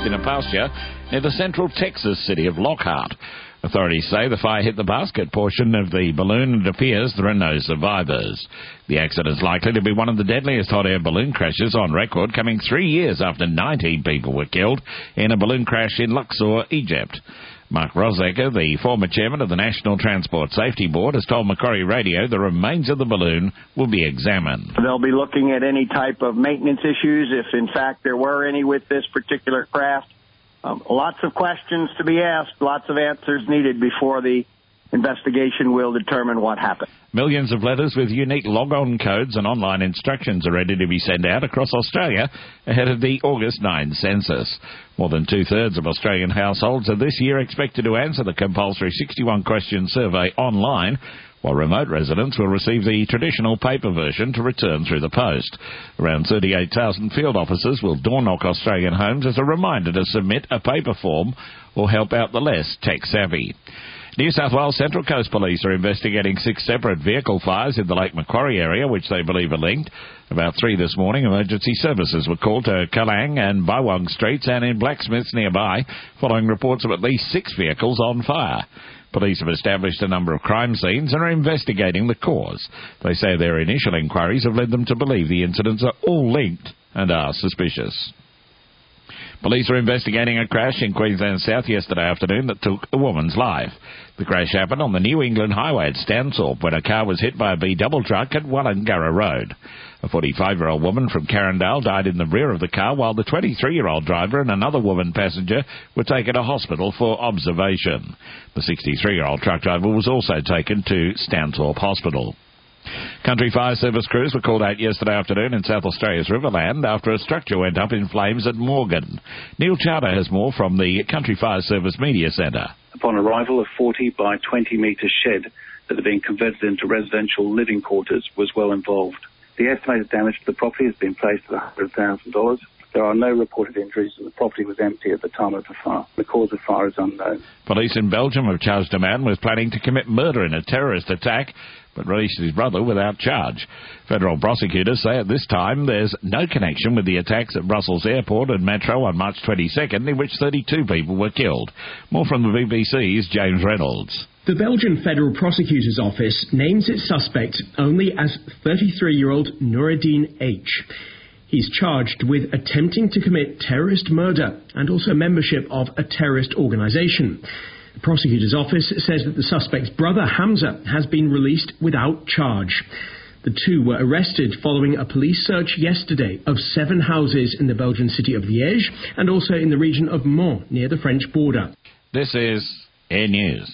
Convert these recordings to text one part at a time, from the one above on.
in a pasture near the central Texas city of Lockhart. Authorities say the fire hit the basket portion of the balloon and it appears there are no survivors. The accident is likely to be one of the deadliest hot air balloon crashes on record, coming 3 years after 19 people were killed in a balloon crash in Luxor, Egypt. Mark Rosecker, the former chairman of the National Transport Safety Board, has told Macquarie Radio the remains of the balloon will be examined. They'll be looking at any type of maintenance issues, if in fact there were any with this particular craft. Lots of questions to be asked, lots of answers needed before the investigation will determine what happened. Millions of letters with unique log-on codes and online instructions are ready to be sent out across Australia ahead of the August 9 census. More than two-thirds of Australian households are this year expected to answer the compulsory 61-question survey online, while remote residents will receive the traditional paper version to return through the post. Around 38,000 field officers will door-knock Australian homes as a reminder to submit a paper form or help out the less tech-savvy. New South Wales Central Coast Police are investigating 6 separate vehicle fires in the Lake Macquarie area, which they believe are linked. About 3 this morning, emergency services were called to Kallang and Bywong Streets and in Blacksmiths nearby, following reports of at least 6 vehicles on fire. Police have established a number of crime scenes and are investigating the cause. They say their initial inquiries have led them to believe the incidents are all linked and are suspicious. Police are investigating a crash in Queensland South yesterday afternoon that took a woman's life. The crash happened on the New England Highway at Stanthorpe when a car was hit by a B-double truck at Walangara Road. A 45-year-old woman from Carindale died in the rear of the car, while the 23-year-old driver and another woman passenger were taken to hospital for observation. The 63-year-old truck driver was also taken to Stanthorpe Hospital. Country Fire Service crews were called out yesterday afternoon in South Australia's Riverland after a structure went up in flames at Morgan. Neil Charter has more from the Country Fire Service Media Centre. Upon arrival, a 40 by 20 metre shed that had been converted into residential living quarters was well involved. The estimated damage to the property has been placed at $100,000. There are no reported injuries and the property was empty at the time of the fire. The cause of fire is unknown. Police in Belgium have charged a man with planning to commit murder in a terrorist attack, but released his brother without charge. Federal prosecutors say at this time there's no connection with the attacks at Brussels Airport and Metro on March 22nd, in which 32 people were killed. More from the BBC's James Reynolds. The Belgian Federal Prosecutor's Office names its suspect only as 33-year-old Noureddin H. He's charged with attempting to commit terrorist murder and also membership of a terrorist organisation. The prosecutor's office says that the suspect's brother, Hamza, has been released without charge. The two were arrested following a police search yesterday of 7 houses in the Belgian city of Liège and also in the region of Mons, near the French border. This is Air News.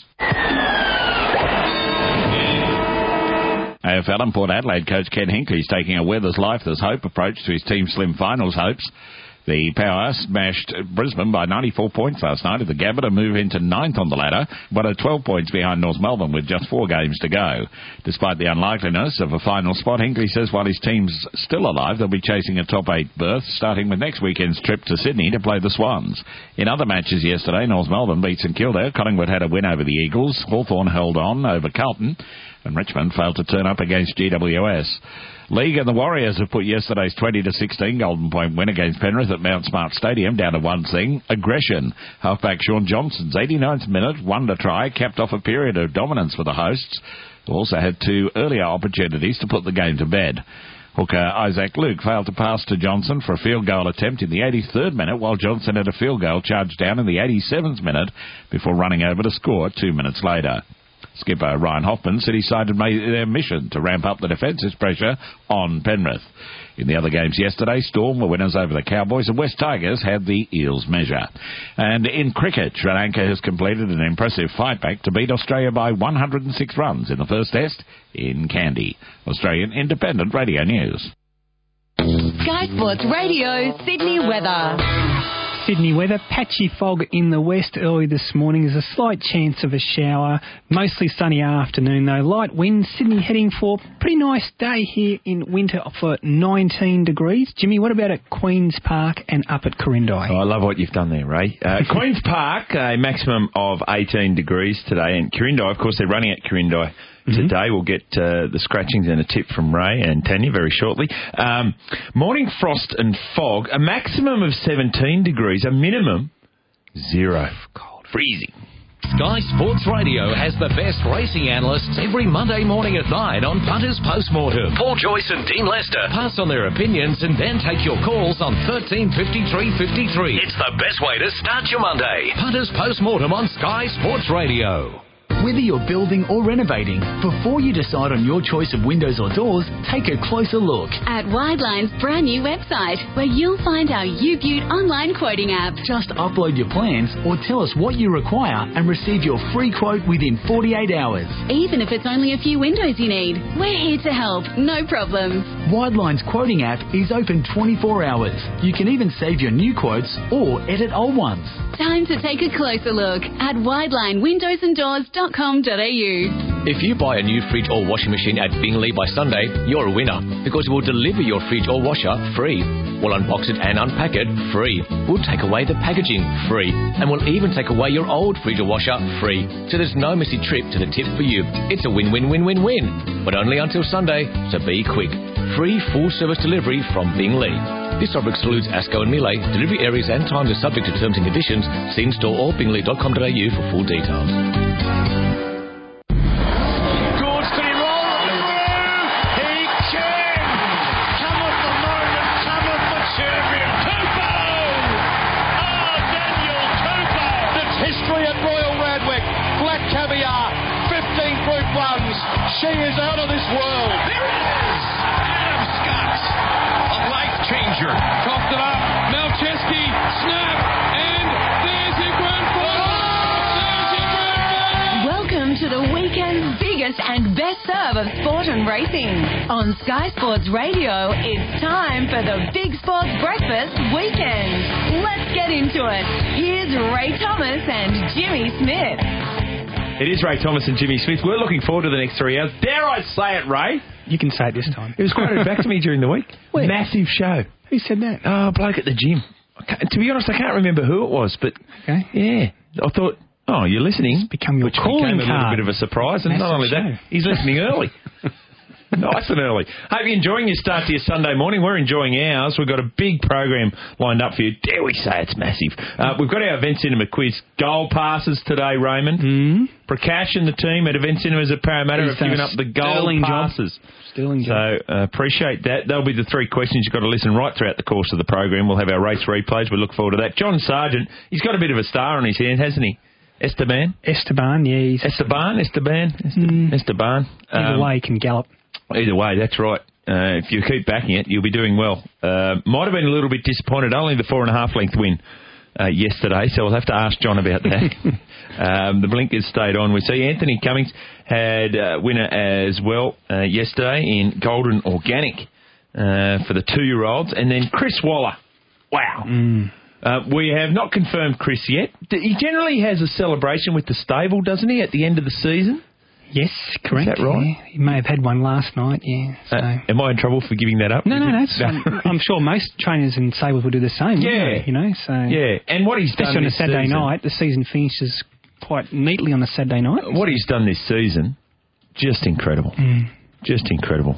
AFL and Port Adelaide coach Ken Hinkley is taking a weather's life there's hope approach to his Team Slim finals hopes. The Power smashed Brisbane by 94 points last night at the Gabba to move into 9th on the ladder, but are 12 points behind North Melbourne with just 4 games to go. Despite the unlikeliness of a final spot, Hinkley says while his team's still alive, they'll be chasing a top 8 berth, starting with next weekend's trip to Sydney to play the Swans. In other matches yesterday, North Melbourne beat St Kilda, Collingwood had a win over the Eagles, Hawthorn held on over Carlton, and Richmond failed to turn up against GWS. League and the Warriors have put yesterday's 20-16 Golden Point win against Penrith at Mount Smart Stadium down to one thing: aggression. Halfback Sean Johnson's 89th minute wonder try capped off a period of dominance for the hosts, who also had 2 earlier opportunities to put the game to bed. Hooker Isaac Luke failed to pass to Johnson for a field goal attempt in the 83rd minute, while Johnson had a field goal charged down in the 87th minute before running over to score 2 minutes later. Skipper Ryan Hoffman said his side had made it their mission to ramp up the defence's pressure on Penrith. In the other games yesterday, Storm were winners over the Cowboys and West Tigers had the Eels measure. And in cricket, Sri Lanka has completed an impressive fight back to beat Australia by 106 runs in the first test in Kandy. Australian Independent Radio News. Sky Sports Radio, Sydney weather. Sydney weather, patchy fog in the west early this morning. There's a slight chance of a shower. Mostly sunny afternoon though. Light wind. Sydney heading for a pretty nice day here in winter for 19 degrees. Jimmy, what about at Queen's Park and up at Corindai? Oh, I love what you've done there, Ray. Queen's Park, a maximum of 18 degrees today. And Corindai, of course, they're running at Corindai today. We'll get the scratchings and a tip from Ray and Tanya very shortly. Morning frost and fog, a maximum of 17 degrees, a minimum 0. Cold, freezing. Sky Sports Radio has the best racing analysts every Monday morning at 9 on Punters Postmortem. Paul Joyce and Dean Lester pass on their opinions and then take your calls on 135353. It's the best way to start your Monday. Punters Postmortem on Sky Sports Radio. Whether you're building or renovating, before you decide on your choice of windows or doors, take a closer look at Wideline's brand new website, where you'll find our YouBeauty online quoting app. Just upload your plans or tell us what you require and receive your free quote within 48 hours. Even if it's only a few windows you need, we're here to help, no problems. Wideline's quoting app is open 24 hours. You can even save your new quotes or edit old ones. Time to take a closer look at widelinewindowsanddoors.com.au. If you buy a new fridge or washing machine at Bingley by Sunday, you're a winner, because we'll deliver your fridge or washer free. We'll unbox it and unpack it free. We'll take away the packaging free. And we'll even take away your old fridge or washer free. So there's no messy trip to the tip for you. It's a win-win-win-win-win. But only until Sunday, so be quick. Free full-service delivery from Bingley. This offer excludes Asco and Miele. Delivery areas and times are subject to terms and conditions. See in store or bingley.com.au for full details. She is out of this world. There it is. Adam Scott. A life changer. Coughed it up. Malcheski. Snap. And there's your grand final. There's your grand final. Welcome to the weekend's biggest and best serve of sport and racing. On Sky Sports Radio, it's time for the Big Sports Breakfast Weekend. Let's get into it. Here's Ray Thomas and Jimmy Smith. It is Ray Thomas and Jimmy Smith. We're looking forward to the next 3 hours. Dare I say it, Ray? You can say it this time. It was quoted back to me during the week. Where? Massive show. Who said that? Oh, a bloke at the gym. To be honest, I can't remember who it was, but yeah, I thought, oh, you're listening. It's become your calling card. A little bit of a surprise, and not only that, he's listening early. Nice and early. Hope you're enjoying your start to your Sunday morning. We're enjoying ours. We've got a big program lined up for you. Dare we say it's massive. We've got our Event Cinema quiz. Goal passes today, Raymond. Prakash and the team at Event Cinemas at Parramatta have given up the goal passes. Sterling job. So appreciate that. That'll be the 3 questions you've got to listen right throughout the course of the program. We'll have our race replays. We look forward to that. John Sargent, he's got a bit of a star on his hand, hasn't he? Esteban, yeah. Esteban. Either way, he can gallop. Either way, that's right. If you keep backing it, you'll be doing well. Might have been a little bit disappointed. Only the 4.5 length win yesterday, so we'll have to ask John about that. The blinkers stayed on. We see Anthony Cummings had a winner as well yesterday in Golden Organic for the 2-year-olds. And then Chris Waller. Wow. We have not confirmed Chris yet. He generally has a celebration with the stable, doesn't he, at the end of the season? Yes, correct. Is that right? Yeah. He may have had one last night, yeah. So. Am I in trouble for giving that up? No. I'm sure most trainers and stables will do the same, yeah. So. Yeah, and what he's done especially on a Saturday night, the season finishes quite neatly on a Saturday night. What he's done this season, just incredible. Just incredible.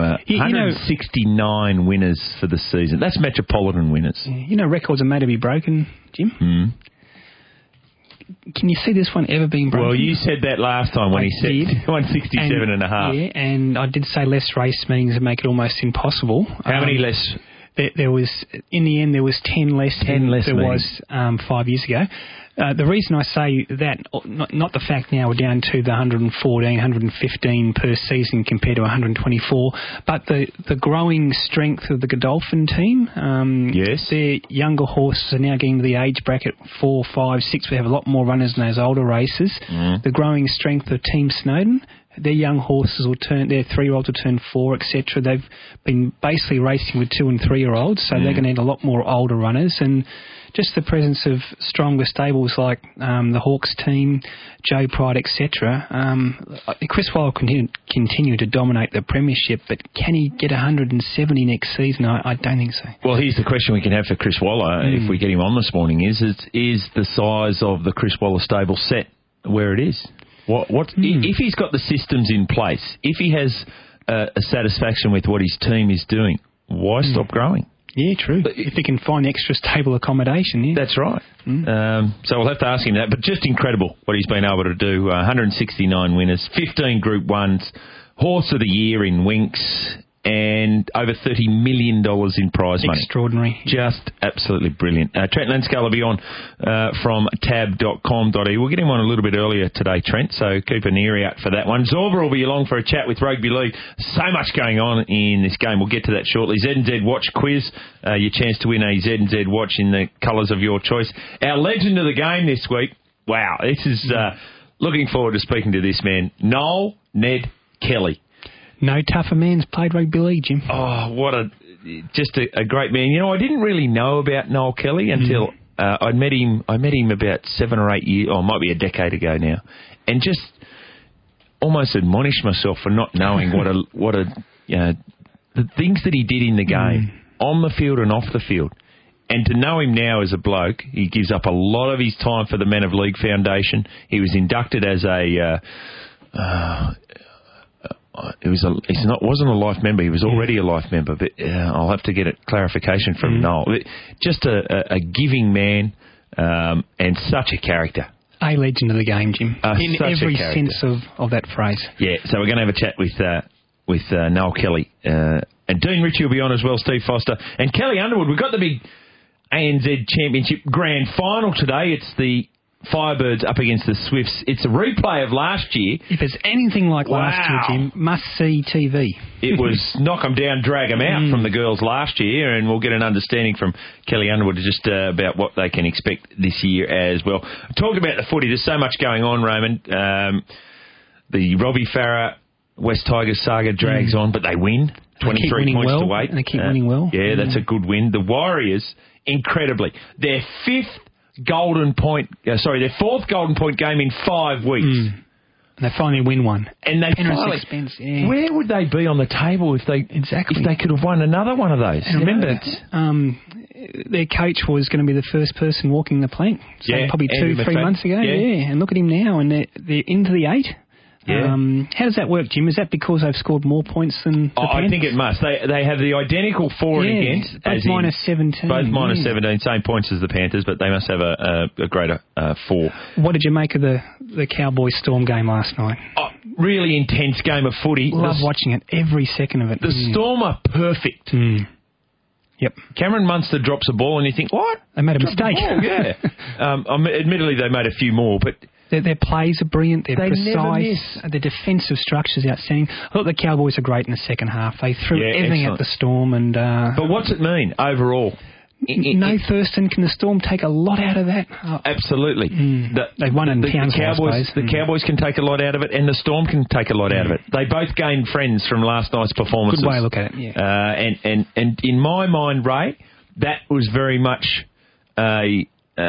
169 winners for the season. That's Metropolitan winners. Yeah. Records are made to be broken, Jim. Can you see this one ever being broken? Well, you said that last time when he said 167.5. Yeah, and I did say less race meetings make it almost impossible. How many less? There was, in the end, there was 10 less than there was 5 years ago. The reason I say that, not the fact now we're down to the 114, 115 per season compared to 124, but the growing strength of the Godolphin team. Yes. Their younger horses are now getting to the age bracket 4, 5, 6. We have a lot more runners in those older races. The growing strength of Team Snowden. Their young horses will turn, their 3-year-olds will turn 4, etc. They've been basically racing with 2- and 3-year-olds, so they're going to need a lot more older runners. And just the presence of stronger stables like the Hawks team, Joe Pride, etc. Chris Waller will continue to dominate the premiership, but can he get 170 next season? I don't think so. Well, here's the question we can have for Chris Waller if we get him on this morning: is the size of the Chris Waller stable set where it is? If he's got the systems in place, if he has a satisfaction with what his team is doing, why stop growing? Yeah, true. If he can find extra stable accommodation, yeah. That's right. So we'll have to ask him that. But just incredible what he's been able to do. 169 winners, 15 Group 1s, Horse of the Year in Winx, and over $30 million in prize money. Extraordinary. Just absolutely brilliant. Trent Lenskell will be on from tab.com.au. We'll get him on a little bit earlier today, Trent, so keep an ear out for that one. Zorba will be along for a chat with Rugby League. So much going on in this game. We'll get to that shortly. Z&Z Watch Quiz, your chance to win a Z&Z watch in the colours of your choice. Our legend of the game this week, wow, this is looking forward to speaking to this man, Noel Ned Kelly. No tougher man's played rugby league, Jim. Oh, what just a great man. You know, I didn't really know about Noel Kelly until I met him about 7 or 8 years, or might be a decade ago now, and just almost admonished myself for not knowing the things that he did in the game, on the field and off the field. And to know him now as a bloke, he gives up a lot of his time for the Men of League Foundation. He was inducted as wasn't a life member. He was already a life member, but I'll have to get a clarification from Noel. Just a giving man and such a character. A legend of the game, Jim. In every sense of that phrase. Yeah, so we're going to have a chat with Noel Kelly. And Dean Ritchie will be on as well, Steve Foster. And Kelly Underwood, we've got the big ANZ Championship Grand Final today. It's the Firebirds up against the Swifts. It's a replay of last year. If it's anything like last year, Jim, must-see TV. It was knock 'em down, drag 'em out from the girls last year, and we'll get an understanding from Kelly Underwood just about what they can expect this year as well. Talk about the footy. There's so much going on, Raymond. The Robbie Farah West Tigers saga drags on, but they win. 23 points to 8. And they keep winning well. Yeah, that's a good win. The Warriors, incredibly, their fourth Golden Point game in 5 weeks. And they finally win one. And they finally, expense, yeah. Where would they be on the table if they could have won another one of those? And remember, their coach was going to be the first person walking the plank. So probably 2-3 months ago. Yeah, and look at him now, and they're into the 8. Yeah. How does that work, Jim? Is that because they've scored more points than the Panthers? I think it must. They have the identical for and against. Both minus 17. Both minus 17, same points as the Panthers, but they must have a greater 4. What did you make of the Cowboys-Storm game last night? Oh, really intense game of footy. Love watching it, every second of it. The Storm are perfect. Yep. Cameron Munster drops a ball and you think, what? They made a mistake. Admittedly, they made a few more, but Their plays are brilliant. They're precise. Their defensive structure's outstanding. I thought the Cowboys are great in the second half. They threw everything at the Storm. But what's it mean overall? No Thurston. Can the Storm take a lot out of that? Absolutely. They've won in Townsville, I suppose. The Cowboys can take a lot out of it, and the Storm can take a lot out of it. They both gained friends from last night's performances. Good way to look at it, yeah. And in my mind, Ray, that was very much a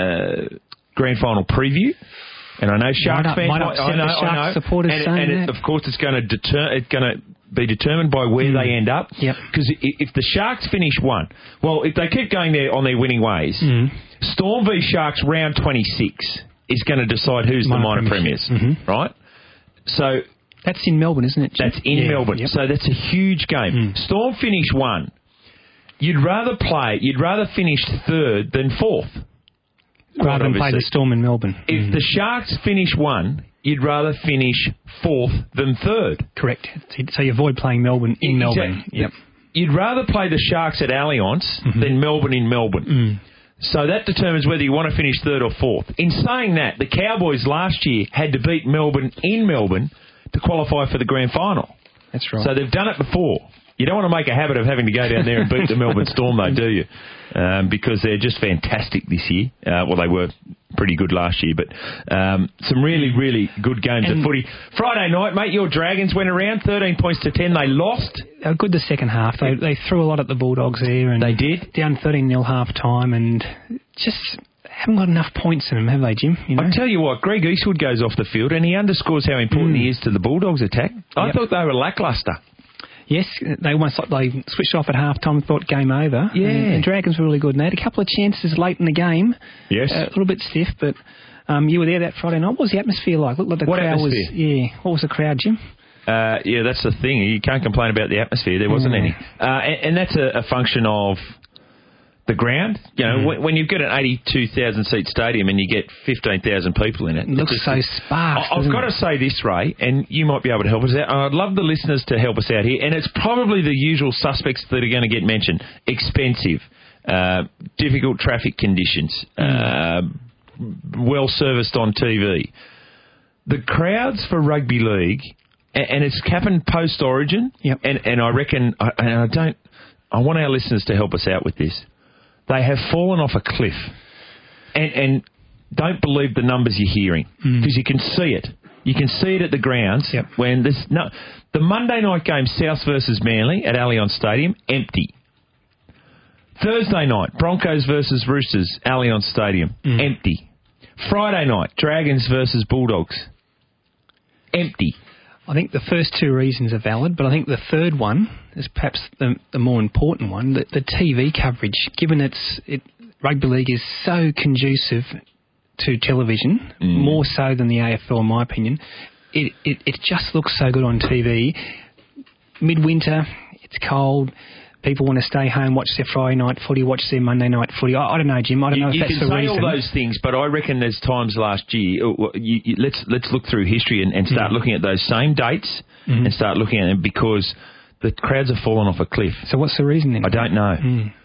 grand final preview. And I know Sharks fans might upset the Sharks supporters saying that. Of course, it's going to be determined by where they end up. Because if the Sharks finish 1, well, if they keep going there on their winning ways, Storm v Sharks round 26 is going to decide who's the minor premiers, right? So that's in Melbourne, isn't it, Jim? That's in Melbourne. Yep. So that's a huge game. Storm finish 1. You'd rather finish 3rd than 4th. Rather than play the Storm in Melbourne. If the Sharks finish 1, you'd rather finish 4th than 3rd. Correct. So you avoid playing Melbourne in Melbourne. Yep. You'd rather play the Sharks at Allianz than Melbourne in Melbourne. So that determines whether you want to finish 3rd or 4th. In saying that, the Cowboys last year had to beat Melbourne in Melbourne to qualify for the grand final. That's right. So they've done it before. You don't want to make a habit of having to go down there and beat the Melbourne Storm, though, do you? Because they're just fantastic this year. Well, they were pretty good last year, but some really, really good games of footy. Friday night, mate, your Dragons went around 13 points to 10. They lost. They were good the second half. They threw a lot at the Bulldogs there. And they did. Down 13-0 half time and just haven't got enough points in them, have they, Jim? You know? I tell you what, Greg Eastwood goes off the field and he underscores how important he is to the Bulldogs' attack. I thought they were lacklustre. Yes, they switched off at half-time and thought game over. Yeah. And Dragons were really good. And they had a couple of chances late in the game. Yes. A little bit stiff, but You were there that Friday night. What was the atmosphere like? Looked like the What crowd atmosphere? was. Yeah. What was the crowd, Jim? Yeah, that's the thing. You can't complain about the atmosphere. There wasn't any. And that's a function of the ground. You know, when you've got an 82,000-seat stadium and you get 15,000 people in it. It looks so sparse. I've got to say this, Ray, and you might be able to help us out. I'd love the listeners to help us out here. And it's probably the usual suspects that are going to get mentioned. Expensive, difficult traffic conditions, well-serviced on TV. The crowds for rugby league, and it's happened post-Origin, and I reckon, I want our listeners to help us out with this. They have fallen off a cliff, and don't believe the numbers you're hearing, because you can see it. You can see it at the grounds. When the Monday night game, South versus Manly at Allianz Stadium, empty. Thursday night, Broncos versus Roosters, Allianz Stadium, empty. Friday night, Dragons versus Bulldogs, empty. I think the first two reasons are valid, but I think the third one is perhaps the more important one, the TV coverage. Given rugby league is so conducive to television, more so than the AFL in my opinion, it just looks so good on TV. Midwinter, it's cold. People want to stay home, watch their Friday night footy, watch their Monday night footy. I don't know, Jim. I don't know if that's the reason. You can say all those things, but I reckon there's times last year. Let's look through history and start looking at those same dates and start looking at them, because the crowds have fallen off a cliff. So what's the reason then? I don't know.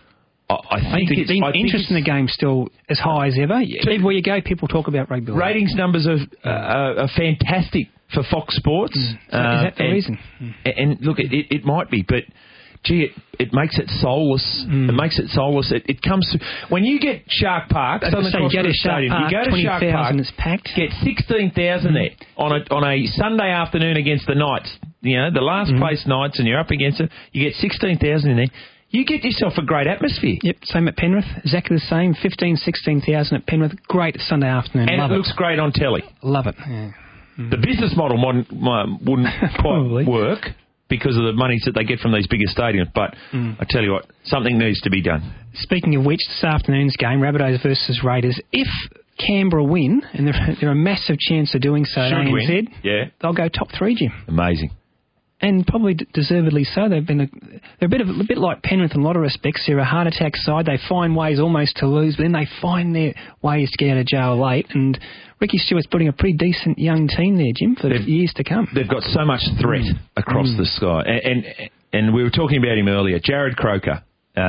I think the interest in the game still as high as ever. Everywhere you go, people talk about rugby league. Ratings numbers are fantastic for Fox Sports. So is that the reason? And look, it might be, but gee, it makes it soulless. It makes it soulless. It comes to, when you get Shark Park, you go to Shark Park, it's packed. Get 16,000 there on a Sunday afternoon against the Knights. You know, the last place Knights, and you're up against it. You get 16,000 in there. You get yourself a great atmosphere. Yep, same at Penrith. Exactly the same. 16,000 at Penrith. Great Sunday afternoon. And Love it looks great on telly. Love it. Yeah. The business model wouldn't quite work because of the monies that they get from these bigger stadiums. But I tell you what, something needs to be done. Speaking of which, this afternoon's game, Rabbitohs versus Raiders, if Canberra win, and they're a massive chance of doing so at ANZ, they'll go top three, Jim. Amazing. And probably deservedly so. They're a bit like Penrith in a lot of respects. They're a heart attack side. They find ways almost to lose, but then they find their ways to get out of jail late. And Ricky Stewart's putting a pretty decent young team there, Jim, for years to come. They've got so much threat across the sky. And we were talking about him earlier, Jared Croker.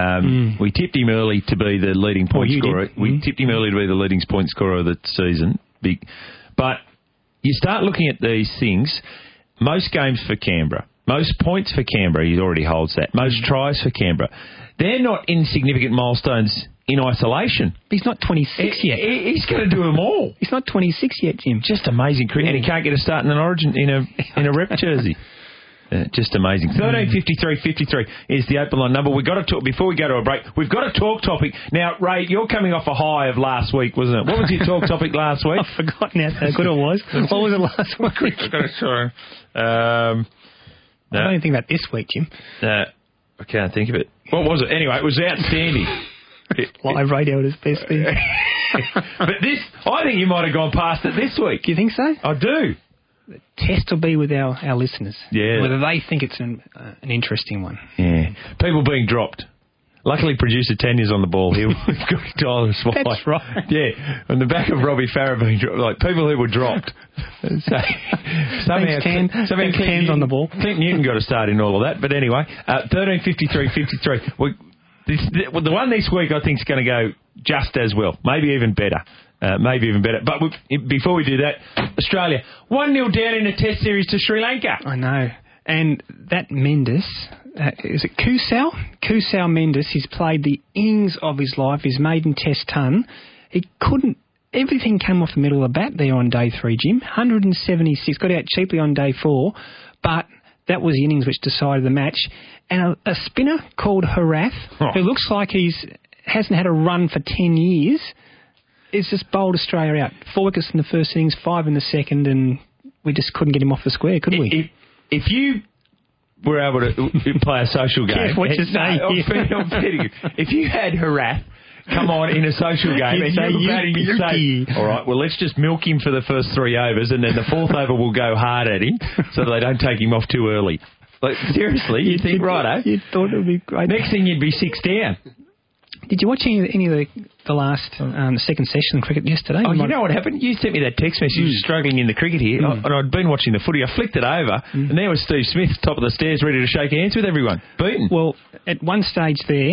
We tipped him early to be the leading point scorer. We tipped him early to be the leading point scorer of the season. But you start looking at these things. Most games for Canberra, most points for Canberra, he already holds that. Most tries for Canberra. They're not insignificant milestones in isolation. He's not 26 yet. He's going to do them all. He's not 26 yet, Jim. Just amazing. And he can't get a start in an Origin in a rep jersey. Just amazing. 1353 is the open line number. We've got to talk, before we go to a break, we've got a talk topic. Now, Ray, you're coming off a high of last week, wasn't it? What was your talk topic last week? I've forgotten how good it was. What was it last week? Sorry. I don't even think about this week, Jim. I can't think of it. What was it? Anyway, it was outstanding. Live radio at its best thing. But I think you might have gone past it this week. Do you think so? I do. The test will be with our listeners. Yeah. Whether they think it's an interesting one. Yeah. People being dropped. Luckily, producer Tanya's on the ball here. We've got to dial a smile. That's right. Yeah. On the back of Robbie Farah being dropped. Like, people who were dropped. So, Thanks, Tan's on the ball. Clint Newton got to start in all of that. But anyway, 1353. The one this week I think is going to go just as well. Maybe even better. But before we do that, Australia 1-0 down in a test series to Sri Lanka. I know. And that Mendes, is it Kusal? Kusal Mendes, he's played the innings of his life, his maiden test ton. Everything came off the middle of the bat there on day 3, Jim. 176, got out cheaply on day 4, but that was the innings which decided the match. And a spinner called Harath, who looks like hasn't had a run for 10 years, is just bowled Australia out. 4 wickets in the first innings, 5 in the second, and we just couldn't get him off the square, could we? If you were able to play a social game... What you say. I'm kidding you. If you had Harath come on in a social game You'd and say, you're batting and "Yucky." say, all right, well, let's just milk him for the first 3 overs and then the fourth over will go hard at him so that they don't take him off too early. Like, seriously, you think, righto. You thought it would be great. Next thing you'd be 6 down. Did you watch any of the last second session of cricket yesterday? Oh, you know what happened? You sent me that text message struggling in the cricket here, and I'd been watching the footy. I flicked it over, and there was Steve Smith, top of the stairs, ready to shake hands with everyone. Beaten. Well, at one stage there,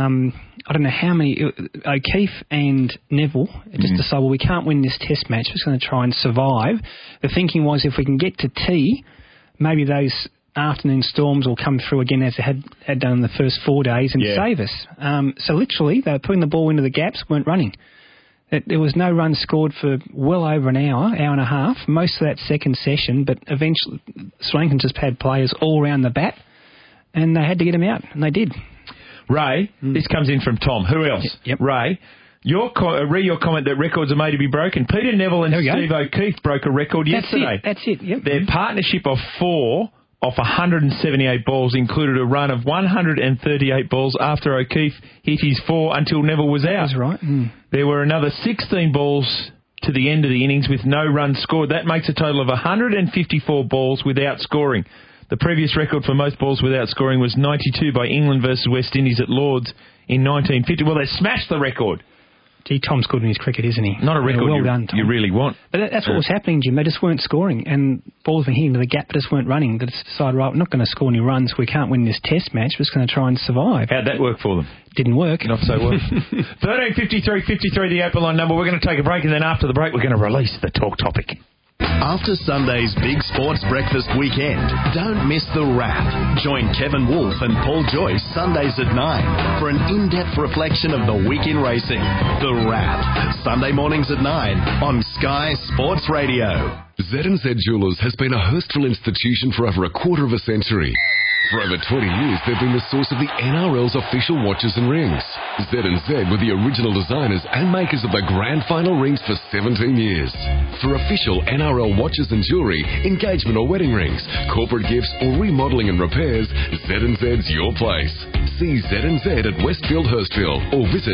I don't know how many, O'Keefe and Neville just decided, well, we can't win this test match. We're just going to try and survive. The thinking was if we can get to tea, maybe those afternoon storms will come through again as they had done in the first 4 days and save us. So literally, they were putting the ball into the gaps, weren't running. There was no runs scored for well over an hour and a half, most of that second session, but eventually Sri Lankan just had players all around the bat and they had to get them out, and they did. Ray, this comes in from Tom. Who else? Yep. Ray, your comment that records are made to be broken. Peter Neville and Steve O'Keefe broke a record yesterday. That's it. Yep. Their partnership of 4 off 178 balls included a run of 138 balls after O'Keefe hit his 4 until Neville was out. That's right. There were another 16 balls to the end of the innings with no runs scored. That makes a total of 154 balls without scoring. The previous record for most balls without scoring was 92 by England versus West Indies at Lords in 1950. Well, they smashed the record. Gee, Tom's good in his cricket, isn't he? Not a record well done, Tom. you really want. But that's what was happening, Jim. They just weren't scoring, and balls were hitting to the gap, but just weren't running. They just decided, right, we're not going to score any runs. We can't win this test match. We're just going to try and survive. How'd that work for them? Didn't work. Not so well. 13:53, the open line number. We're going to take a break, and then after the break, we're going to release the talk topic. After Sunday's Big Sports Breakfast weekend, don't miss The Wrap. Join Kevin Wolfe and Paul Joyce Sundays at 9 for an in-depth reflection of the week in racing. The Wrap, Sunday mornings at 9 on Sky Sports Radio. Z&Z Jewellers has been a Hurstville institution for over a quarter of a century. For over 20 years, they've been the source of the NRL's official watches and rings. Z&Z were the original designers and makers of the grand final rings for 17 years. For official NRL watches and jewellery, engagement or wedding rings, corporate gifts or remodelling and repairs, Z&Z's your place. See Z&Z at Westfield Hurstville or visit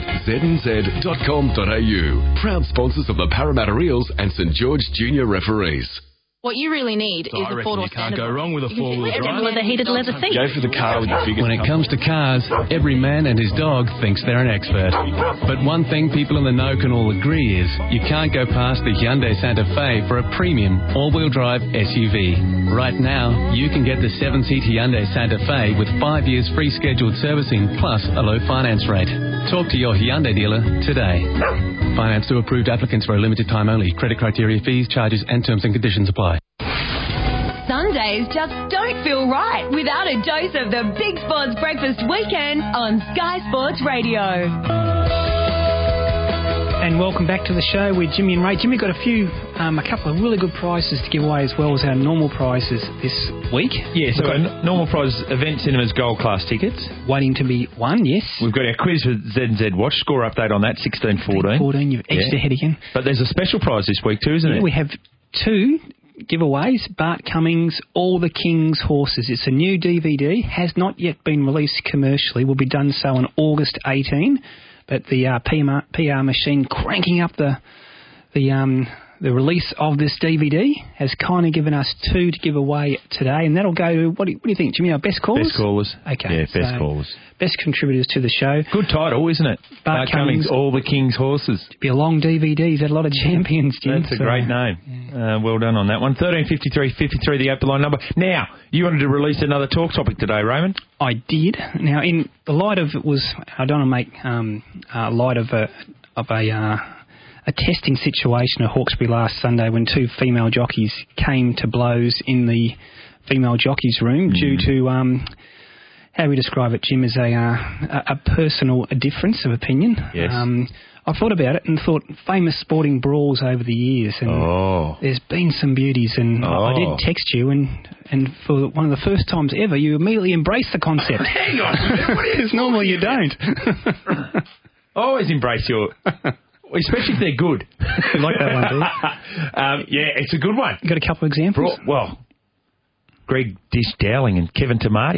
znz.com.au. Proud sponsors of the Parramatta Eels and St George Junior referees. What you really need is a four-door standard. Can't go wrong with a four-wheel drive. With a heated leather seat. Go for the car with the biggest. When it comes to cars, every man and his dog thinks they're an expert. But one thing people in the know can all agree is you can't go past the Hyundai Santa Fe for a premium all-wheel drive SUV. Right now, you can get the 7-seat Hyundai Santa Fe with 5 years free scheduled servicing plus a low finance rate. Talk to your Hyundai dealer today. Finance to approved applicants for a limited time only. Credit criteria, fees, charges and terms and conditions apply. Sundays just don't feel right without a dose of the Big Sports Breakfast Weekend on Sky Sports Radio. And welcome back to the show with Jimmy and Ray. Jimmy got a couple of really good prizes to give away as well as our normal prizes this week. Yeah, so our normal prize Event Cinemas Gold Class tickets. Waiting to be won, yes. We've got our quiz with Z&Z Watch. Score update on that, 16-14. 14, you've edged ahead again. But there's a special prize this week too, isn't it? We have 2 giveaways. Bart Cummings, All the King's Horses. It's a new DVD, has not yet been released commercially, will be done so on August 18, but the PR machine cranking up the release of this DVD has kind of given us 2 to give away today, and that'll go to, what do you think, Jimmy, our best callers? Best callers. Okay. Yeah, best callers. Best contributors to the show. Good title, isn't it? Bart Cummings, All the King's Horses. It'd be a long DVD. He's had a lot of champions, Jim. That's a great name. Yeah. Well done on that one. 13:53, the open line number. Now, you wanted to release another talk topic today, Raymond? I did. Now, in the light of it was, I don't want to make light of a testing situation at Hawkesbury last Sunday when 2 female jockeys came to blows in the female jockeys' room due to, how we describe it, Jim, as a personal difference of opinion. Yes. I thought about it and thought famous sporting brawls over the years, and there's been some beauties, and I did text you, and for one of the first times ever, you immediately embraced the concept. Hang on, what is normally you don't. I always embrace your... Especially if they're good. You like that one, do you? Yeah, it's a good one. You got a couple of examples? Well, Greg Dish Dowling and Kevin Tamati.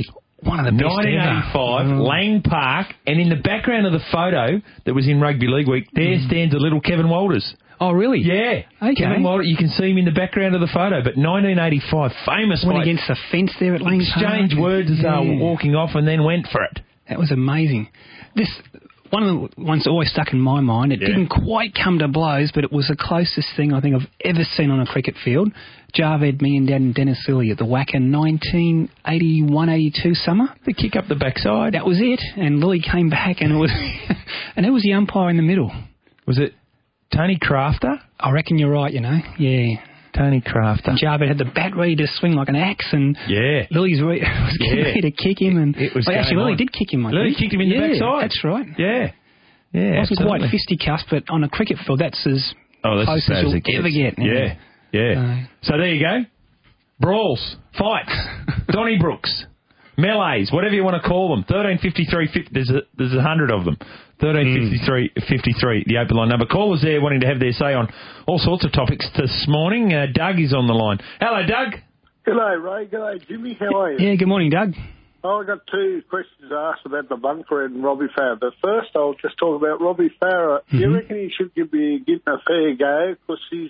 One of the best 1985, Lang Park, and in the background of the photo that was in Rugby League Week, there stands a little Kevin Walters. Oh, really? Yeah. Okay. Kevin Walters, you can see him in the background of the photo, but 1985, famous Went fight. against the fence there at Lang Park. Exchanged words as they were walking off and then went for it. That was amazing. One of the ones that always stuck in my mind, it didn't quite come to blows, but it was the closest thing I think I've ever seen on a cricket field. Javed, me and Dad and Dennis Lilly at the WACA 1981-82 summer. The kick up the backside. That was it. And Lilly came back and it was and who was the umpire in the middle? Was it Tony Crafter? I reckon you're right, Yeah. Tony Crafter. And Javed had the bat ready to swing like an axe, and Lilly was getting ready to kick him. And actually, Lilly did kick him. Lilly kicked him in the backside. That's right. Yeah, it wasn't quite fisticuffs, but on a cricket field, that's as close as you'll ever get. Yeah. So there you go. Brawls, fights, Donnybrooks, melees, whatever you want to call them. 1353. There's 100 of them. 1353, the open line number. Callers there wanting to have their say on all sorts of topics this morning. Doug is on the line. Hello, Doug. G'day, Ray. G'day, Jimmy. How are you? Yeah, good morning, Doug. Oh, I got two questions asked about the bunker and Robbie Farah. But first, I'll just talk about Robbie Farah. Do you reckon he should be getting a fair go because he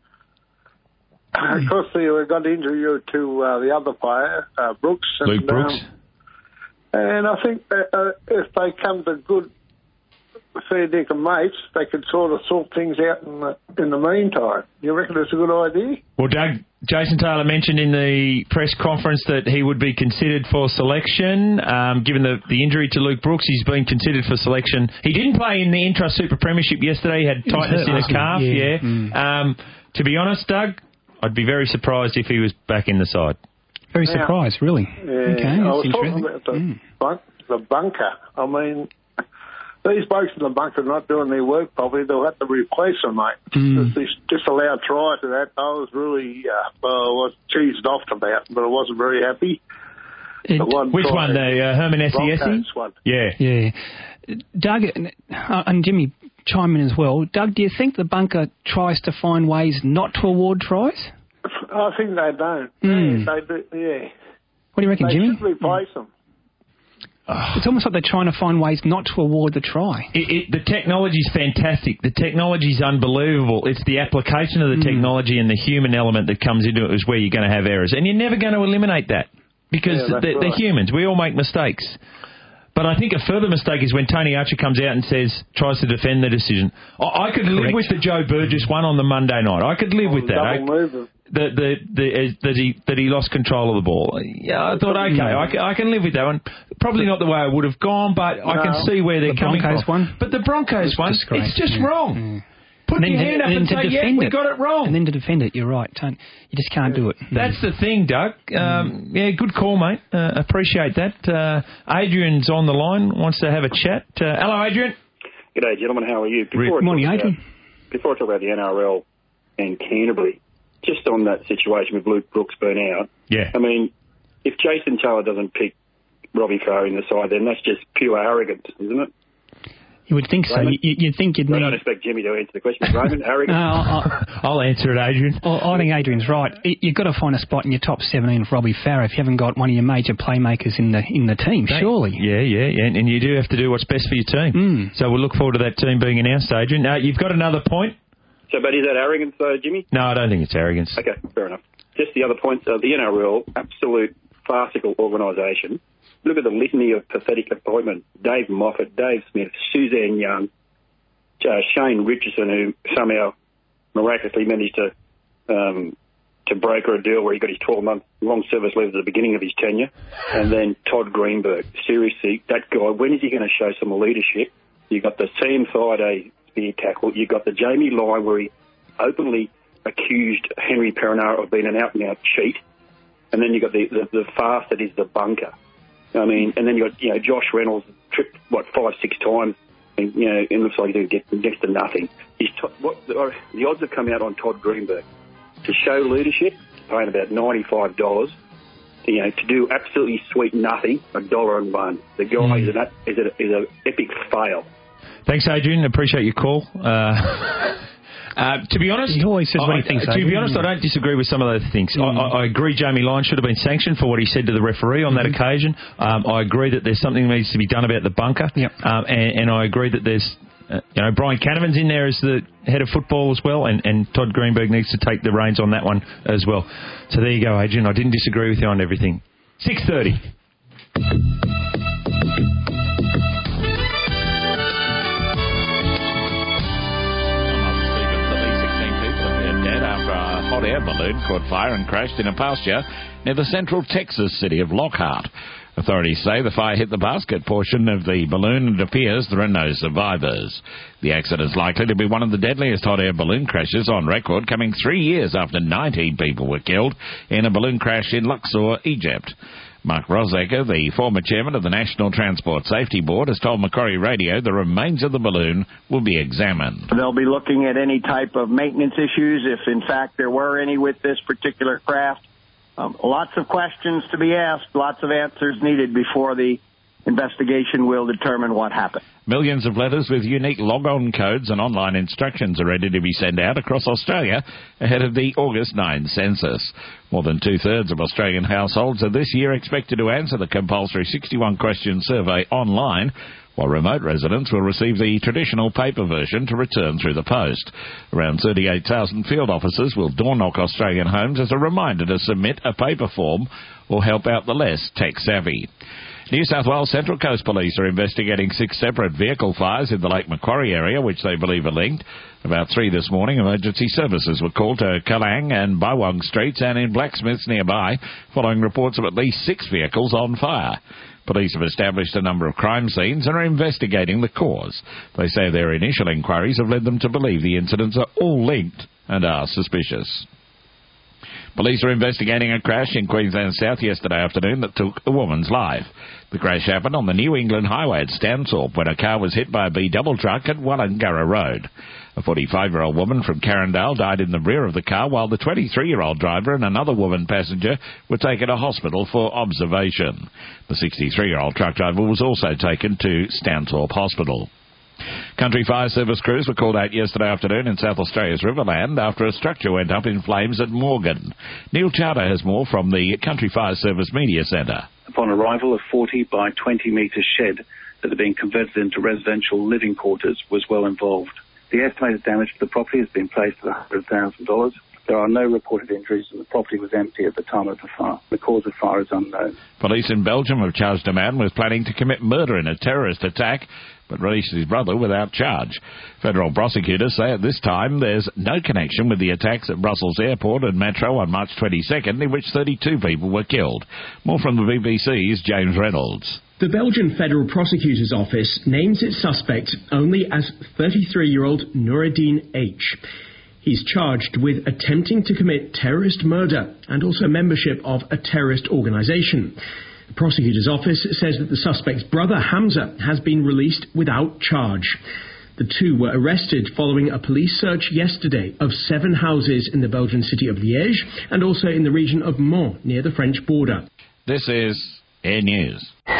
got injury to the other player, Brooks. Luke Brooks. And I think if they come to good fair dick of mates, they could sort of sort things out in the meantime. You reckon it's a good idea? Well, Doug, Jason Taylor mentioned in the press conference that he would be considered for selection. Given the injury to Luke Brooks, he's been considered for selection. He didn't play in the Intrust Super Premiership yesterday. He had tightness in his calf. To be honest, Doug, I'd be very surprised if he was back in the side. Very surprised, really. Yeah, okay, I was interesting. talking about the bunker. I mean, these blokes in the bunker are not doing their work properly. They'll have to replace them, mate. Just allow try to that. I was really was cheesed off about, but I wasn't very happy. Which one? The Herman Esiesi? One. Yeah. Doug, and Jimmy chime in as well. Doug, do you think the bunker tries to find ways not to award tries? I think they don't. They do, What do you reckon, Jimmy? They should replace them. It's almost like they're trying to find ways not to award the try. The technology's fantastic. The technology's unbelievable. It's the application of the technology and the human element that comes into it is where you're going to have errors. And you're never going to eliminate that because they're humans. We all make mistakes. But I think a further mistake is when Tony Archer comes out and tries to defend the decision. I could live with the Joe Burgess one on the Monday night. I could live with that. That he lost control of the ball. Yeah, I thought, okay, I can live with that one. Probably not the way I would have gone, but I can see where they're coming from. But the Broncos one, it's just wrong. Put your hand up and say, we got it wrong. And then to defend it, you're right. You just can't do it. That's the thing, Doug. Good call, mate. Appreciate that. Adrian's on the line, wants to have a chat. Hello, Adrian. G'day, gentlemen. How are you? Good morning, Adrian. Before I talk about the NRL and Canterbury, just on that situation with Luke Brooks being out, I mean, if Jason Taylor doesn't pick Robbie Farah in the side, then that's just pure arrogance, isn't it? You would think so. You'd think you'd need... I don't expect Jimmy to answer the question. Raymond, arrogance? I'll answer it, Adrian. I think Adrian's right. You've got to find a spot in your top 17 for Robbie Farah if you haven't got one of your major playmakers in the team, surely. Yeah, and you do have to do what's best for your team. So we'll look forward to that team being announced, Adrian. You've got another point? So, but is that arrogance, Jimmy? No, I don't think it's arrogance. Okay, fair enough. Just the other point, the NRL, absolute farcical organisation. Look at the litany of pathetic appointments. Dave Moffat, Dave Smith, Suzanne Young, Shane Richardson, who somehow miraculously managed to broker a deal where he got his 12-month long service leave at the beginning of his tenure, and then Todd Greenberg. Seriously, that guy, when is he going to show some leadership? You've got the Sam Friday spear tackle. You've got the Jamie Lyon where he openly accused Henry Perenara of being an out-and-out cheat, and then you've got the farce that is the bunker. I mean, and then you got Josh Reynolds tripped 5-6 times, and it looks like he didn't get next to nothing. The odds have come out on Todd Greenberg to show leadership, paying about $95. To do absolutely sweet nothing, $1.01. The guy is an epic fail. Thanks, Adrian. Appreciate your call. To be honest, he always says what he thinks. To be honest, I don't disagree with some of those things. I agree Jamie Lyons should have been sanctioned for what he said to the referee on that occasion. I agree that there's something that needs to be done about the bunker. Yep. And I agree that there's... Brian Canavan's in there as the head of football as well, and Todd Greenberg needs to take the reins on that one as well. So there you go, Adrian. I didn't disagree with you on everything. 6:30. Hot air balloon caught fire and crashed in a pasture near the central Texas city of Lockhart. Authorities say the fire hit the basket portion of the balloon and it appears there are no survivors. The accident is likely to be one of the deadliest hot air balloon crashes on record, coming 3 years after 19 people were killed in a balloon crash in Luxor, Egypt. Mark Rosecker, the former chairman of the National Transport Safety Board, has told Macquarie Radio the remains of the balloon will be examined. They'll be looking at any type of maintenance issues, if in fact there were any with this particular craft. Lots of questions to be asked, lots of answers needed before the investigation will determine what happened. Millions of letters with unique log-on codes and online instructions are ready to be sent out across Australia ahead of the August 9 census. More than two-thirds of Australian households are this year expected to answer the compulsory 61-question survey online, while remote residents will receive the traditional paper version to return through the post. Around 38,000 field officers will door-knock Australian homes as a reminder to submit a paper form or help out the less tech-savvy. New South Wales Central Coast Police are investigating 6 separate vehicle fires in the Lake Macquarie area, which they believe are linked. About 3 this morning, emergency services were called to Kalang and Bywong Streets and in Blacksmiths nearby, following reports of at least 6 vehicles on fire. Police have established a number of crime scenes and are investigating the cause. They say their initial inquiries have led them to believe the incidents are all linked and are suspicious. Police are investigating a crash in Queensland South yesterday afternoon that took a woman's life. The crash happened on the New England Highway at Stanthorpe when a car was hit by a B-double truck at Wallangurra Road. A 45-year-old woman from Carindale died in the rear of the car, while the 23-year-old driver and another woman passenger were taken to hospital for observation. The 63-year-old truck driver was also taken to Stanthorpe Hospital. Country Fire Service crews were called out yesterday afternoon in South Australia's Riverland after a structure went up in flames at Morgan. Neil Charter has more from the Country Fire Service Media Centre. Upon arrival, a 40 by 20 metre shed that had been converted into residential living quarters was well involved. The estimated damage to the property has been placed at $100,000. There are no reported injuries and the property was empty at the time of the fire. The cause of fire is unknown. Police in Belgium have charged a man with planning to commit murder in a terrorist attack, but released his brother without charge. Federal prosecutors say at this time there's no connection with the attacks at Brussels Airport and Metro on March 22nd, in which 32 people were killed. More from the BBC's James Reynolds. The Belgian Federal Prosecutor's Office names its suspect only as 33-year-old Noureddin H. He's charged with attempting to commit terrorist murder and also membership of a terrorist organisation. The prosecutor's office says that the suspect's brother, Hamza, has been released without charge. The two were arrested following a police search yesterday of 7 houses in the Belgian city of Liège and also in the region of Mans, near the French border. This is Air News.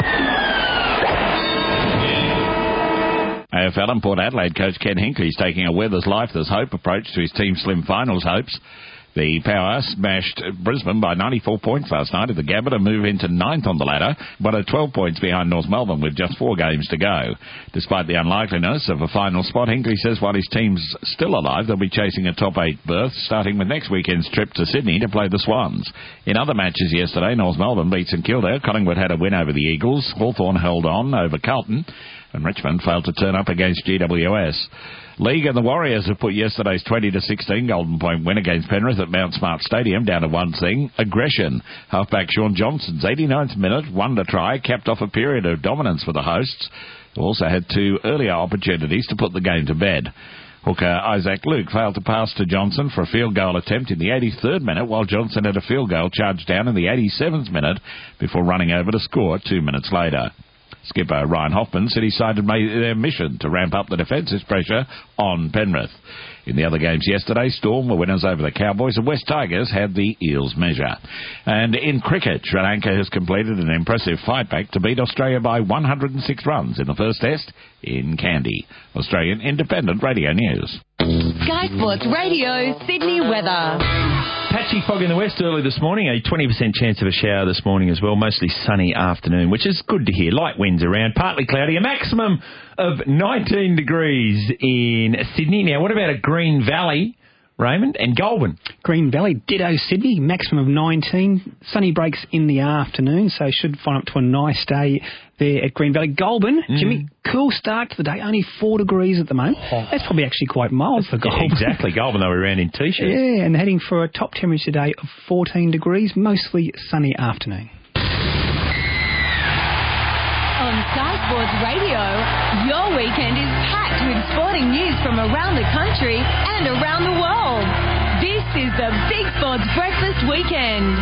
AFL and Port Adelaide coach Ken Hinkley is taking a Weathers Life There's Hope approach to his Team Slim finals hopes. The Power smashed Brisbane by 94 points last night at the Gabba to move into 9th on the ladder, but are 12 points behind North Melbourne with just 4 games to go. Despite the unlikeliness of a final spot, Hinkley says while his team's still alive, they'll be chasing a top 8 berth, starting with next weekend's trip to Sydney to play the Swans. In other matches yesterday, North Melbourne beat St Kilda, Collingwood had a win over the Eagles, Hawthorn held on over Carlton, and Richmond failed to turn up against GWS. League and the Warriors have put yesterday's 20-16 Golden Point win against Penrith at Mount Smart Stadium down to one thing: aggression. Halfback Sean Johnson's 89th minute wonder try capped off a period of dominance for the hosts, who also had 2 earlier opportunities to put the game to bed. Hooker Isaac Luke failed to pass to Johnson for a field goal attempt in the 83rd minute, while Johnson had a field goal charged down in the 87th minute before running over to score 2 minutes later. Skipper Ryan Hoffman said his side had made it their mission to ramp up the defensive pressure on Penrith. In the other games yesterday, Storm were winners over the Cowboys and West Tigers had the Eels measure. And in cricket, Sri Lanka has completed an impressive fight back to beat Australia by 106 runs in the first test in Kandy. Australian Independent Radio News. Sky Sports Radio, Sydney weather. Patchy fog in the west early this morning, a 20% chance of a shower this morning as well, mostly sunny afternoon, which is good to hear. Light winds around, partly cloudy, a maximum of 19 degrees in Sydney. Now, what about a Green Valley, Raymond, and Goulburn? Green Valley, ditto Sydney, maximum of 19. Sunny breaks in the afternoon, so should find up to a nice day there at Green Valley. Goulburn, Jimmy, cool start to the day, only 4 degrees at the moment. That's probably actually quite mild for Goulburn. Yeah, exactly, Goulburn, they were around in T-shirts. Yeah, and heading for a top temperature today of 14 degrees, mostly sunny afternoon. On Sky Sports Radio, your weekend is packed with sporting news from around the country and around the world. This is the Big Sports Breakfast Weekend.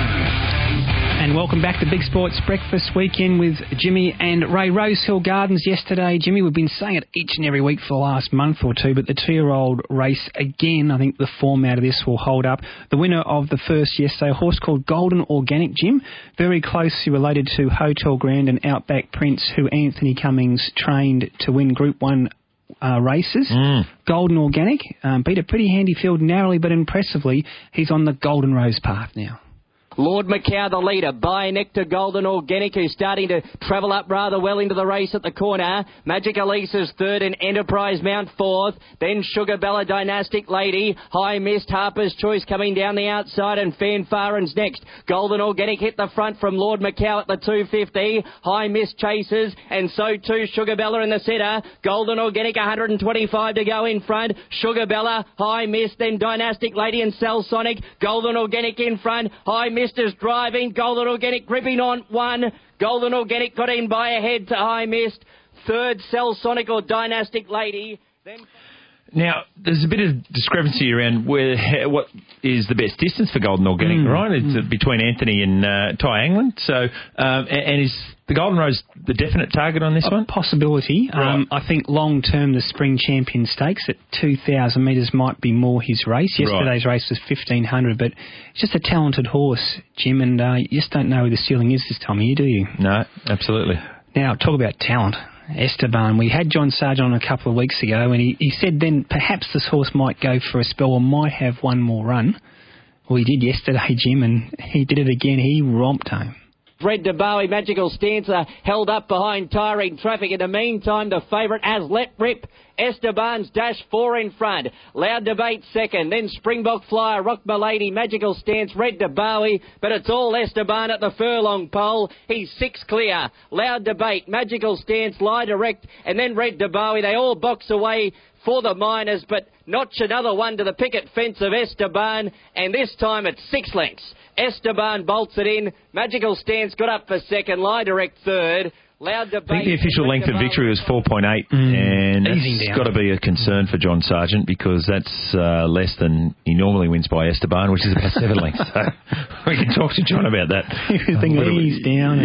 And welcome back to Big Sports Breakfast Weekend with Jimmy and Ray. Rosehill Gardens yesterday. Jimmy, we've been saying it each and every week for the last month or two, but the 2-year-old race again, I think the format of this will hold up. The winner of the first yesterday, a horse called Golden Organic, Jim, very closely related to Hotel Grand and Outback Prince, who Anthony Cummings trained to win Group 1 races. Golden Organic beat a pretty handy field narrowly but impressively. He's on the Golden Rose path now. Lord Macau, the leader, by Nectar Golden Organic, who's starting to travel up rather well into the race at the corner. Magic Elisa's third and Enterprise Mount fourth. Then Sugar Bella Dynastic Lady. High Mist, Harper's Choice coming down the outside, and Fanfaron's next. Golden Organic hit the front from Lord Macau at the 250. High Mist chases, and so too Sugar Bella in the centre. Golden Organic 125 to go in front. Sugar Bella, High Mist, then Dynastic Lady and Cell Sonic. Golden Organic in front. High Mist is driving. Golden Organic gripping on one. Golden Organic got in by a head to High Mist. Third, Cell Sonic or Dynastic Lady. Then... Now, there's a bit of discrepancy around what is the best distance for Golden Organic, right? It's between Anthony and Ty Angland. So, and is the Golden Rose the definite target on this one? Possibility. Right. I think long-term the Spring Champion Stakes at 2,000 metres might be more his race. Yesterday's race was 1,500, but it's just a talented horse, Jim, and you just don't know where the ceiling is this time of year, do you? No, absolutely. Now, talk about talent. Esteban. We had John Sargent on a couple of weeks ago, and he said then perhaps this horse might go for a spell or might have one more run. Well, he did yesterday, Jim, and he did it again. He romped home. Red DeBowie, Magical Stanza, held up behind Tiring Traffic. In the meantime, the favourite has let rip. Esteban's dash 4 in front. Loud Debate second. Then Springbok Flyer, Rock Milady, Magical Stance, Red DeBowie. But it's all Esteban at the furlong pole. He's 6 clear. Loud Debate, Magical Stance, Lie Direct, and then Red DeBowie. They all box away for the Miners, but notch another one to the picket fence of Esteban, and this time it's 6 lengths. Esteban bolts it in. Magical Stance got up for second. Lie Direct third. Loud Debate. I think the official length of victory was 4.8, and that's got to be a concern for John Sargent because that's less than he normally wins by Esteban, which is about 7 lengths. So we can talk to John about that. You think he's down.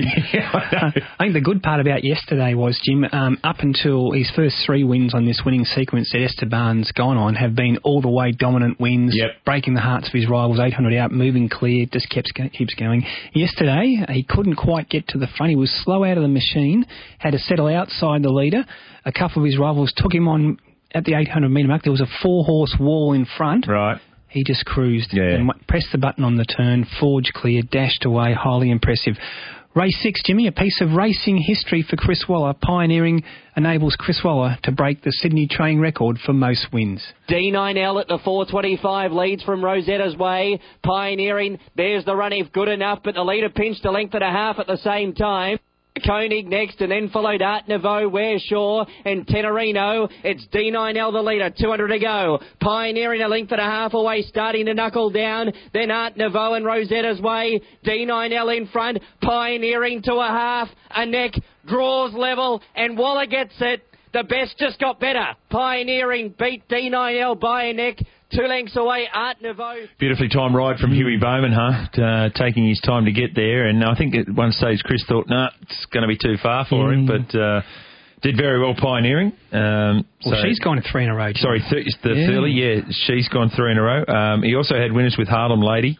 I think the good part about yesterday was, Jim, up until his first 3 wins on this winning sequence that Esteban's gone on have been all the way dominant wins, breaking the hearts of his rivals, 800 out, moving clear, just keeps going. Yesterday, he couldn't quite get to the front. He was slow out of the machine. Had to settle outside the leader. A couple of his rivals took him on at the 800 metre mark. There was a 4-horse wall in front. Right. He just cruised and pressed the button on the turn, forged clear, dashed away. Highly impressive. Race 6, Jimmy, a piece of racing history for Chris Waller. Pioneering enables Chris Waller to break the Sydney training record for most wins. D9L at the 425 leads from Rosetta's Way. Pioneering, there's the run if good enough, but the leader pinched a length and a half at the same time. Koenig next, and then followed Art Nouveau, Wearshaw, and Tenorino. It's D9L the leader, 200 to go. Pioneering a length and a half away, starting to knuckle down. Then Art Nouveau and Rosetta's Way. D9L in front, Pioneering to a half, a neck, draws level, and Waller gets it. The best just got better. Pioneering beat D9L by a neck. 2 lengths away, Art Nouveau. Beautifully timed ride from Huey Bowman, taking his time to get there. And I think at one stage Chris thought, it's going to be too far for him, but did very well Pioneering. She's gone 3 in a row. Sorry, Thurley, she's gone 3 in a row. He also had winners with Harlem Lady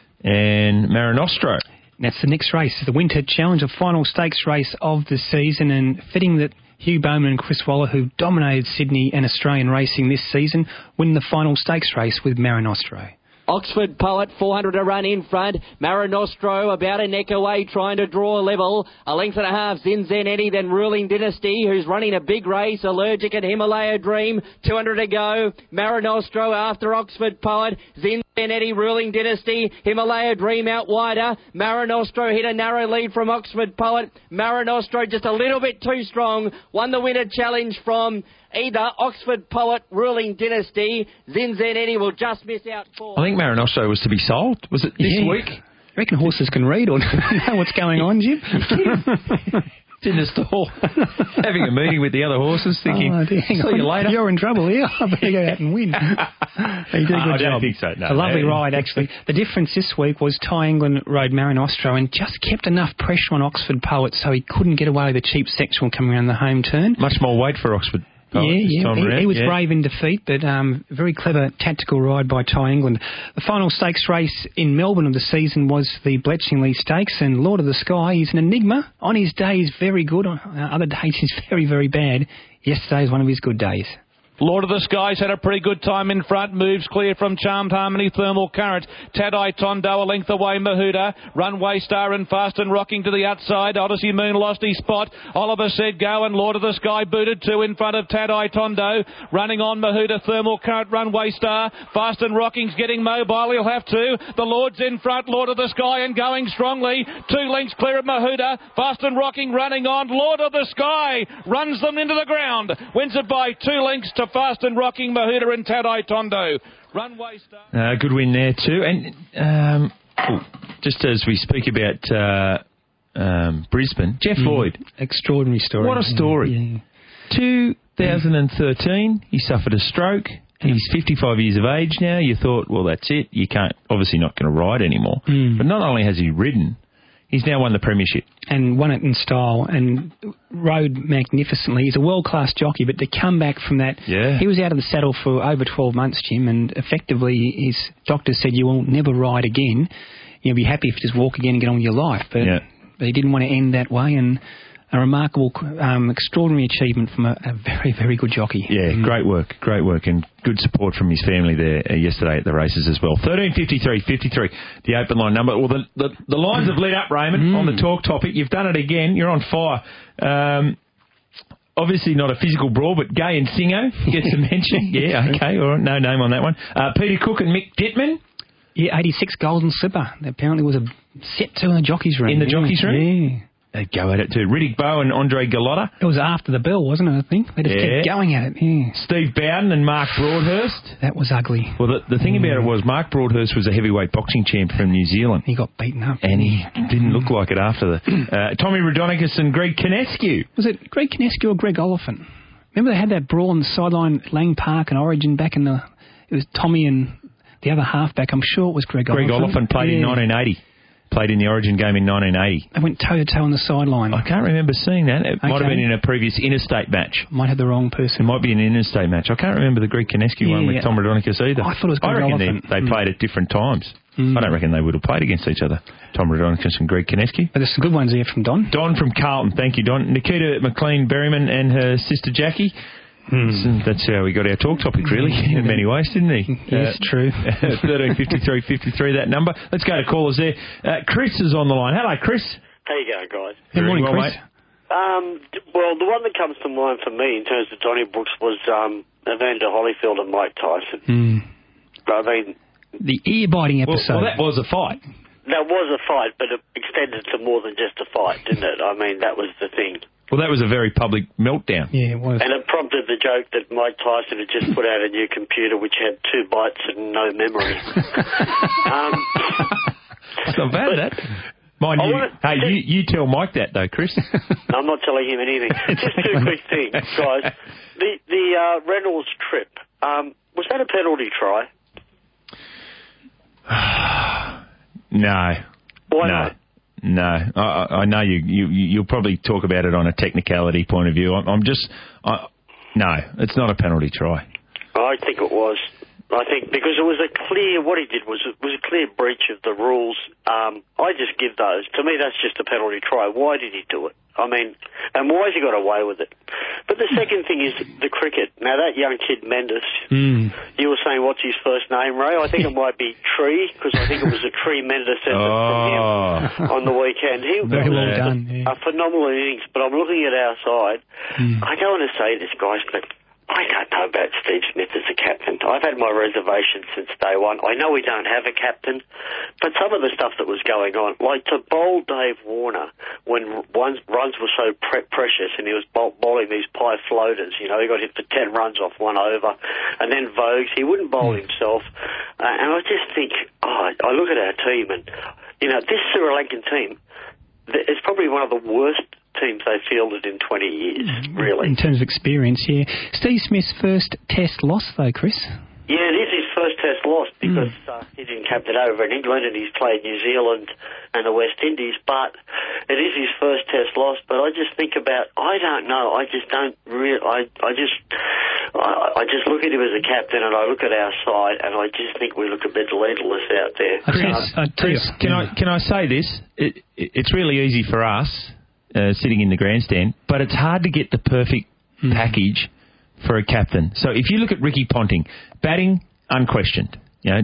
and Marinostro. That's the next race, the Winter Challenge, a final stakes race of the season, and fitting that Hugh Bowman and Chris Waller, who dominated Sydney and Australian racing this season, win the final stakes race with Marinostro. Oxford Poet, 400 a run in front. Marinostro about a neck away, trying to draw a level. A length and a half, Zinzanetti, then Ruling Dynasty, who's running a big race. Allergic and Himalaya Dream, 200 to go. Marinostro after Oxford Poet. Zinzanetti, Ruling Dynasty. Himalaya Dream out wider. Marinostro hit a narrow lead from Oxford Poet. Marinostro just a little bit too strong. Won the winner challenge from either Oxford Poet, Ruling Dynasty. Zinzanetti will just miss out for... I think Marinostro was to be sold. Was it this week? I reckon horses can read or know what's going on, Jim. It's in the stall, having a meeting with the other horses, thinking, see you later. You're in trouble here. I better go out and win. He did a good I job. don't think so. No, a lovely ride, actually. The difference this week was Ty England rode Marinostro and just kept enough pressure on Oxford Poet so he couldn't get away with the cheap sectional coming around the home turn. Much more weight for Oxford. He was brave in defeat, but very clever tactical ride by Ty England. The final stakes race in Melbourne of the season was the Bletchley Stakes, and Lord of the Sky is an enigma. On his day, he's very good. On other days, he's very, very bad. Yesterday is one of his good days. Lord of the Skies had a pretty good time in front, moves clear from Charmed Harmony, Thermal Current, Tadai Tondo a length away, Mahuda, Runway Star and Fast and Rocking to the outside, Odyssey Moon lost his spot, Oliver said go and Lord of the Sky booted two in front of Tadai Tondo, running on Mahuda, Thermal Current, Runway Star, Fast and Rocking's getting mobile, he'll have to, the Lord's in front, Lord of the Sky and going strongly, 2 lengths clear of Mahuda, Fast and Rocking running on, Lord of the Sky runs them into the ground, wins it by 2 lengths to Fast and Rocking, Mahuda and Tadai Tondo. Runway Star. Good win there too. And just as we speak about Brisbane, Jeff Lloyd. Extraordinary story. What a story. Yeah. 2013, he suffered a stroke. He's 55 years of age now. You thought, well, that's it. You can't, obviously not going to ride anymore. But not only has he ridden, he's now won the premiership. And won it in style and rode magnificently. He's a world-class jockey, but to come back from that, he was out of the saddle for over 12 months, Jim, and effectively his doctor said you will never ride again. You'll be happy if you just walk again and get on with your life. But he didn't want to end that way, and a remarkable, extraordinary achievement from a very, very good jockey. Yeah, great work, and good support from his family there yesterday at the races as well. 13:53:53, the open line number. Well, the lines have lit up, Raymond, on the talk topic. You've done it again. You're on fire. Obviously not a physical brawl, but Gay and Singo gets a mention. Yeah, okay, all right, no name on that one. Peter Cook and Mick Dittman. Yeah, 86 Golden Slipper. There apparently was a set two in the jockeys' room. In the jockeys' room? Yeah. They'd go at it too. Riddick Bowe and Andre Gallotta. It was after the bell, wasn't it, I think? They just kept going at it, Steve Bowden and Mark Broadhurst. That was ugly. Well, the thing about it was Mark Broadhurst was a heavyweight boxing champ from New Zealand. He got beaten up. And he didn't look like it after the... Tommy Raudonikis and Greg Kinescu. Was it Greg Kinescu or Greg Oliphant? Remember they had that brawl on the sideline at Lang Park and Origin back in the... It was Tommy and the other halfback. I'm sure it was Greg Oliphant. Greg Oliphant played in 1980. Played in the Origin game in 1980. They went toe-to-toe on the sideline. I can't remember seeing that. It might have been in a previous interstate match. Might have the wrong person. It might be an interstate match. I can't remember the Greg Kinescu one with Tom Raudonikis either. I thought it was Greg reckon they played at different times. I don't reckon they would have played against each other. Tom Raudonikis and Greg Kinescu. But there's some good ones here from Don. Don from Carlton. Thank you, Don. Nikita McLean-Berryman and her sister Jackie. So that's how we got our talk topic, really, in many ways, didn't he? Yes, true. 13:53:53, that number. Let's go to callers there. Chris is on the line. Hello, Chris. How you going, guys? Good morning, Chris. Well, the one that comes to mind for me in terms of Donnybrook was Evander Holyfield and Mike Tyson. I mean... The ear-biting episode. Well, that was a fight. That was a fight, but it extended to more than just a fight, didn't it? I mean, that was the thing. Well, that was a very public meltdown. Yeah, it was. And it prompted the joke that Mike Tyson had just put out a new computer which had 2 bytes and no memory. It's not bad, that. Mind you, you tell Mike that, though, Chris. No, I'm not telling him anything. Just 2 quick things, guys. The Reynolds trip, was that a penalty try? No. Why not? No, I know you'll probably talk about it on a technicality point of view. No, it's not a penalty try. I think it was. I think because it was what he did was a clear breach of the rules. I just give those. To me, that's just a penalty try. Why did he do it? I mean, and why has he got away with it? But the second thing is the cricket. Now, that young kid, Mendes, you were saying, what's his first name, Ray? I think it might be Tree, because I think it was a Tree Mendes from him on the weekend. He Very well done. Yeah. a phenomenal innings, but I'm looking at our side. I don't want to say this, guys, but I don't know about Steve Smith as a captain. I've had my reservations since day one. I know we don't have a captain, but some of the stuff that was going on, like to bowl Dave Warner when runs were so precious and he was bowling these pie floaters, he got hit for 10 runs off one over, and then Vogues, he wouldn't bowl himself. And I just think, I look at our team and, this Sri Lankan team, it's probably one of the worst teams they fielded in 20 years, really. In terms of experience, yeah. Steve Smith's first test loss, though, Chris? Yeah, it is his first test loss because he didn't captain over in England and he's played New Zealand and the West Indies, but it is his first test loss. But I just think about, I don't know, I just don't really, I just look at him as a captain and I look at our side and I just think we look a bit leaderless out there. Chris, can I say this? It's really easy for us sitting in the grandstand, but it's hard to get the perfect package for a captain. So if you look at Ricky Ponting, batting, unquestioned.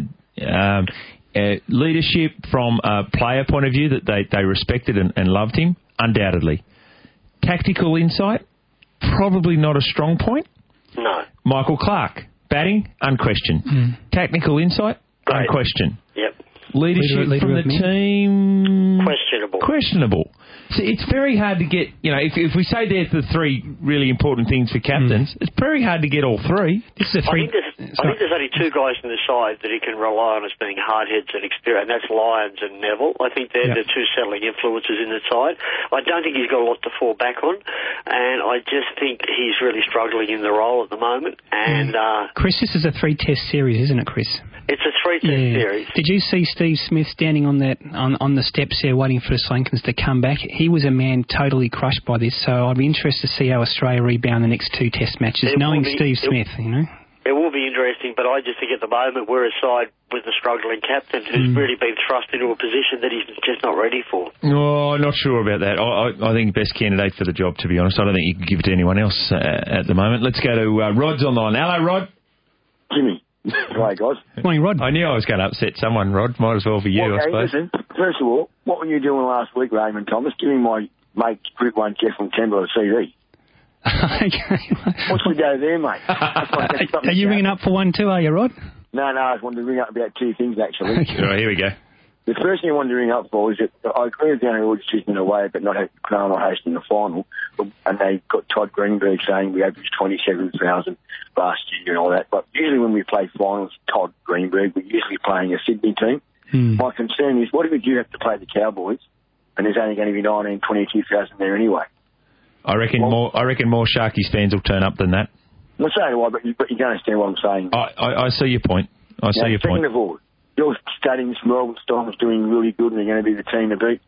Leadership from a player point of view that they respected and loved him, undoubtedly. Tactical insight, probably not a strong point. No. Michael Clark, batting, unquestioned. Technical insight, unquestioned. Yep. Leadership from the team, questionable. So it's very hard to get, if we say there's the three really important things for captains, it's very hard to get all three. I think there's only two guys in the side that he can rely on as being hardheads and experience, and that's Lyons and Neville. I think they're the two settling influences in the side. I don't think he's got a lot to fall back on, and I just think he's really struggling in the role at the moment. And Chris, this is a 3-test series, isn't it, Chris? It's a 3-test series. Did you see Steve Smith standing on the steps there waiting for the Sri Lankans to come back? He was a man totally crushed by this, so I'd be interested to see how Australia rebound the next 2 test matches, knowing Steve Smith, It will be interesting, but I just think at the moment we're a side with a struggling captain who's really been thrust into a position that he's just not ready for. Oh, not sure about that. I think best candidate for the job, to be honest. I don't think you can give it to anyone else at the moment. Let's go to Rod's on the line. Hello, Rod. Jimmy. Hi, guys. Morning, Rod. I knew I was going to upset someone, Rod. Might as well be you, I suppose. Listen, first of all, what were you doing last week, Raymond Thomas? Giving my mate Group 1 Jeff from Canberra a CD. What's the go there, mate? Are you ringing up for one too, are you, Rod? No, I just wanted to ring up about 2 things, actually. All right, here we go. The first thing I wanted to ring up for is that I agree with the NRL decision in a way, but not hosting the final. And they got Todd Greenberg saying we averaged 27,000 last year and all that. But usually when we play finals, Todd Greenberg, we're usually playing a Sydney team. My concern is, what if we do have to play the Cowboys, and there's only going to be 22,000 there anyway? I reckon more Sharkies fans will turn up than that. I'm not saying why, but you can understand what I'm saying. I see your point. Second of all, you're studying this Melbourne Storm's doing really good and they're going to be the team to beat.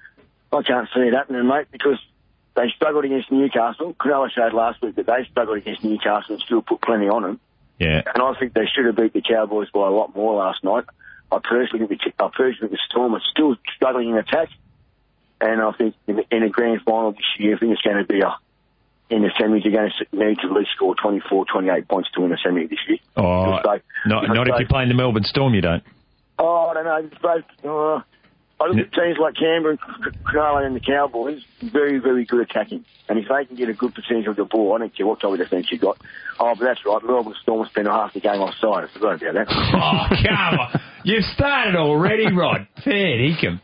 I can't see it happening, mate, because they struggled against Newcastle. Cronulla showed last week that they struggled against Newcastle and still put plenty on them. Yeah. And I think they should have beat the Cowboys by a lot more last night. I personally think the Storm are still struggling in attack. And I think in a grand final this year, I think it's going to be in the semis, you're going to need to at least score 24, 28 points to win a semi this year. Oh, not if you're playing the Melbourne Storm, you don't. Oh, I don't know. I look at teams like Canberra and Cronulla and the Cowboys, very, very good attacking. And if they can get a good percentage of the ball, I don't care what type of defence you've got. Oh, but that's right, Melbourne Storm spent half the game offside. I forgot about that. Oh, come on. You've started already, Rod. Fair dinkum.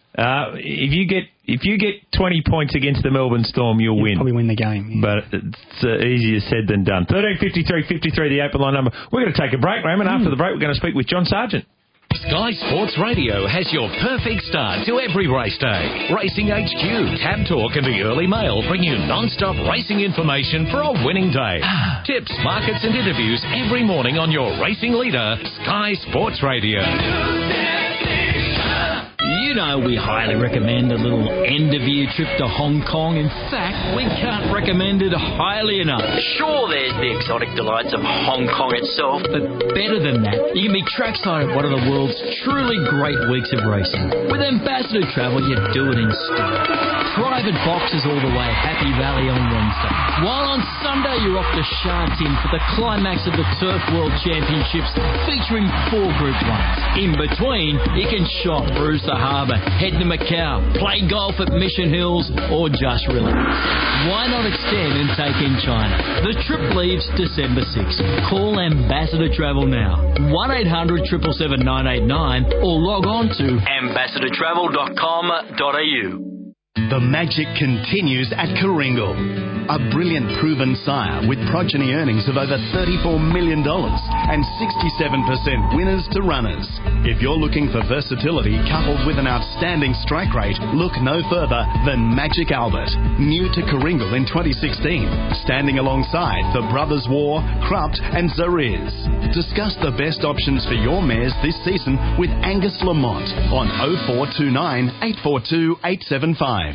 If you get 20 points against the Melbourne Storm, you'll win. Probably win the game. Yeah. But it's easier said than done. 13:53:53, the open line number. We're going to take a break, Raymond. After the break, we're going to speak with John Sargent. Sky Sports Radio has your perfect start to every race day. Racing HQ, Tab Talk and the Early Mail bring you non-stop racing information for a winning day. Tips, markets and interviews every morning on your racing leader, Sky Sports Radio. You You know we highly recommend a little end-of-year trip to Hong Kong. In fact, we can't recommend it highly enough. Sure, there's the exotic delights of Hong Kong itself, but better than that, you can be trackside at one of the world's truly great weeks of racing. With Ambassador Travel, you do it in style. Private boxes all the way, Happy Valley on Wednesday. While on Sunday, you're off to Sha Tin for the climax of the Turf World Championships, featuring 4 Group 1s. In between, you can shop, cruise the harbour, head to Macau, play golf at Mission Hills, or just relax. Why not extend and take in China? The trip leaves December 6th. Call Ambassador Travel now. 1-800 777 989 or log on to ambassadortravel.com.au. The magic continues at Karingal. A brilliant proven sire with progeny earnings of over $34 million and 67% winners to runners. If you're looking for versatility coupled with an outstanding strike rate, look no further than Magic Albert. New to Karingal in 2016, standing alongside the Brothers War, Krupt and Zariz. Discuss the best options for your mares this season with Angus Lamont on 0429 842 875.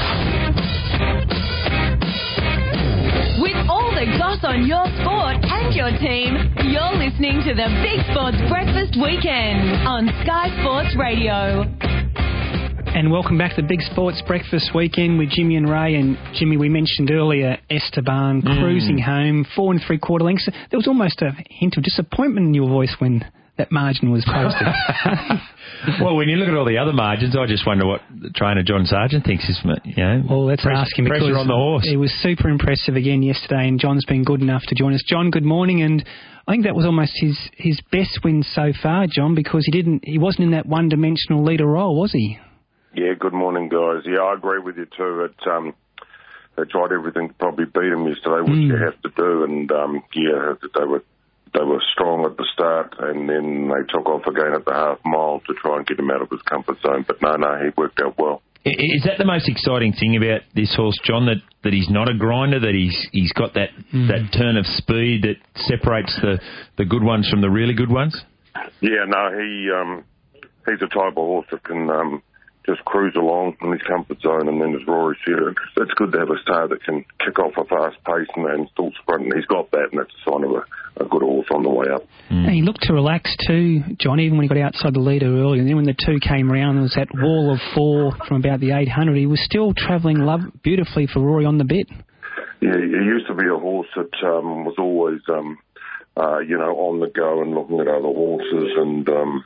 With all the goss on your sport and your team, you're listening to the Big Sports Breakfast Weekend on Sky Sports Radio. And welcome back to the Big Sports Breakfast Weekend with Jimmy and Ray. And Jimmy, we mentioned earlier Esteban cruising home, 4 3/4 lengths. There was almost a hint of disappointment in your voice when that margin was posted. Well, when you look at all the other margins, I just wonder what trainer John Sargent thinks is, Well, let's ask him, because pressure on the horse. It was super impressive again yesterday, and John's been good enough to join us. John, good morning, and I think that was almost his best win so far, John, because he wasn't in that one-dimensional leader role, was he? Yeah, good morning, guys. Yeah, I agree with you too. They tried everything to probably beat him yesterday, which you have to do, and they were strong at the start, and then they took off again at the half mile to try and get him out of his comfort zone. But no, he worked out well. Is that the most exciting thing about this horse, John, that he's not a grinder, that he's got that turn of speed that separates the good ones from the really good ones? Yeah, no, he's a type of horse that can just cruise along in his comfort zone, and then as Rory said, it's good to have a star that can kick off a fast pace and still sprint, and he's got that, and that's a sign of a good horse on the way up. And he looked to relax too, John, even when he got outside the leader early, and then when the 2 came around, there was that wall of 4 from about the 800. He was still travelling beautifully for Rory on the bit. Yeah, he used to be a horse that was always, on the go and looking at other horses,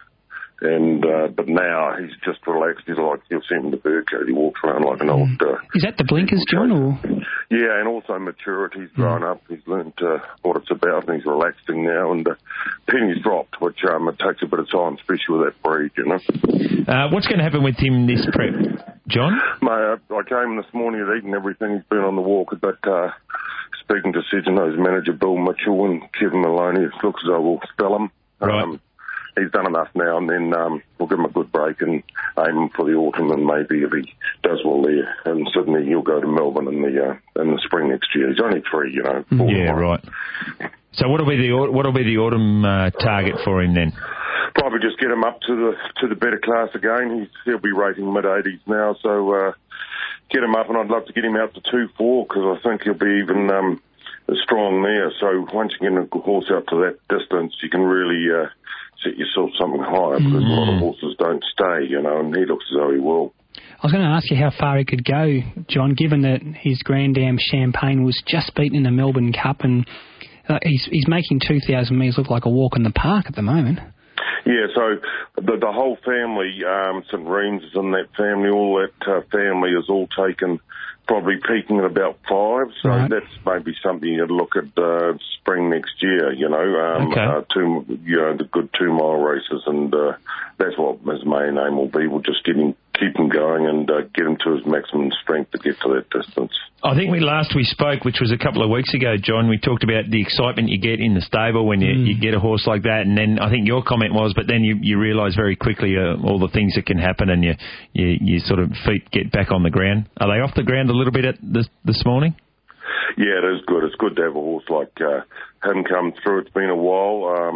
but now he's just relaxed. He's like, you'll see him in the Burco. He walks around like an old... Is that the blinkers, John? Or? Yeah, and also maturity. He's grown up. He's learned what it's about, and he's relaxing now. And pennies dropped, which it takes a bit of time, especially with that breed, you know. What's going to happen with him this prep, John? Mate, I came this morning, he'd eaten everything. He's been on the walk, but speaking to Sedgeno's manager, Bill Mitchell, and Kevin Maloney, it looks as though we'll spell him. Right. He's done enough now, and then we'll give him a good break and aim him for the autumn, and maybe if he does well there in Sydney, he'll go to Melbourne in the spring next year. He's only 3, you know. 4 Yeah, right. So what'll be the autumn target for him then? Probably just get him up to the better class again. He'll be rating mid-80s now, so get him up, and I'd love to get him out to 2-4, because I think he'll be even strong there. So once you get a horse out to that distance, you can really set yourself something higher, because a lot of horses don't stay, you know, and he looks as though he will. I was going to ask you how far he could go, John, given that his Grand Dam Champagne was just beaten in the Melbourne Cup, and he's making 2,000 metres look like a walk in the park at the moment. Yeah, so the whole family, St Reams is in that family, all that family is all taken, probably peaking at about 5, so that's maybe something you'd look at spring next year, you know, the good 2-mile races, and that's what his main aim will be. We'll just keep him going and get him to his maximum strength to get to that distance. I think last we spoke, which was a couple of weeks ago, John, we talked about the excitement you get in the stable when you get a horse like that, and then I think your comment was, but then you realise very quickly all the things that can happen, and you sort of feet get back on the ground. Are they off the ground a little bit this morning? Yeah, it is good. It's good to have a horse like him come through. It's been a while.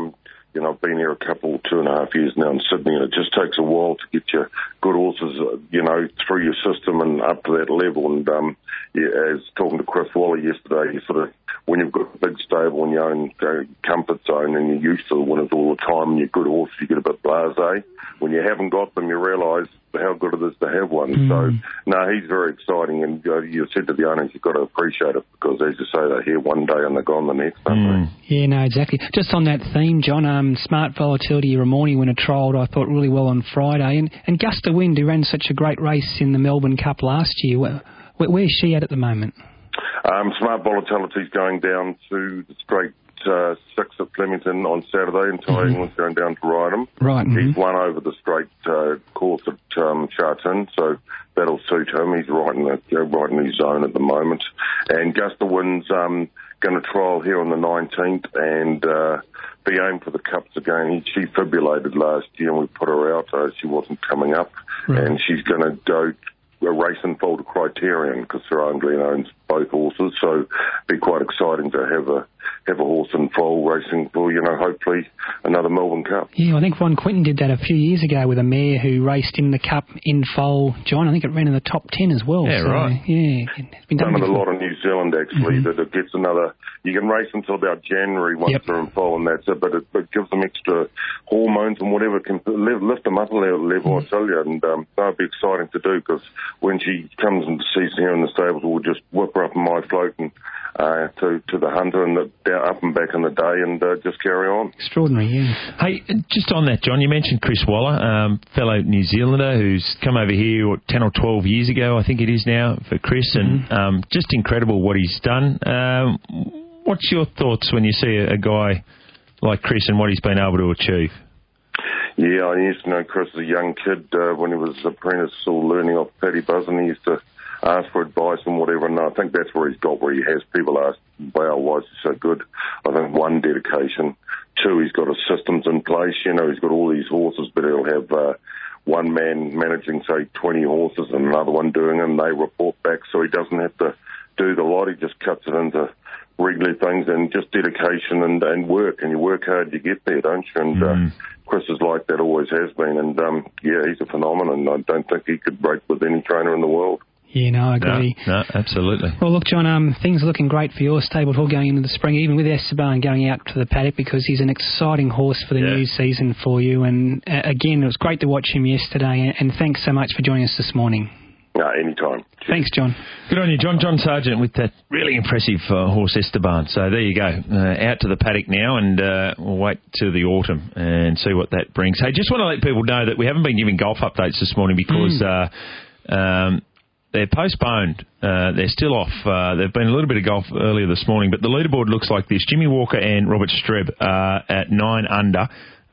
I've been here 2.5 years now in Sydney, and it just takes a while to get your good horses, through your system and up to that level. And, as talking to Chris Waller yesterday, you sort of, when you've got a big stable in your own comfort zone and you're used to the winners all the time and you're good horses, you get a bit blasé. When you haven't got them, you realise how good it is to have one. So, no, he's very exciting, and you said to the owners, you've got to appreciate it, because as you say, they're here one day and they're gone the next, aren't they? Yeah, no, exactly. Just on that theme, John, Smart Volatility, Ramornie winner, trialled, I thought, really well on Friday, and Gust of Wind, who ran such a great race in the Melbourne Cup last year, where's she at the moment? Smart Volatility's going down to the straight 6 at Flemington on Saturday, and Ty England's going down to ride him. Right. He's won over the straight course at Charlton, so that'll suit him. He's right in his zone at the moment. And Gust of Wind's going to trial here on the 19th and be aimed for the Cups again. She fibrillated last year and we put her out. She wasn't coming up. Right. And she's going to go a race and fold a Criterion, because Sir Owen Glenn owns both horses, so it'd be quite exciting to have a horse in foal racing for, hopefully another Melbourne Cup. Yeah, I think Ron Quinton did that a few years ago with a mare who raced in the Cup in foal, John. I think it ran in the top 10 as well. Yeah, so, right. Yeah, it's been done a lot in New Zealand, actually, that it gets another... You can race until about January once they're in foal, and that's it, but it gives them extra hormones and whatever, can lift them up a level, I tell you, and that'll be exciting to do, because when she comes into season here in the stables, we'll just whip her up in my float and to the Hunter and up and back in the day, and just carry on. Extraordinary, yeah. Hey, just on that, John, you mentioned Chris Waller, fellow New Zealander who's come over here 10 or 12 years ago, I think it is now, for Chris, and just incredible what he's done. What's your thoughts when you see a guy like Chris and what he's been able to achieve? Yeah, I used to know Chris as a young kid when he was apprentice or learning off Paddy Buzz, and he used to ask for advice and whatever, and I think that's where he's got, where he has people ask, wow, why is he so good? I think 1, dedication. 2, he's got his systems in place. He's got all these horses, but he'll have one man managing, say, 20 horses and another one doing them. They report back, so he doesn't have to do the lot. He just cuts it into regular things and just dedication and work. And you work hard, you get there, don't you? And Chris is like that, always has been. And, he's a phenomenon. I don't think he could break with any trainer in the world. Yeah, no, I agree. No, absolutely. Well, look, John, things are looking great for your stable talk going into the spring, even with Esteban going out to the paddock, because he's an exciting horse for the new season for you. And, again, it was great to watch him yesterday, and thanks so much for joining us this morning. No, anytime. Thanks, John. Good on you, John. John Sargent with that really impressive horse Esteban. So there you go. Out to the paddock now, and we'll wait till the autumn and see what that brings. Hey, just want to let people know that we haven't been giving golf updates this morning because they're postponed. They're still off. There've been a little bit of golf earlier this morning, but the leaderboard looks like this. Jimmy Walker and Robert Streb are at 9 under.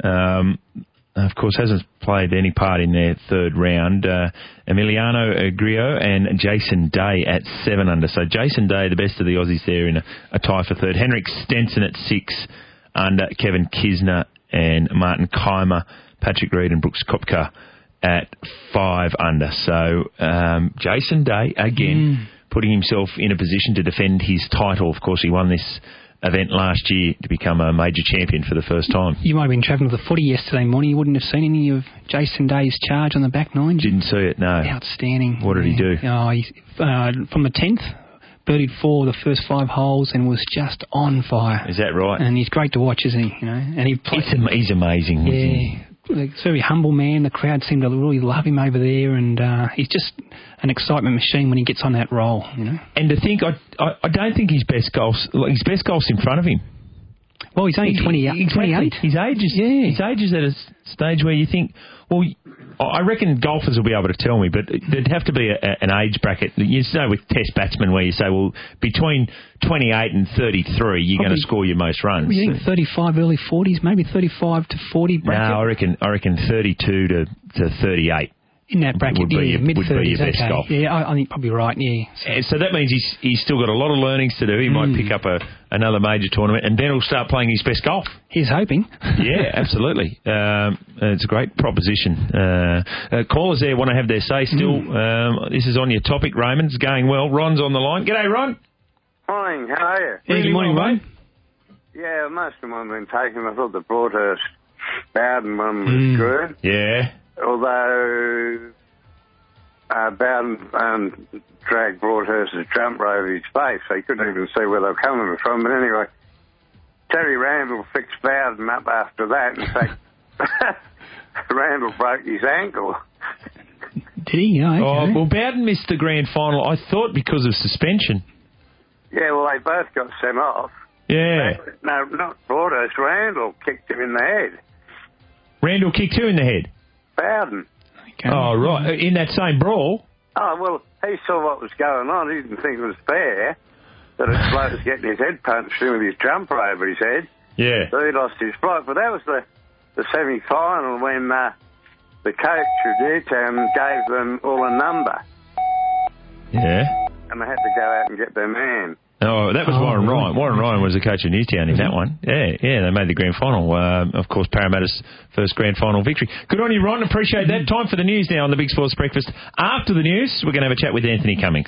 Of course, hasn't played any part in their third round. Emiliano Grillo and Jason Day at 7 under. So Jason Day, the best of the Aussies there in a tie for third. Henrik Stenson at 6 under. Kevin Kisner and Martin Keimer, Patrick Reed and Brooks Koepka at 5 under. So Jason Day, again, putting himself in a position to defend his title. Of course, he won this event last year to become a major champion for the first time. You might have been travelling with the footy yesterday morning. You wouldn't have seen any of Jason Day's charge on the back nine. Didn't see it, no. Outstanding. What did he do? From the 10th, birdied 4 of the first 5 holes and was just on fire. Is that right? And he's great to watch, isn't he? And he's amazing. Yeah. He's a very humble man. The crowd seem to really love him over there, and he's just an excitement machine when he gets on that roll, And to think, I don't think his best golf's in front of him. Well, he's only 28. His age is at a stage where you think, well, I reckon golfers will be able to tell me, but there'd have to be an age bracket. You know, with test batsmen where you say, well, between 28 and 33, you're going to score your most runs. You think 35, early 40s, maybe 35 to 40 bracket? No, I reckon 32 to 38. In that bracket, mid-30s, would be your best okay. golf. Yeah, I think probably right, yeah. So that means he's still got a lot of learnings to do. He might pick up another major tournament, and then he'll start playing his best golf. He's hoping. Yeah, absolutely. It's a great proposition. Callers there want to have their say still. This is on your topic, Raymond. It's going well. Ron's on the line. G'day, Ron. Morning, how are you? Good morning, Ron. Yeah, most of them have been taken. I thought the Broadhurst Bowden one was good. Yeah. Although Bowden dragged Broadhurst's jump over his face, so he couldn't even see where they were coming from. But anyway, Terry Randall fixed Bowden up after that. In fact, Randall broke his ankle. Did he? Oh, okay. Oh, well, Bowden missed the grand final, I thought, because of suspension. Yeah, well, they both got sent off. Yeah. No, not Broadhurst. Randall kicked him in the head. Randall kicked who in the head? Bowden. Okay. Oh, right. In that same brawl? Oh, well, he saw what was going on. He didn't think it was fair that a bloke was getting his head punched in with his jumper over his head. Yeah. So he lost his flight. But that was the semi-final when the coach of Newtown gave them all a number. Yeah. And they had to go out and get their man. Oh, that was Warren Ryan. Warren Ryan was the coach of Newtown in that one. Yeah, they made the grand final. Of course, Parramatta's first grand final victory. Good on you, Ron. Appreciate that. Time for the news now on the Big Sports Breakfast. After the news, we're going to have a chat with Anthony Cummings.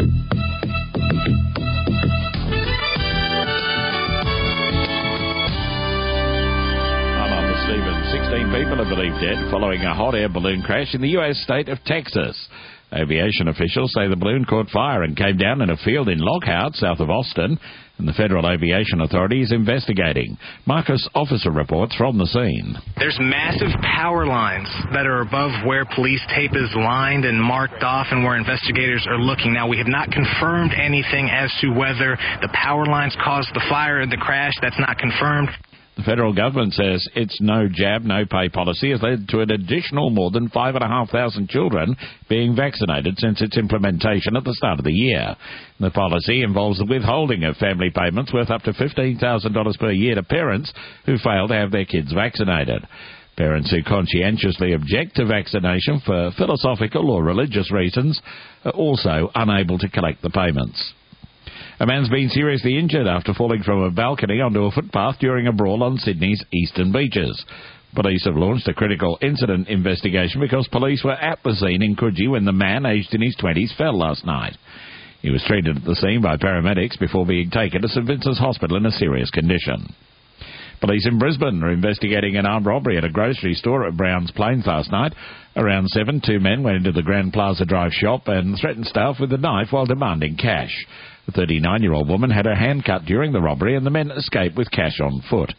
I'm on the Stephen. 16 people are believed dead following a hot air balloon crash in the U.S. state of Texas. Aviation officials say the balloon caught fire and came down in a field in Lockhart, south of Austin, and the Federal Aviation Authority is investigating. Marcus Officer reports from the scene. There's massive power lines that are above where police tape is lined and marked off and where investigators are looking. Now, we have not confirmed anything as to whether the power lines caused the fire or the crash. That's not confirmed. The federal government says its no jab, no pay policy has led to an additional more than 5,500 children being vaccinated since its implementation at the start of the year. The policy involves the withholding of family payments worth up to $15,000 per year to parents who fail to have their kids vaccinated. Parents who conscientiously object to vaccination for philosophical or religious reasons are also unable to collect the payments. A man's been seriously injured after falling from a balcony onto a footpath during a brawl on Sydney's eastern beaches. Police have launched a critical incident investigation because police were at the scene in Coogee when the man, aged in his 20s, fell last night. He was treated at the scene by paramedics before being taken to St Vincent's Hospital in a serious condition. Police in Brisbane are investigating an armed robbery at a grocery store at Browns Plains last night. Around 7, 2 men went into the Grand Plaza Drive shop and threatened staff with a knife while demanding cash. The 39-year-old woman had her hand cut during the robbery and the men escaped with cash on foot.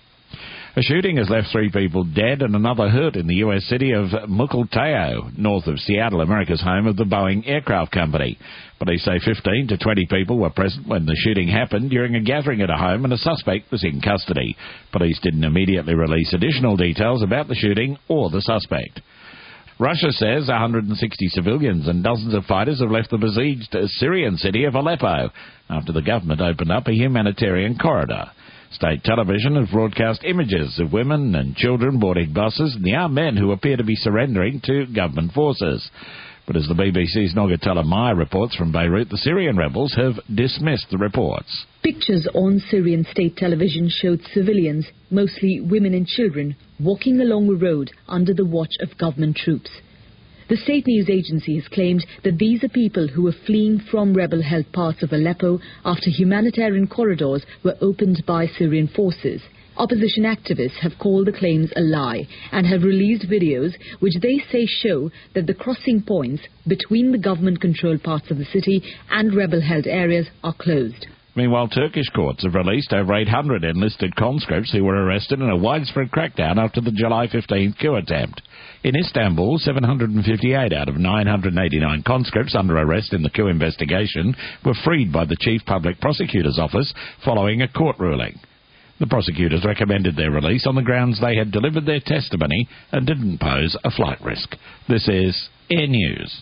A shooting has left 3 people dead and another hurt in the U.S. city of Mukilteo, north of Seattle, America's home of the Boeing Aircraft Company. Police say 15 to 20 people were present when the shooting happened during a gathering at a home and a suspect was in custody. Police didn't immediately release additional details about the shooting or the suspect. Russia says 160 civilians and dozens of fighters have left the besieged Syrian city of Aleppo after the government opened up a humanitarian corridor. State television has broadcast images of women and children boarding buses and the armed men who appear to be surrendering to government forces. But as the BBC's Nogatella Meyer reports from Beirut, the Syrian rebels have dismissed the reports. Pictures on Syrian state television showed civilians, mostly women and children, walking along a road under the watch of government troops. The state news agency has claimed that these are people who were fleeing from rebel-held parts of Aleppo after humanitarian corridors were opened by Syrian forces. Opposition activists have called the claims a lie and have released videos which they say show that the crossing points between the government-controlled parts of the city and rebel-held areas are closed. Meanwhile, Turkish courts have released over 800 enlisted conscripts who were arrested in a widespread crackdown after the July 15th coup attempt. In Istanbul, 758 out of 989 conscripts under arrest in the coup investigation were freed by the Chief Public Prosecutor's Office following a court ruling. The prosecutors recommended their release on the grounds they had delivered their testimony and didn't pose a flight risk. This is Air News.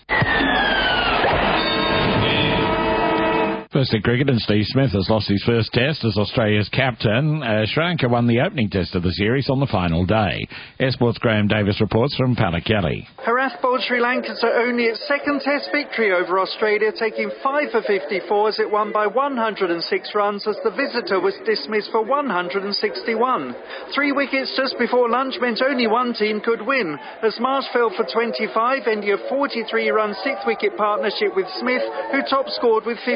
First in cricket, and Steve Smith has lost his first test as Australia's captain. Sri Lanka won the opening test of the series on the final day. Air Sports' Graham Davis reports from Pallekele. Harassed bowled Sri Lankans are only its second test victory over Australia, taking 5 for 54 as it won by 106 runs as the visitor was dismissed for 161. 3 wickets just before lunch meant only one team could win, as Marsh fell for 25, ending a 43-run 6th wicket partnership with Smith, who top scored with 55.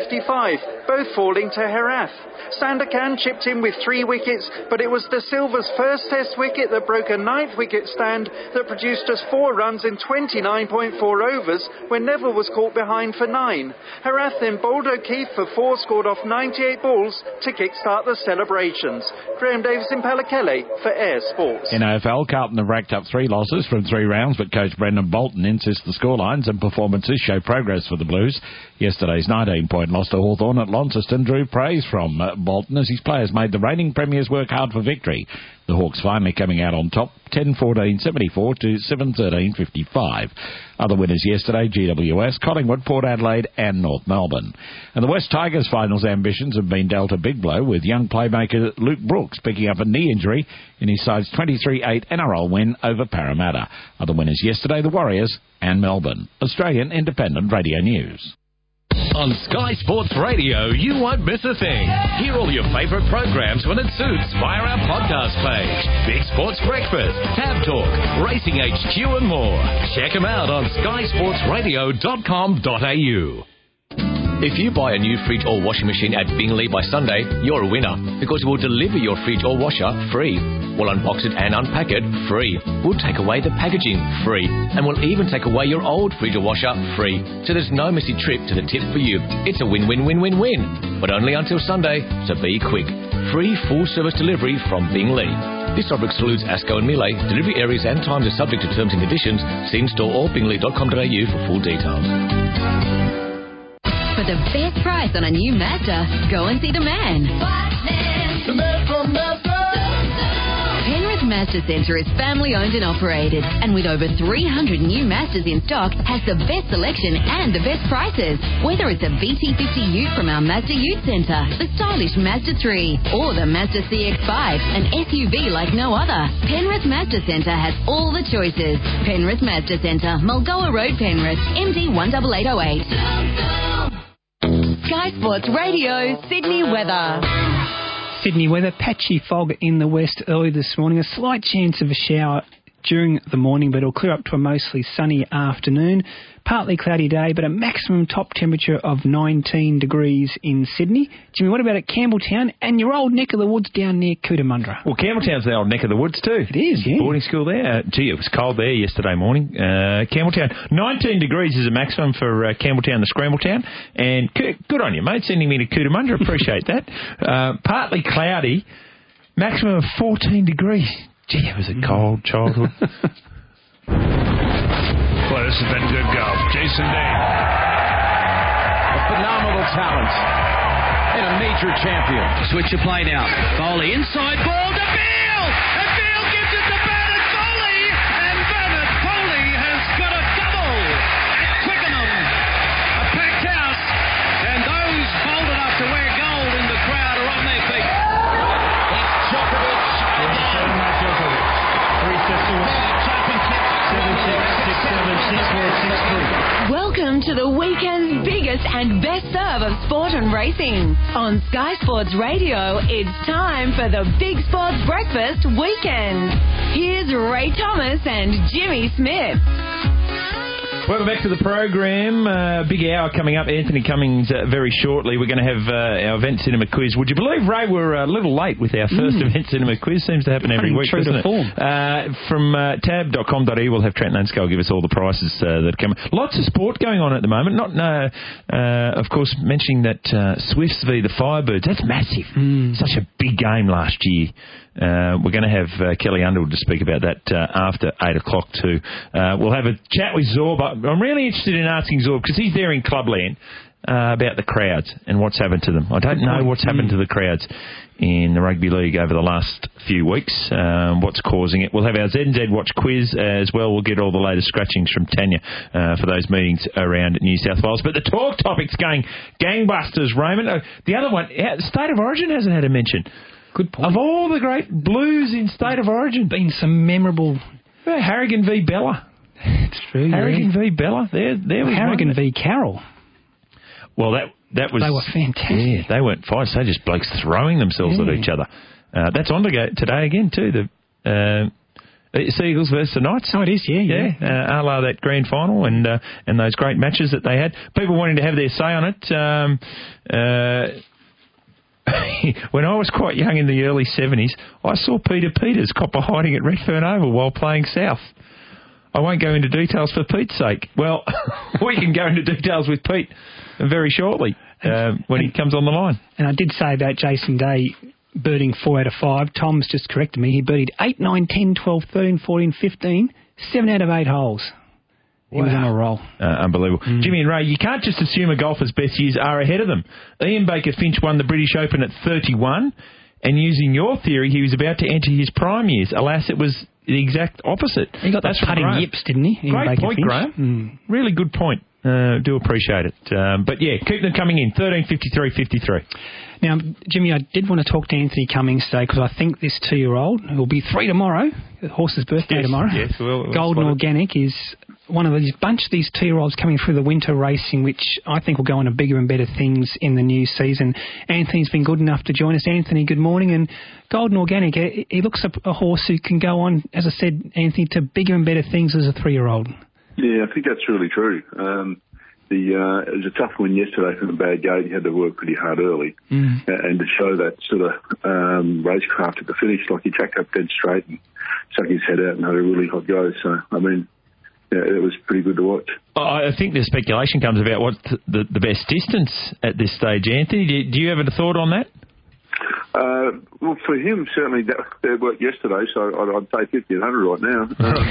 5, both falling to Herath. Sandakan chipped in with 3 wickets, but it was De Silva's first Test wicket that broke a 9th wicket stand that produced just 4 runs in 29.4 overs when Neville was caught behind for 9. Herath then bowled O'Keefe for 4, scored off 98 balls to kick-start the celebrations. Graham Davis in Pallakele for Air Sports. In AFL, Carlton have racked up 3 losses from 3 rounds, but coach Brendan Bolton insists the scorelines and performances show progress for the Blues. Yesterday's 19-point loss to Hawthorn at Launceston drew praise from Bolton as his players made the reigning premiers work hard for victory. The Hawks finally coming out on top, 10-14-74 to 7-13-55. Other winners yesterday, GWS, Collingwood, Port Adelaide and North Melbourne. And the West Tigers finals ambitions have been dealt a big blow with young playmaker Luke Brooks picking up a knee injury in his side's 23-8 NRL win over Parramatta. Other winners yesterday, the Warriors and Melbourne. Australian Independent Radio News. On Sky Sports Radio, you won't miss a thing. Hear all your favourite programs when it suits via our podcast page. Big Sports Breakfast, Tab Talk, Racing HQ and more. Check them out on skysportsradio.com.au. If you buy a new fridge or washing machine at Bingley by Sunday, you're a winner because we'll deliver your fridge or washer free. We'll unbox it and unpack it free. We'll take away the packaging free. And we'll even take away your old fridge or washer free. So there's no messy trip to the tip for you. It's a win-win-win-win-win. But only until Sunday, so be quick. Free full-service delivery from Bingley. This offer excludes Asco and Miele. Delivery areas and times are subject to terms and conditions. See in-store or bingley.com.au for full details. For the best price on a new Mazda, go and see the man. The man from Mazda. Penrith Mazda Centre is family-owned and operated, and with over 300 new Mazdas in stock, has the best selection and the best prices. Whether it's a VT50 Ute from our Mazda Ute Centre, the stylish Mazda 3, or the Mazda CX-5, an SUV like no other, Penrith Mazda Centre has all the choices. Penrith Mazda Centre, Mulgoa Road, Penrith, MD 18808. Sky Sports Radio, Sydney weather. Sydney weather, patchy fog in the west early this morning. A slight chance of a shower during the morning, but it'll clear up to a mostly sunny afternoon. Partly cloudy day, but a maximum top temperature of 19 degrees in Sydney. Jimmy, what about at Campbelltown and your old neck of the woods down near Cootamundra? Well, Campbelltown's the old neck of the woods too. It is, yeah. Boarding school there. Gee, it was cold there yesterday morning. Campbelltown, 19 degrees is a maximum for Campbelltown to Scrambletown. And good on you, mate, sending me to Cootamundra. Appreciate that. Partly cloudy, maximum of 14 degrees. Gee, it was a cold childhood. Boy, this has been good golf. Jason Day. A phenomenal talent and a major champion. Switch of play now. Foley inside ball to Beale. And Beale gives it to Bernard Foley. And Bernard Foley has got a double at Twickenham. A packed house. And those bold enough to wear gold in the crowd are on their feet. It's Djokovic again. Welcome to the weekend's biggest and best serve of sport and racing. On Sky Sports Radio, it's time for the Big Sports Breakfast Weekend. Here's Ray Thomas and Jimmy Smith. Welcome back to the program. Big hour coming up. Anthony Cummings very shortly. We're going to have our Event Cinema quiz. Would you believe, Ray, we're a little late with our first Event Cinema quiz? Seems to happen every week, doesn't it? From tab.com.au, we'll have Trent Nunsco give us all the prices that come. Lots of sport going on at the moment. Of course, mentioning that Swifts v the Firebirds. That's massive. Such a big game last year. We're going to have Kelly Underwood to speak about that after 8 o'clock too. We'll have a chat with Zorb. I'm really interested in asking Zorb, because he's there in Clubland, about the crowds and what's happened to them. I don't know what's happened to the crowds in the Rugby League over the last few weeks, what's causing it. We'll have our ZNZ Watch quiz as well. We'll get all the latest scratchings from Tanya for those meetings around New South Wales. But the talk topic's going gangbusters, Raymond. The other one, State of Origin hasn't had a mention. Good point. Of all the great blues in State of Origin. Been some memorable... Harrigan v Bella. It's true. Harrigan v Bella. There was Harrigan v Carroll. Well, that was... They were fantastic. Yeah, they weren't fights. They just blokes throwing themselves at each other. That's on to go today again too. Seagulls versus the Knights. Oh, it is, yeah. A la that grand final and those great matches that they had. People wanting to have their say on it. When I was quite young in the early 70s, I saw Peter Peters copper hiding at Redfern Oval while playing South. I won't go into details for Pete's sake. Well, we can go into details with Pete very shortly when he comes on the line. And I did say about Jason Day birding 4 out of 5. Tom's just corrected me. He birdied 8, 9, 10, 12, 13, 14, 15, 7 out of 8 holes. He was on a roll. Unbelievable. Jimmy and Ray, you can't just assume a golfer's best years are ahead of them. Ian Baker Finch won the British Open at 31, and using your theory, he was about to enter his prime years. Alas, it was the exact opposite. He got those putting yips, didn't he? Great Baker point, Finch. Graham. Really good point. Do appreciate it. But yeah, keep them coming in. 13.53.53. Now, Jimmy, I did want to talk to Anthony Cummings today because I think this 2-year-old, who will be 3 tomorrow, the horse's birthday tomorrow, Golden Organic, is one of these bunch of these 2-year-olds coming through the winter racing, which I think will go on to bigger and better things in the new season. Anthony's been good enough to join us. Anthony, good morning. And Golden Organic, he looks a horse who can go on, as I said, Anthony, to bigger and better things as a 3-year-old. Yeah, I think that's really true. It was a tough win yesterday from the bad gate. He had to work pretty hard early. And to show that sort of racecraft at the finish, like he tracked up dead straight and stuck his head out and had a really hot go. So, I mean, yeah, it was pretty good to watch. I think the speculation comes about what's the best distance at this stage, Anthony. Do you have a thought on that? Well, for him, certainly that worked yesterday, so I'd say 1,500 right now.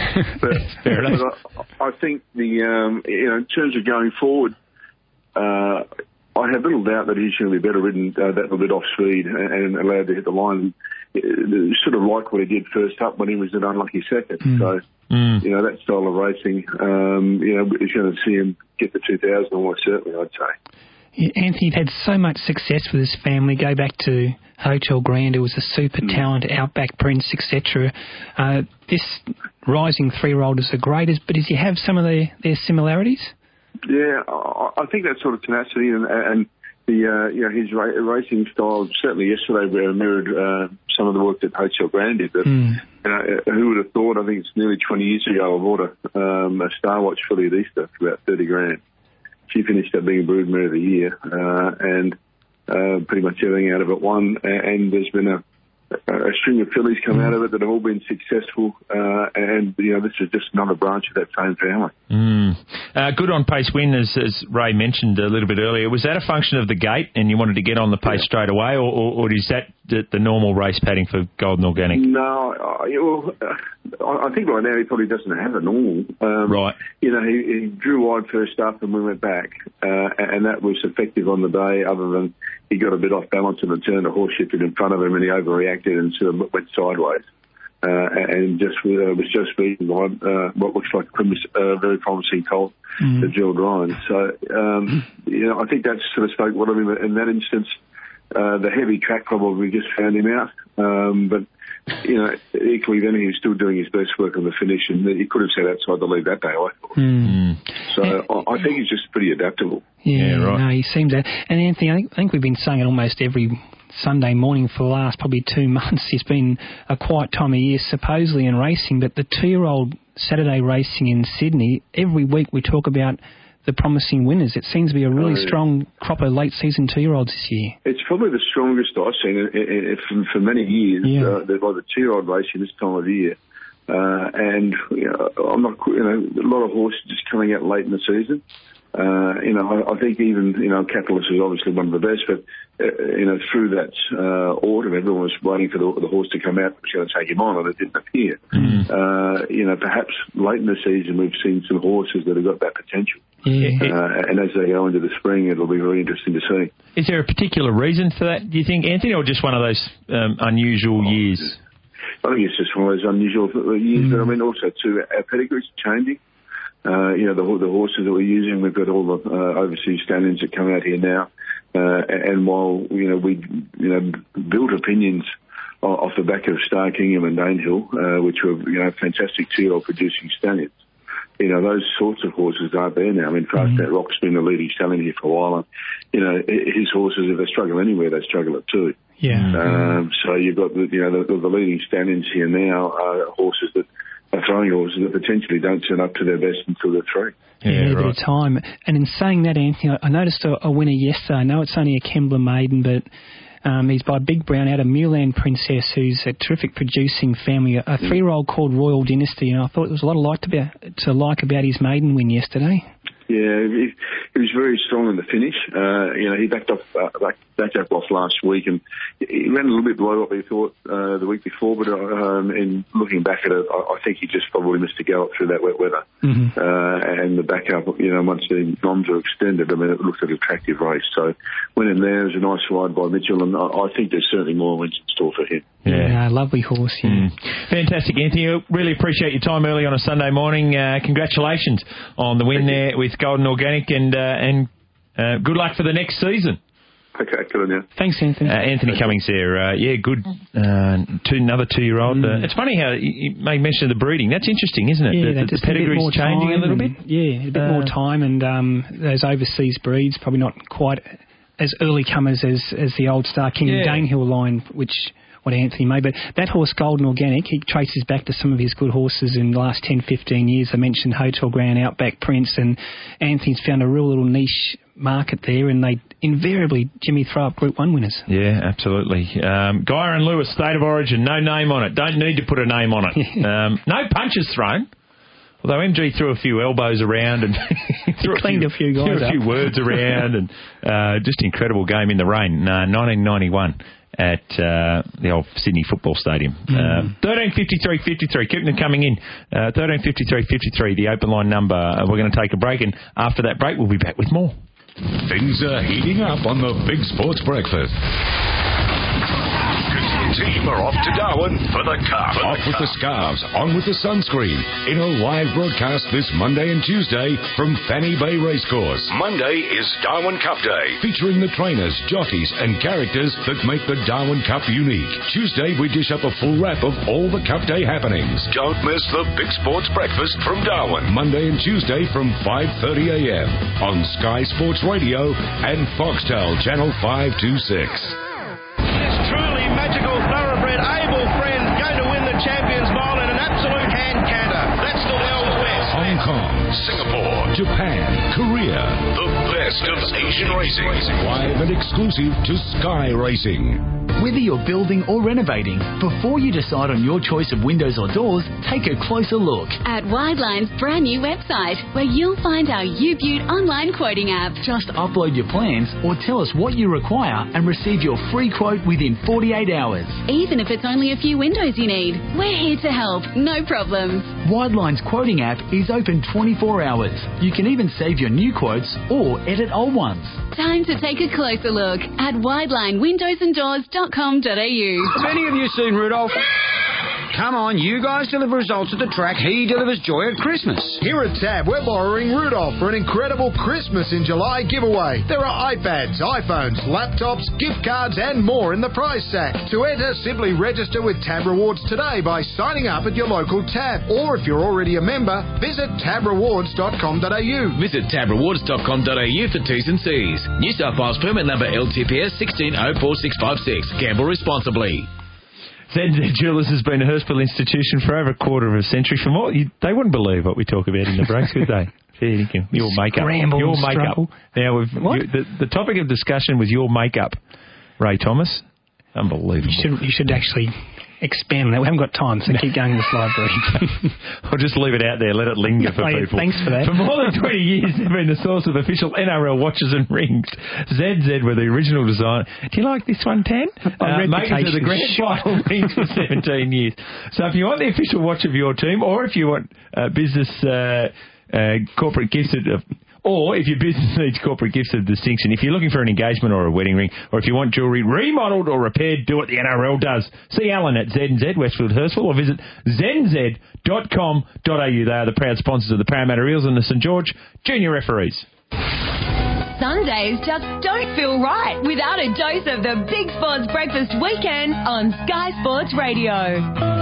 But I think in terms of going forward, I have little doubt that he's going to be better ridden that little bit off speed and allowed to hit the line. Sort of like what he did first up when he was an unlucky second. So, that style of racing, he's going to see him get the 2,000 almost certainly, I'd say. Yeah, Anthony had so much success with his family. Go back to Hotel Grand, who was a super talent, Outback Prince, etc. This rising 3-year-old is the greatest, but does he have some of their similarities? Yeah, I think that sort of tenacity and his racing style certainly yesterday mirrored some of the work that Hotel Grand did. But, who would have thought? I think it's nearly 20 years ago I bought a Star Watch filly at Easter for about 30 grand. She finished up being Broodmare of the Year, and pretty much everything out of it won. And there's been a string of fillies come out of it that have all been successful, and this is just another branch of that same family. Good on pace win, as Ray mentioned a little bit earlier. Was that a function of the gate, and you wanted to get on the pace straight away, or is that the normal race padding for Golden Organic? No, I think right now he probably doesn't have a normal. Right. He drew wide first up and we went back, and that was effective on the day, other than he got a bit off balance and the turn, the horse shifted in front of him and he overreacted and sort of went sideways. And was just beaten by what looks like a very promising colt, the Gerald Ryan. So, I think that's sort of spoke what I mean in that instance. The heavy track probably just found him out. But, equally then he was still doing his best work on the finish, and he could have sat outside the lead that day, I thought. So I think he's just pretty adaptable. Yeah, right. No, he seems that. And Anthony, I think we've been saying it almost every Sunday morning for the last probably 2 months. It's been a quiet time of year, supposedly, in racing, but the 2-year-old Saturday racing in Sydney, every week we talk about the promising winners. It seems to be a really strong crop of late-season 2-year-olds this year. It's probably the strongest I've seen for many years. By the 2-year-old racing this time of year. And I'm not, a lot of horses just coming out late in the season. I think even, Catalyst is obviously one of the best, but, through that autumn, everyone was waiting for the horse to come out that was going to take him on, and it didn't appear. Perhaps late in the season we've seen some horses that have got that potential. And as they go into the spring, it'll be really interesting to see. Is there a particular reason for that, do you think, Anthony, or just one of those unusual years? I think it's just one of those unusual years, but I mean also too, our pedigrees are changing. The horses that we're using, we've got all the overseas stallions that come out here now, and while we built opinions off the back of Star Kingham and Danehill, which were fantastic 2-year-old producing stallions, those sorts of horses aren't there now. I mean, Fast Out Rock's been the leading stallion here for a while, and his horses, if they struggle anywhere, they struggle at 2. So you've got the leading stallions here now are horses that throwing horses that potentially don't turn up to their best until they're 3. Yeah, a bit of time. And in saying that, Anthony, I noticed a winner yesterday. I know it's only a Kembla maiden, but he's by Big Brown out of Muirland Princess, who's a terrific producing family, a 3-year-old called Royal Dynasty, and I thought there was a lot to like about his maiden win yesterday. Yeah, he was very strong in the finish. He backed up last week, and he ran a little bit below what we thought the week before. But in looking back at it, I think he just probably missed a gallop through that wet weather. Mm-hmm. And the backup, once the noms are extended, I mean, it looked like an attractive race. So went in there. It was a nice ride by Mitchell, and I think there's certainly more wins in store for him. Yeah, lovely horse. Yeah. Fantastic, Anthony. Really appreciate your time early on a Sunday morning. Congratulations on the win there with Golden Organic, and good luck for the next season. Okay, good on you. Thanks, Anthony. Anthony Cummings there. Good. Another 2-year-old. It's funny how you made mention of the breeding. That's interesting, isn't it? Yeah, the pedigree's changing a little bit. Yeah, a bit more time, and those overseas breeds probably not quite as early comers as the old Star King Danehill line, what Anthony made. But that horse, Golden Organic, he traces back to some of his good horses in the last 10, 15 years. I mentioned Hotel Grand, Outback Prince, and Anthony's found a real little niche market there, and they invariably, Jimmy, throw up Group 1 winners. Yeah, absolutely. Guyer and Lewis, State of Origin, no name on it. Don't need to put a name on it. No punches thrown. Although MG threw a few elbows around and cleaned a few guys threw a few words around, and just incredible game in the rain. 1991 at the old Sydney Football Stadium. 13.53.53. Keep them coming in. 13.53.53, the open line number. We're going to take a break, and after that break, we'll be back with more. Things are heating up on the Big Sports Breakfast. Team are off to Darwin for the Cup. Off with the scarves, on with the sunscreen, in a live broadcast this Monday and Tuesday from Fanny Bay Racecourse. Monday is Darwin Cup Day, featuring the trainers, jockeys and characters that make the Darwin Cup unique. Tuesday we dish up a full wrap of all the Cup Day happenings. Don't miss the Big Sports Breakfast from Darwin, Monday and Tuesday from 5:30am on Sky Sports Radio and Foxtel Channel 526. Truly magical thoroughbred, able friend, going to win the Champions Mile in an absolute hand canter. That's the Wild West. Hong Kong, Singapore, Japan, Korea. The best of Asian racing. Live and exclusive to Sky Racing. Whether you're building or renovating, before you decide on your choice of windows or doors, take a closer look at Wideline's brand new website, where you'll find our UButte online quoting app. Just upload your plans or tell us what you require and receive your free quote within 48 hours. Even if it's only a few windows you need, we're here to help, no problems. Wideline's quoting app is open 24 hours. You can even save your new quotes or edit old ones. Time to take a closer look at widelinewindowsanddoors.com.au. Have any of you seen Rudolph? Come on, you guys deliver results at the track. He delivers joy at Christmas. Here at Tab, we're borrowing Rudolph for an incredible Christmas in July giveaway. There are iPads, iPhones, laptops, gift cards and more in the prize sack. To enter, simply register with Tab Rewards today by signing up at your local Tab. Or if you're already a member, visit tabrewards.com.au. Visit tabrewards.com.au for T's and C's. New South Wales permit number LTPS 1604656. Gamble responsibly. ZZ Jewellers has been a Hurstville institution for over a quarter of a century. From all, they wouldn't believe what we talk about in the breaks, would they? Your makeup. Your makeup. Now, the topic of discussion was your makeup, Ray Thomas. Unbelievable. You should actually expand on that. We haven't got time, so keep going in this library. I'll just leave it out there. Let it linger for people. Thanks for that. For more than 20 years, they've been the source of official NRL watches and rings. ZZ were the original design. Do you like this one, Tan? Makers of the grand final rings for 17 years. So if you want the official watch of your team, or if you want business corporate gifts or if your business needs corporate gifts of distinction, if you're looking for an engagement or a wedding ring, or if you want jewellery remodelled or repaired, do what the NRL does. See Alan at Z&Z, Westfield Hurstville, or visit zenz.com.au. They are the proud sponsors of the Parramatta Eels and the St George Junior Referees. Sundays just don't feel right without a dose of the Big Sports Breakfast Weekend on Sky Sports Radio.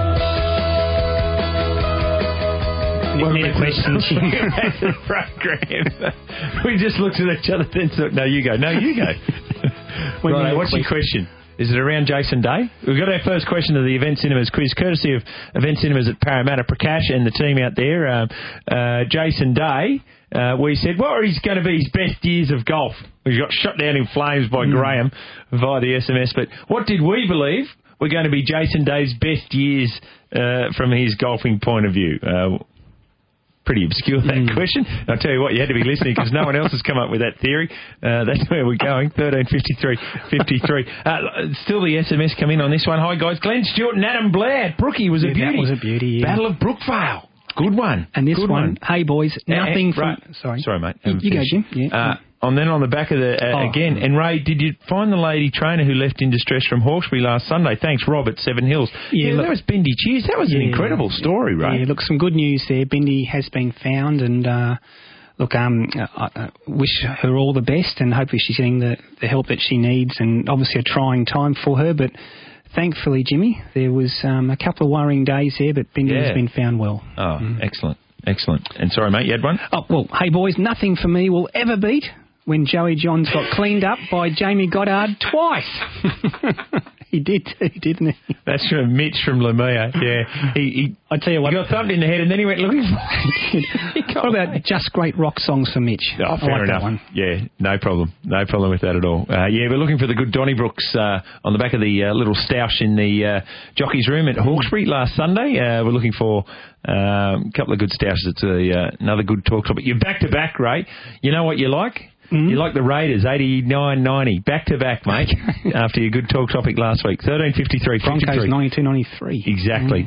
One minute questions. The program. We just looked at each other and thought, no, you go. Right, what's your question? Is it around Jason Day? We've got our first question of the Event Cinemas quiz, courtesy of Event Cinemas at Parramatta. Prakash and the team out there. Jason Day, we said, what are going to be his best years of golf? We got shot down in flames by Graham via the SMS. But what did we believe were going to be Jason Day's best years from his golfing point of view? Pretty obscure, that question. I'll tell you what, you had to be listening because no one else has come up with that theory. That's where we're going, 1353. Still the SMS come in on this one. Hi, guys. Glenn Stewart and Adam Blair. Brookie was a beauty. That was a beauty, yeah. Battle of Brookvale. Good one. And this Good one, hey, boys, nothing from... Right. Sorry, mate. You go, Jim. Yeah. And then on the back of the, again, and Ray, did you find the lady trainer who left in distress from Hawkesbury last Sunday? Thanks, Rob, at Seven Hills. Yeah, look, that was Bindi Cheers. That was an incredible story, Ray. Yeah, look, some good news there. Bindi has been found, and look, I wish her all the best, and hopefully she's getting the help that she needs, and obviously a trying time for her, but thankfully, Jimmy, there was a couple of worrying days there, but Bindi has been found well. Oh, excellent. And sorry, mate, you had one? Oh, well, hey, boys, nothing for me will ever beat when Joey Johns got cleaned up by Jamie Goddard twice. He did too, didn't he? That's from Mitch from Lamia. Yeah. I tell you what. He got thumped in the head and then he went looking for it. What about Just Great Rock Songs for Mitch? Oh, fair enough. That one. Yeah, no problem. No problem with that at all. We're looking for the good Donnybrooks on the back of the little stoush in the jockey's room at Hawkesbury last Sunday. We're looking for a couple of good stoushes. It's another good talk topic. You're back-to-back, Ray. You know what you like? You like the Raiders, 89-90. Back-to-back, mate, after your good talk topic last week. 13:53. Broncos 92-93. Exactly.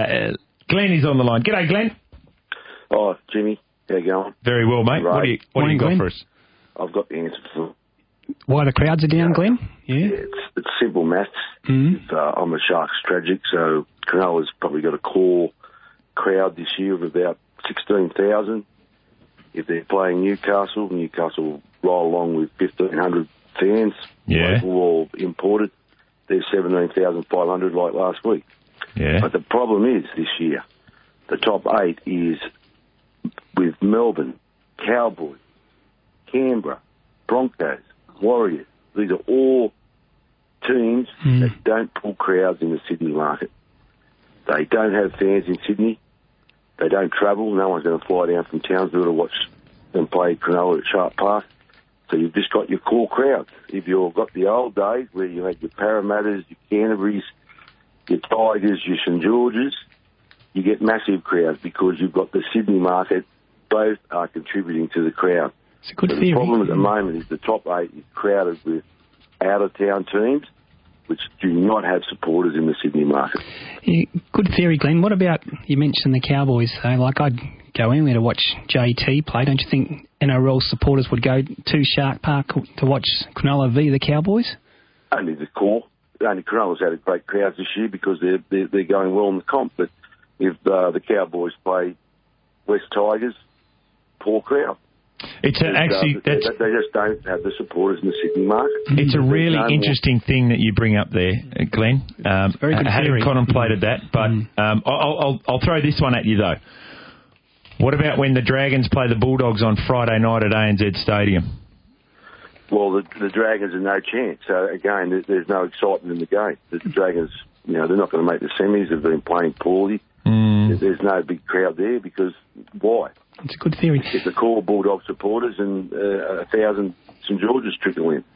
Glenn is on the line. G'day, Glenn. Oh, Jimmy. How you going? Very well, mate. Right. What do you got for us? I've got the answer for why the crowds are down, Glenn? Yeah. It's simple maths. I'm a Sharks tragic, so Cronulla's probably got a core crowd this year of about 16,000. If they're playing Newcastle will roll along with 1,500 fans, local or imported. They're 17,500 like last week. Yeah. But the problem is this year, the top 8 is with Melbourne, Cowboys, Canberra, Broncos, Warriors. These are all teams that don't pull crowds in the Sydney market. They don't have fans in Sydney. They don't travel. No one's going to fly down from Townsville to watch them play Cronulla at Sharp Park. So you've just got your core crowds. If you've got the old days where you had your Parramatters, your Canterburys, your Tigers, your St Georges, you get massive crowds because you've got the Sydney market. Both are contributing to the crowd. It's a good theory. The problem at the moment is the top 8 is crowded with out-of-town teams which do not have supporters in the Sydney market. Yeah, good theory, Glenn. What about, you mentioned the Cowboys, though. Like, I'd go anywhere to watch JT play. Don't you think NRL supporters would go to Shark Park to watch Cronulla v the Cowboys? Only the core. Only Cronulla's had a great crowd this year because they're going well in the comp. But if the Cowboys play West Tigers, poor crowd. It's actually they just don't have the supporters in the Sydney market. It's a really interesting thing that you bring up there, Glenn. Very good I hadn't contemplated that, but I'll throw this one at you though. What about when the Dragons play the Bulldogs on Friday night at ANZ Stadium? Well, the Dragons are no chance. So again, there's no excitement in the game. The Dragons, they're not going to make the semis. They've been playing poorly. There's no big crowd there because why? It's a good theory. Get the core Bulldog supporters and 1,000 St George's trickle in.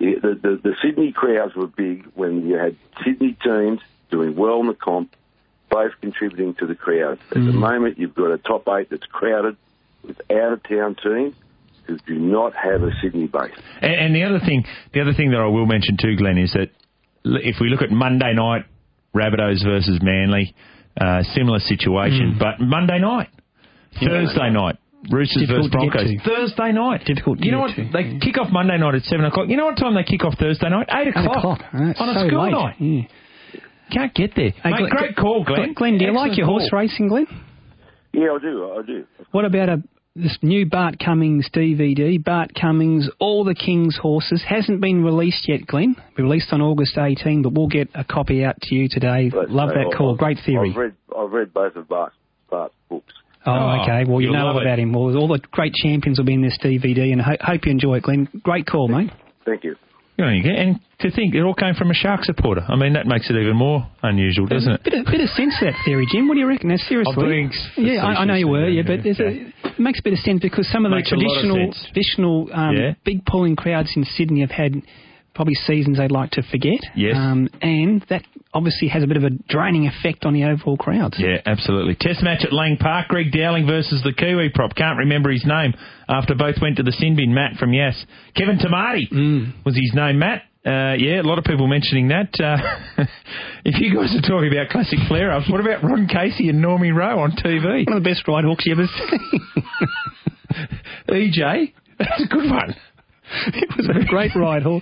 The Sydney crowds were big when you had Sydney teams doing well in the comp, both contributing to the crowd. At the moment, you've got a top 8 that's crowded with out-of-town teams who do not have a Sydney base. And the other thing that I will mention too, Glenn, is that if we look at Monday night, Rabbitohs versus Manly, similar situation, but Monday night. Thursday night, Roosters versus Broncos. Thursday night. Difficult. You know what? They kick off Monday night at 7 o'clock. You know what time they kick off Thursday night? 8 o'clock. On a school late. night. Yeah. Can't get there. Hey, Mate, great call, Glenn. Glenn, do you like your horse racing, Glenn? Yeah, I do. What about this new Bart Cummings DVD? Bart Cummings, All the King's Horses, hasn't been released yet, Glenn. It'll be released on August 18, but we'll get a copy out to you today. Love that call. Great theory. I've read both of Bart's books. Oh, okay. Well, you know all about him. Well, all the great champions will be in this DVD, and hope you enjoy it, Glenn. Great call, mate. Thank you. Good on you. And to think it all came from a Shark supporter. I mean, that makes it even more unusual, doesn't it? Bit of sense to that theory, Jim. What do you reckon? No, seriously. I know you were, but it makes a bit of sense because some of the traditional big pulling crowds in Sydney have had probably seasons they'd like to forget. Yes. And that obviously has a bit of a draining effect on the overall crowds. Yeah, absolutely. Test match at Lang Park. Greg Dowling versus the Kiwi prop. Can't remember his name after both went to the sin bin. Matt from Yass. Kevin Tamati was his name, Matt. A lot of people mentioning that. If you guys are talking about classic flare-ups, what about Ron Casey and Normie Rowe on TV? One of the best ride hawks you ever seen. EJ, that's a good one. It was a great ride hawk.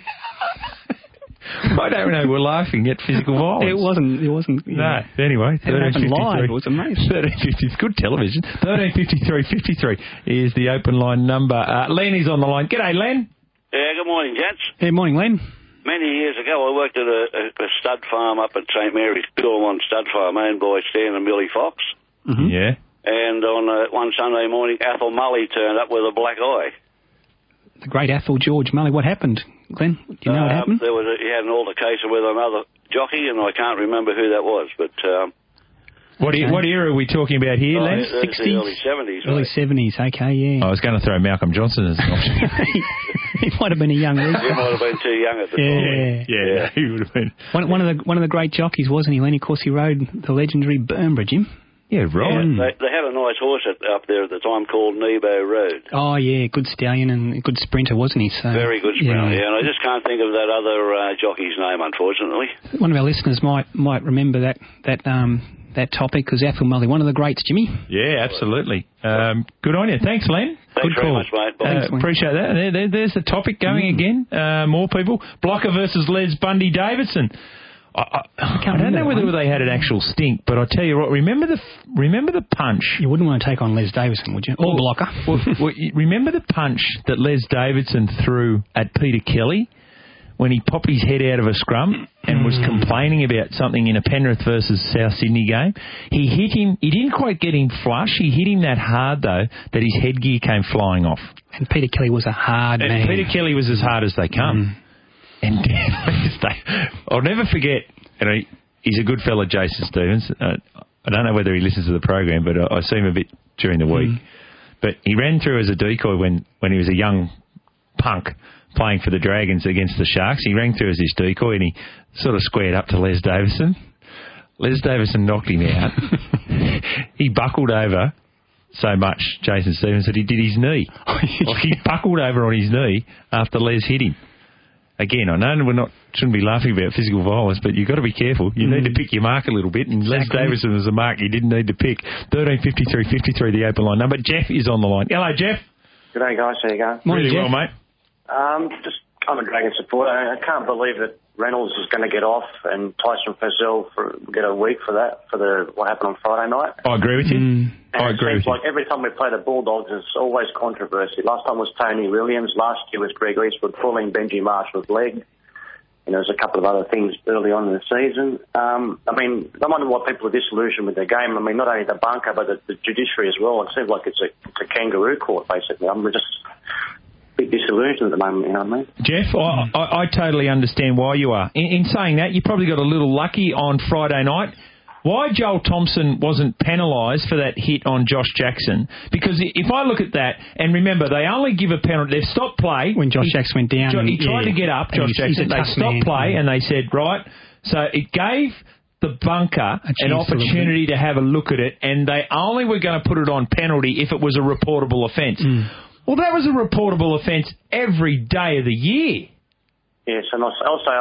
I don't know, we're laughing at physical violence. It wasn't. No, anyway. It happened live. It was amazing. 1350 is good television. 1353 is the open line number. Len is on the line. G'day, Len. Yeah, good morning, gents. Good morning, Len. Many years ago, I worked at a stud farm up at St Mary's, Dormont Stud Farm, owned by Stan and Billy Fox. Mm-hmm. Yeah. And on one Sunday morning, Athol Mully turned up with a black eye. The great Athol George Mully. What happened, Glenn? Do you know what happened? He had an altercation with another jockey, and I can't remember who that was. But what era are we talking about here, Len? 60s? The early 70s. Early 70s, okay, yeah. I was going to throw Malcolm Johnson as an option. He might have been a young rooster. He might have been too young at the time. Yeah, he would have been. One of the great jockeys, wasn't he, Len? Of course, he rode the legendary Burnborough, Jim. Yeah, right. Yeah, they had a nice horse up there at the time called Nebo Road. Oh, yeah, good stallion and a good sprinter, wasn't he? So, very good sprinter, yeah. And I just can't think of that other jockey's name, unfortunately. One of our listeners might remember that topic, because Athol Mully, one of the greats, Jimmy. Yeah, absolutely. Good on you. Thanks, Len. Thanks good very call. much, mate. Bye. Appreciate that. There's the topic going again. More people. Blocker versus Les Bundy Davidson. I don't know whether they had an actual stink, but I tell you what, remember the punch. You wouldn't want to take on Les Davidson, would you? Or Blocker. Remember the punch that Les Davidson threw at Peter Kelly when he popped his head out of a scrum and was complaining about something in a Penrith versus South Sydney game? He hit him. He didn't quite get him flush. He hit him that hard, though, that his headgear came flying off. And Peter Kelly was a hard man. Peter Kelly was as hard as they come. And I'll never forget, he's a good fella, Jason Stevens. I don't know whether he listens to the program, but I see him a bit during the week. But he ran through as a decoy when he was a young punk playing for the Dragons against the Sharks. He ran through as his decoy and he sort of squared up to Les Davison. Les Davison knocked him out. He buckled over so much, Jason Stevens, that he did his knee. He buckled over on his knee after Les hit him. Again, I know shouldn't be laughing about physical violence, but you've got to be careful. You need to pick your mark a little bit, and Les Davison was a mark you didn't need to pick. 1353 the open line number. Jeff is on the line. Hello, Jeff. G'day, guys. How you going? Really well, mate. I'm a Dragon supporter. I can't believe that Reynolds is going to get off and Tyson Frizzell get a week for that, what happened on Friday night. I agree with you. I agree with you. Like every time we play the Bulldogs, it's always controversy. Last time was Tony Williams. Last year was Greg Eastwood pulling Benji Marshall's leg. And there was a couple of other things early on in the season. I wonder why people are disillusioned with their game. I mean, not only the bunker, but the judiciary as well. It seems like it's a kangaroo court, basically. We're just a bit disillusioned at the moment, you know what I mean? Jeff, I totally understand why you are. In saying that, you probably got a little lucky on Friday night. Why Joel Thompson wasn't penalised for that hit on Josh Jackson? Because if I look at that, and remember, they only give a penalty. They've stopped play. When Josh Jackson went down. He tried to get up, Josh Jackson. They stopped play, and they said, right. So it gave the bunker an opportunity to have a look at it, and they only were going to put it on penalty if it was a reportable offence. Well, that was a reportable offence every day of the year. Yes, and also, I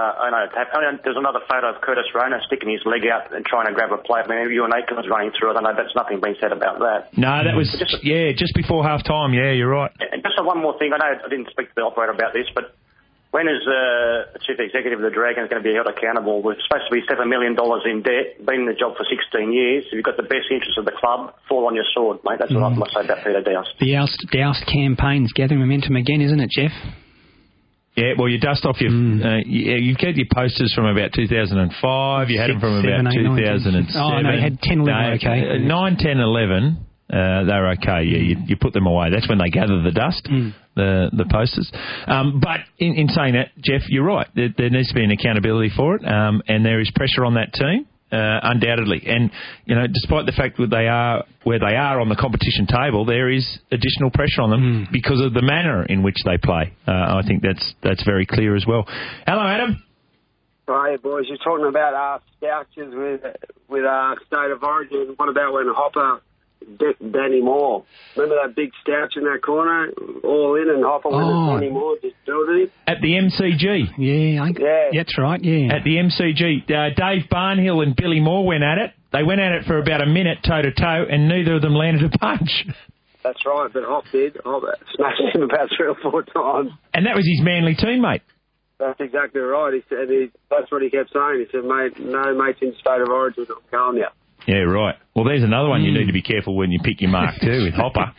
know there's another photo of Curtis Rona sticking his leg out and trying to grab a plate. I mean, Ewan Aitken was running through it. I know that's nothing been said about that. No, that was, just before half-time. Yeah, you're right. And just one more thing. I know I didn't speak to the operator about this, but when is the chief executive of the Dragons going to be held accountable? We're supposed to be $7 million in debt, been in the job for 16 years. If you've got the best interests of the club, fall on your sword, mate. That's what I must say about Peter Doust. The Doust campaign's gathering momentum again, isn't it, Jeff? Yeah, well, you dust off your... you've got your posters from about 2005. You had them from about 2007. Oh, no, you had 10, 11, okay. 9, 10, 11. they're okay. Yeah, you put them away. That's when they gather the dust, the posters. But in saying that, Jeff, you're right. There needs to be an accountability for it, and there is pressure on that team. Undoubtedly. And, despite the fact that they are where they are on the competition table, there is additional pressure on them because of the manner in which they play. I think that's very clear as well. Hello, Adam. Hi, boys. You're talking about Stouches with State of Origin. What about when Hopper Danny Moore? Remember that big Stouch in that corner? All in, and Hopper went to Danny Moore. Just build it. At the MCG. Yeah, that's right, yeah. At the MCG. Dave Barnhill and Billy Moore went at it. They went at it for about a minute, toe-to-toe, and neither of them landed a punch. That's right, but Hop did. Hop smashed him about 3 or 4 times. And that was his Manly teammate. That's exactly right. He said that's what he kept saying. He said, mate, no mates in State of Origin, I'm calling you. Yeah, right. Well, there's another one you need to be careful when you pick your mark too, with Hopper.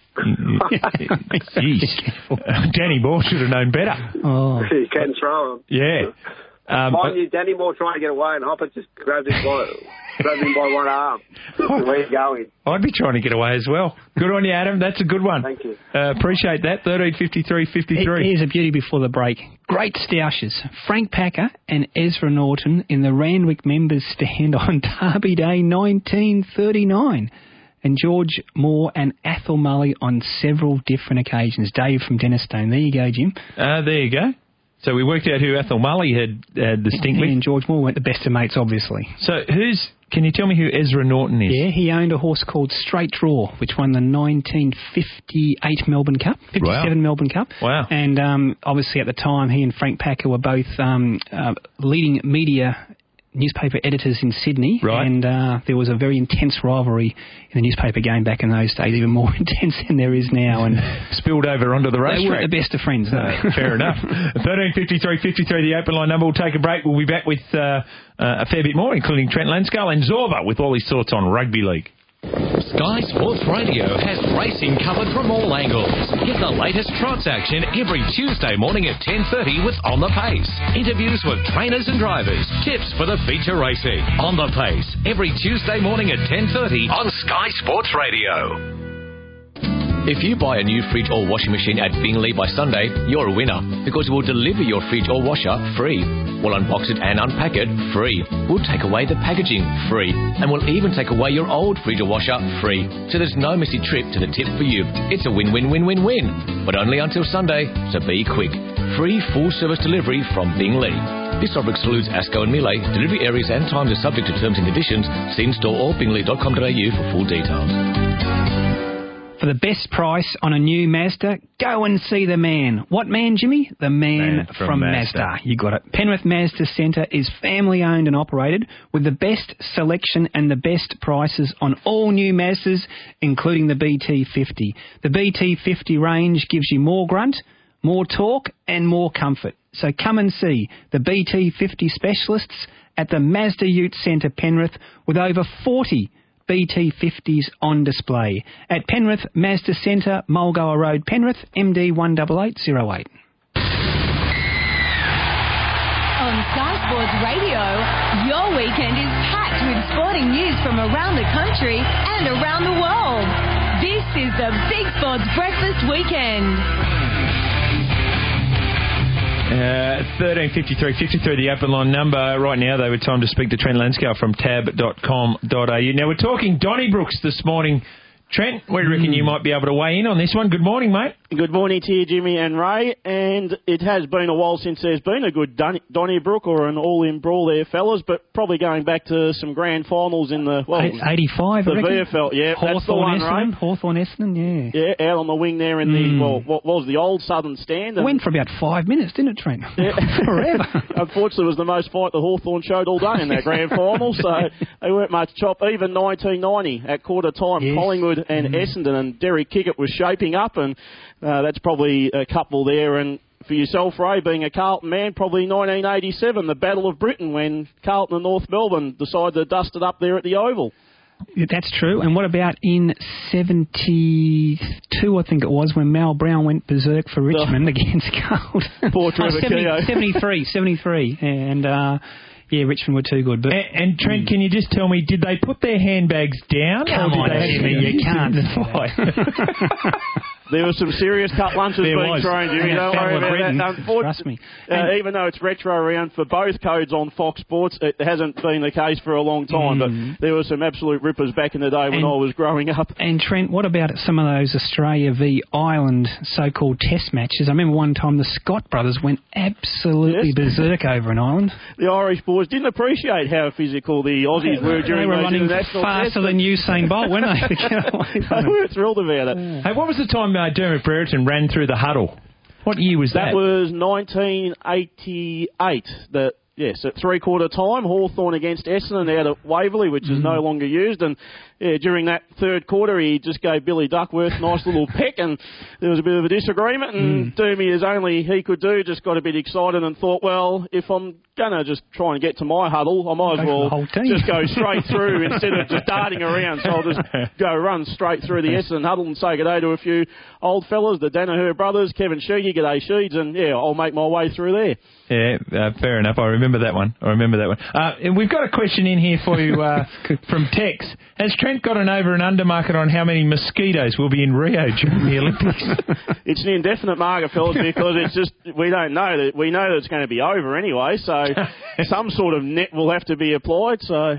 Jeez. Danny Moore should have known better. He can throw him. Yeah. Mind you, Danny Moore trying to get away, and Hopper just grabbed him by one arm. Where you going? I'd be trying to get away as well. Good on you, Adam. That's a good one. Thank you. Appreciate that. 1353-53. Here's a beauty before the break. Great stoushes. Frank Packer and Ezra Norton in the Randwick members stand on Derby Day 1939. And George Moore and Athol Mully on several different occasions. Dave from Dennisstone. There you go, Jim. There you go. So we worked out who Athol Mully had the stink with. And George Moore went the best of mates, obviously. So can you tell me who Ezra Norton is? Yeah, he owned a horse called Straight Draw, which won the 1958 Melbourne Cup, 57 Melbourne Cup. Wow. And obviously at the time, he and Frank Packer were both leading media newspaper editors in Sydney, right. And there was a very intense rivalry in the newspaper game back in those days, even more intense than there is now, and spilled over onto the racetrack. They weren't the best of friends, though. Fair enough. 1353-53, the open line number. We'll take a break. We'll be back with a fair bit more, including Trent Lanscale and Zorba with all his thoughts on rugby league. Sky Sports Radio has racing covered from all angles. Get the latest trots action every Tuesday morning at 10:30 with On the Pace. Interviews with trainers and drivers. Tips for the feature racing. On the Pace every Tuesday morning at 10:30 on Sky Sports Radio. If you buy a new fridge or washing machine at Bingley by Sunday, you're a winner because we'll deliver your fridge or washer free. We'll unbox it and unpack it free. We'll take away the packaging free. And we'll even take away your old fridge or washer free. So there's no messy trip to the tip for you. It's a win-win-win-win-win. But only until Sunday, so be quick. Free full-service delivery from Bingley. This offer excludes Asco and Miele. Delivery areas and times are subject to terms and conditions. See in-store or bingley.com.au for full details. For the best price on a new Mazda, go and see the man. What man, Jimmy? The man from Mazda. You got it. Penrith Mazda Centre is family owned and operated with the best selection and the best prices on all new Mazdas, including the BT50. The BT50 range gives you more grunt, more torque and more comfort. So come and see the BT50 specialists at the Mazda Ute Centre Penrith with over 40 BT50s on display at Penrith Mazda Centre, Mulgoa Road, Penrith, MD 18808. On Sky Sports Radio, your weekend is packed with sporting news from around the country and around the world. This is the Big Sports Breakfast Weekend. 1353-53, the open line number. Right now, though, it's time to speak to Trent Lanscale from tab.com.au. Now, we're talking Donnybrooks this morning. Trent, we reckon you might be able to weigh in on this one. Good morning, mate. Good morning to you, Jimmy and Ray. And it has been a while since there's been a good Donnybrook or an all-in brawl there, fellas, but probably going back to some grand finals in the... 85, the I reckon. VFL, yeah. That's the one, Ray. Hawthorn-Essendon, yeah. Yeah, out on the wing there in the, what was the old Southern Stand. It went for about 5 minutes, didn't it, Trent? Yeah. Forever. Unfortunately, it was the most fight the Hawthorn showed all day in that grand final, so they weren't much chop. Even 1990 at quarter time, yes. Collingwood and Essendon, and Derek Kickett was shaping up, and that's probably a couple there. And for yourself, Ray, being a Carlton man, probably 1987, the Battle of Britain, when Carlton and North Melbourne decided to dust it up there at the Oval. Yeah, that's true. And what about in 72, I think it was, when Mal Brown went berserk for Richmond against Carlton? Poor Trevor Keogh. 73. And, Yeah, Richmond were too good. But and Trent, can you just tell me, did they put their handbags down? Come on, Jimmy, you can't. There was some serious cut lunches being thrown, Jimmy. Don't worry about that. Unfortunately, even though it's retro round for both codes on Fox Sports, it hasn't been the case for a long time. But there were some absolute rippers back in the day when I was growing up. And Trent, what about some of those Australia v Ireland so-called test matches? I remember one time the Scott brothers went absolutely berserk over in Ireland. The Irish boys didn't appreciate how physical the Aussies were during those international tests. They were running faster than Usain Bolt, weren't they? They were thrilled about it. Hey, what was the time Dermot Brereton ran through the huddle? What year was that? That was 1988. Yes, at three-quarter time, Hawthorn against Essendon out at Waverley, which is no longer used. And during that third quarter, he just gave Billy Duckworth a nice little peck, and there was a bit of a disagreement. And Doomy, as only he could do, just got a bit excited and thought, well, if I'm going to just try and get to my huddle, I might as well just go straight through instead of just darting around. So I'll just go run straight through the Essendon huddle and say good day to a few old fellas, the Danaher brothers, Kevin Sheedy, g'day Sheeds, and I'll make my way through there. Yeah, fair enough. I remember that one. And we've got a question in here for you from Tex. Has Trent got an over and under market on how many mosquitoes will be in Rio during the Olympics? It's an indefinite market, fellas, because it's just we don't know that. We know that it's going to be over anyway, so some sort of net will have to be applied. So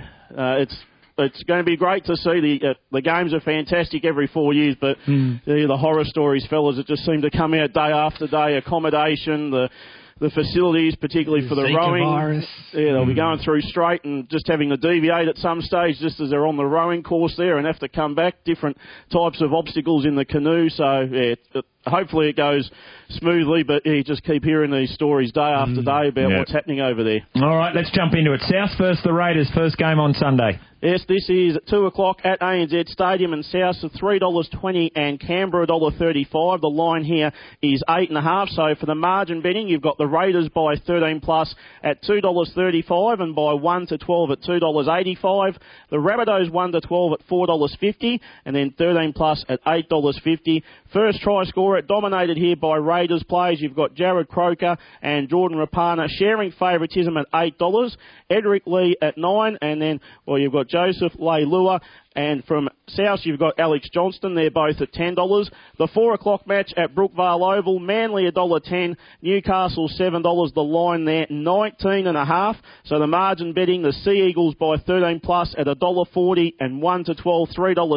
it's going to be great to see. The games are fantastic every 4 years, but the horror stories, fellas, that just seem to come out day after day. Accommodation, the facilities, particularly for the Zika rowing. Virus. Yeah, they'll be going through straight and just having to deviate at some stage just as they're on the rowing course there and have to come back. Different types of obstacles in the canoe. So, hopefully it goes smoothly, but you just keep hearing these stories day after day about what's happening over there. All right, let's jump into it. South versus the Raiders, first game on Sunday. Yes, this is at 2 o'clock at ANZ Stadium, and South are $3.20 and Canberra $1.35. The line here is 8.5. So for the margin betting, you've got the Raiders by 13 plus at $2.35 and by 1 to 12 at $2.85. The Rabbitohs 1 to 12 at $4.50 and then 13 plus at $8.50. First try scorer dominated here by Raiders players. You've got Jared Croker and Jordan Rapana sharing favouritism at $8. Edric Lee at 9, and then you've got Joseph Leilua. And from South, you've got Alex Johnston. They're both at $10. The 4 o'clock match at Brookvale Oval, Manly $1.10, Newcastle $7. The line there, 19.5. So the margin betting, the Sea Eagles by 13 plus at $1.40 and 1 to 12,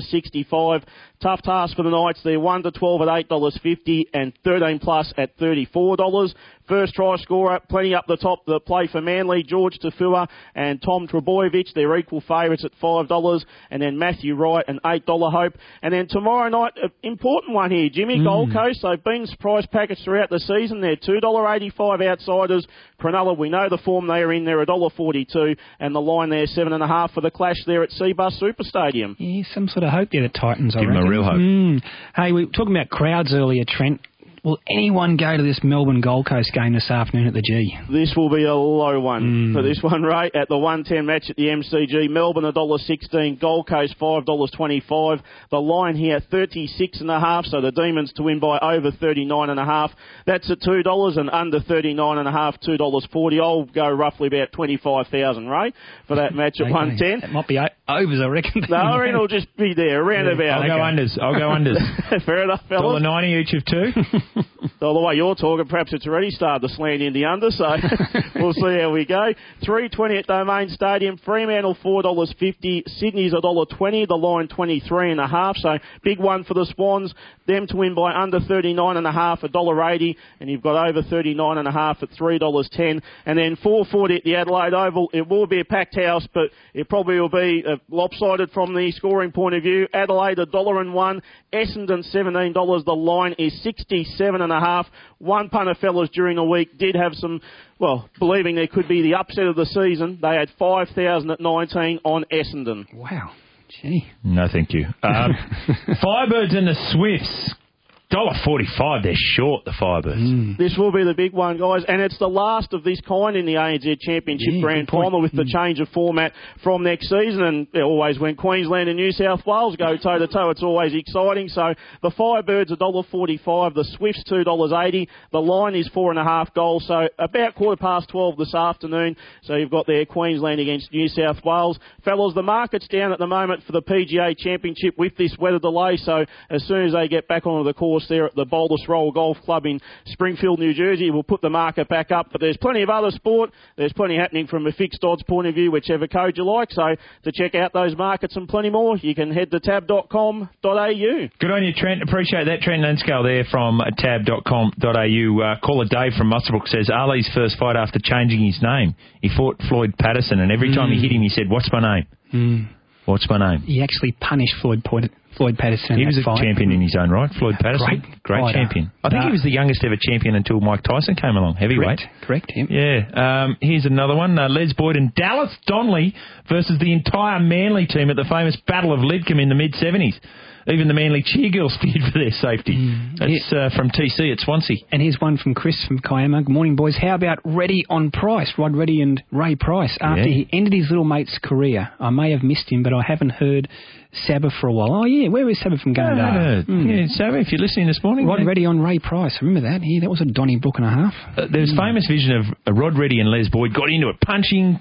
$3.65. Tough task for the Knights. They're 1 to 12 at $8.50 and 13 plus at $34. First try scorer, plenty up the top, the play for Manly, George Tafua and Tom Trebojevic. They're equal favourites at $5. And then Matthew Wright, an $8 hope. And then tomorrow night, an important one here, Jimmy, Gold Coast. They've been surprise packaged throughout the season. They're $2.85 outsiders. Cronulla, we know the form they are in. They're $1.42. And the line there, 7.5 for the clash there at Seabus Super Stadium. Yeah, some sort of hope there, the Titans, I reckon. Give them a real hope. Hey, we were talking about crowds earlier, Trent. Will anyone go to this Melbourne Gold Coast game this afternoon at the G? This will be a low one for this one, Ray. At the 1:10 match at the MCG, Melbourne $1.16, Gold Coast $5.25. The line here 36.5, so the Demons to win by over 39.5. That's at $2 and under 39.5, $2.40. I'll go roughly about 25,000, Ray, for that match at 1:10. That might be overs, I reckon. No, I reckon it'll just be there, around about. I'll go unders. Fair enough, fellas. $1.90 each of two. So the way you're talking, perhaps it's already started to slant in the under, so we'll see how we go. $3.20 at Domain Stadium, Fremantle $4.50, Sydney's $1.20, the line 23.5, so big one for the Swans. Them to win by under 39.5, $1.80, and you've got over 39.5 at $3.10. And then $4.40 at the Adelaide Oval. It will be a packed house, but it probably will be lopsided from the scoring point of view. Adelaide $1.01, Essendon $17. The line is 67.5. One punter, fellas, during the week did have some, believing there could be the upset of the season. They had 5,000 at 19 on Essendon. Wow. Gee. No, thank you. Firebirds and the Swifts. $1.45. They're short, the Firebirds. This will be the big one, guys, and it's the last of this kind in the ANZ Championship Grand Final with the change of format from next season. And always when Queensland and New South Wales go toe-to-toe, it's always exciting. So the Firebirds, $1.45, the Swifts, $2.80. The line is 4.5 goals, so about 12:15 this afternoon. So you've got there Queensland against New South Wales. Fellas, the market's down at the moment for the PGA Championship with this weather delay, so as soon as they get back onto the course there at the Boulders Roll Golf Club in Springfield, New Jersey, we'll put the market back up. But there's plenty of other sport. There's plenty happening from a fixed odds point of view, whichever code you like. So to check out those markets and plenty more, you can head to tab.com.au. Good on you, Trent. Appreciate that. Trent Nanscale there from tab.com.au. Caller Dave from Muswellbrook says, Ali's first fight after changing his name. He fought Floyd Patterson, and every time he hit him, he said, "What's my name? What's my name?" He actually punished Floyd Patterson. He was a fight. champion in his own right, Floyd Patterson. Great champion. I think he was the youngest ever champion until Mike Tyson came along, heavyweight. Correct him. Yeah. Here's another one. Les Boyd and Dallas Donnelly versus the entire Manly team at the famous Battle of Lidcombe in the mid-70s. Even the Manly cheergirls feared for their safety. That's from TC at Swansea. And here's one from Chris from Kiama. Good morning, boys. How about Reddy on Price, Rod Reddy and Ray Price, after he ended his little mate's career? I may have missed him, but I haven't heard Sabah for a while. Oh, yeah, where is Sabah from Gunnedah? Yeah, Sabah, if you're listening this morning. Rod Reddy on Ray Price. Remember that? Yeah, that was a Donnybrook and a half. There's famous vision of Rod Reddy and Les Boyd got into it, punching,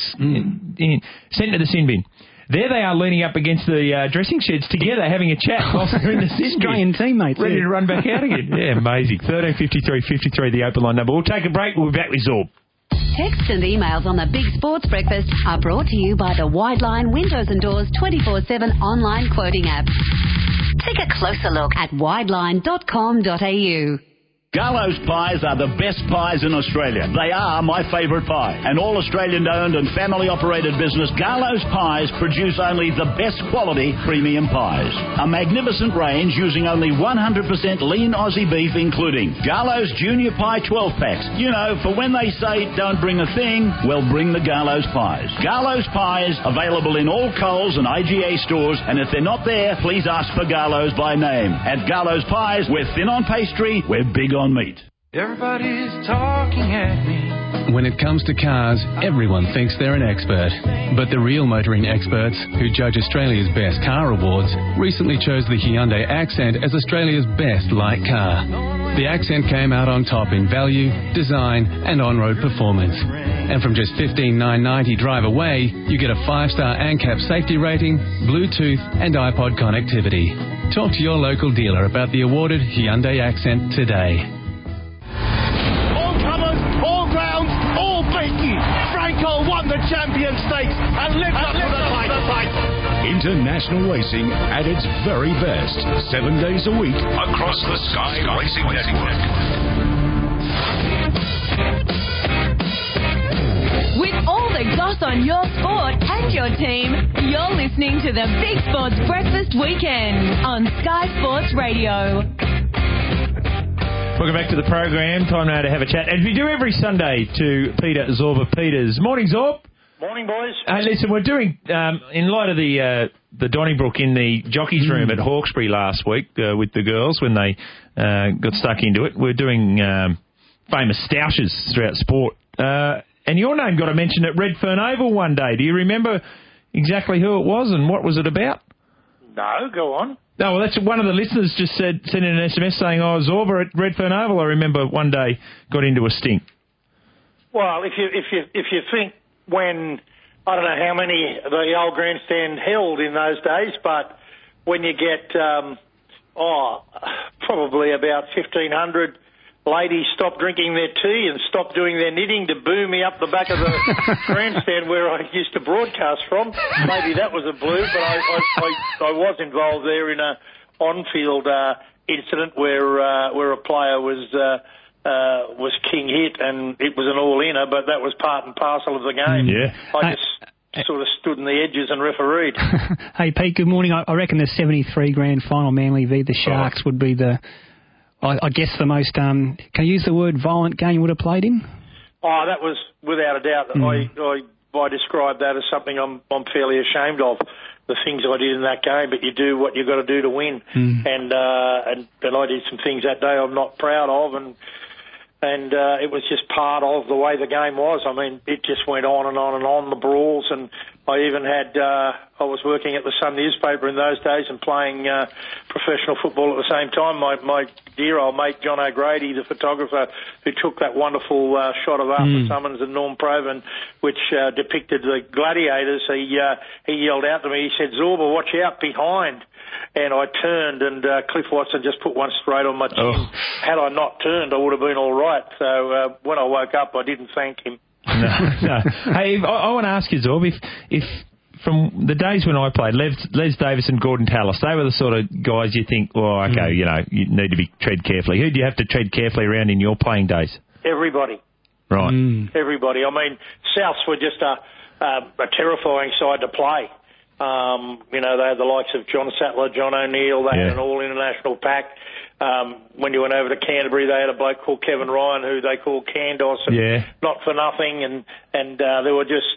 sent to the sin bin. There they are leaning up against the dressing sheds together, having a chat whilst they're in the sin bin. Australian teammates. Ready to run back out again. Yeah, amazing. 1353 the open line number. We'll take a break. We'll be back with Zorb. Texts and emails on the Big Sports Breakfast are brought to you by the Wideline Windows and Doors 24/7 online quoting app. Take a closer look at wideline.com.au. Garlo's Pies are the best pies in Australia. They are my favourite pie. An all-Australian-owned and family-operated business, Garlo's Pies produce only the best quality premium pies. A magnificent range using only 100% lean Aussie beef including Garlo's Junior Pie 12-packs. You know, for when they say don't bring a thing, well, bring the Garlo's Pies. Garlo's Pies, available in all Coles and IGA stores, and if they're not there, please ask for Garlo's by name. At Garlo's Pies, we're thin on pastry, we're big on meat. Everybody's talking at me. When it comes to cars, everyone thinks they're an expert. But the real motoring experts, who judge Australia's best car awards, recently chose the Hyundai Accent as Australia's best light car. The Accent came out on top in value, design and on-road performance. And from just $15,990 drive away, you get a 5-star ANCAP safety rating, Bluetooth and iPod connectivity. Talk to your local dealer about the awarded Hyundai Accent today. Franco won the Champion Stakes and lived up to the fight. International racing at its very best. 7 days a week across the Sky Racing Network. With all the goss on your sport and your team, you're listening to the Big Sports Breakfast Weekend on Sky Sports Radio. Welcome back to the program. Time now to have a chat, as we do every Sunday, to Peter Zorba Peters. Morning, Zorb. Morning, boys. Listen, we're doing, in light of the Donnybrook in the jockeys room at Hawkesbury last week with the girls when they got stuck into it, we're doing famous stoushes throughout sport. And your name got a mention at Redfern Oval one day. Do you remember exactly who it was and what was it about? No, go on. No, well, that's one of the listeners just sent in an SMS saying, Zorba at Redfern Oval, I remember one day got into a stink. Well, if you think when, I don't know how many the old grandstand held in those days, but when you get, probably about 1,500 ladies stop drinking their tea and stop doing their knitting to boo me up the back of the grandstand where I used to broadcast from. Maybe that was a blue, but I was involved there in a on-field incident where a player was king hit and it was an all-inner, but that was part and parcel of the game. Yeah. I just sort of stood in the edges and refereed. Hey, Pete, good morning. I reckon the 73 grand final Manly v the Sharks would be I guess the most, can I use the word violent game you would have played in? Oh, that was without a doubt. I describe that as something I'm fairly ashamed of. the things I did in that game, but you do what you've got to do to win. And I did some things that day I'm not proud of, and it was just part of the way the game was. I mean, it just went on and on and on, the brawls, and I even had, I was working at the Sun newspaper in those days and playing professional football at the same time. My dear old mate, John O'Grady, the photographer who took that wonderful shot of Arthur Summons and Norm Provan, which depicted the gladiators, he yelled out to me, he said, "Zorba, watch out, behind." And I turned, and Cliff Watson just put one straight on my chin. Oh. Had I not turned, I would have been all right. So when I woke up, I didn't thank him. No. Hey, I want to ask you, Zorb, if from the days when I played, Les Davis and Gordon Tallis, they were the sort of guys you think, well, okay, you need to be tread carefully. Who do you have to tread carefully around in your playing days? Everybody. Right. Everybody. I mean, Souths were just a terrifying side to play. They had the likes of John Sattler, John O'Neill. They had an all-international pack. When you went over to Canterbury, they had a bloke called Kevin Ryan, who they called Candos, and not for nothing. And there were just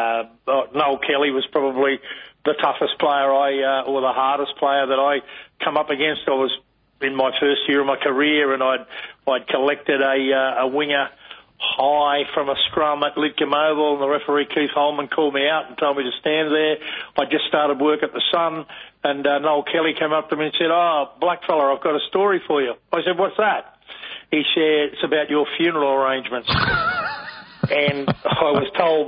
Noel Kelly was probably the toughest player or the hardest player that I come up against. I was in my first year of my career, and I'd collected a winger high from a scrum at Lidcombe Oval, and the referee Keith Holman called me out and told me to stand there. I just started work at the Sun, and Noel Kelly came up to me and said, "Oh, blackfella, I've got a story for you." I said, "What's that?" He said, "It's about your funeral arrangements." And I was told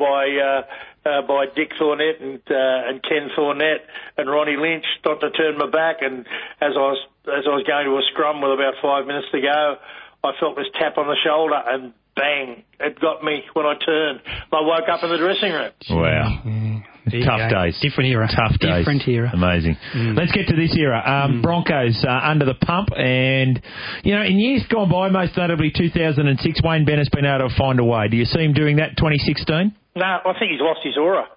by Dick Thornett and Ken Thornett and Ronnie Lynch not to turn my back, and as I was going to a scrum with about 5 minutes to go, I felt this tap on the shoulder, and bang, it got me when I turned. I woke up in the dressing room. Wow. Tough days. Different era. Tough days. Different era. Amazing. Let's get to this era. Broncos under the pump, and, in years gone by, most notably 2006, Wayne Bennett's been able to find a way. Do you see him doing that 2016? No, I think he's lost his aura.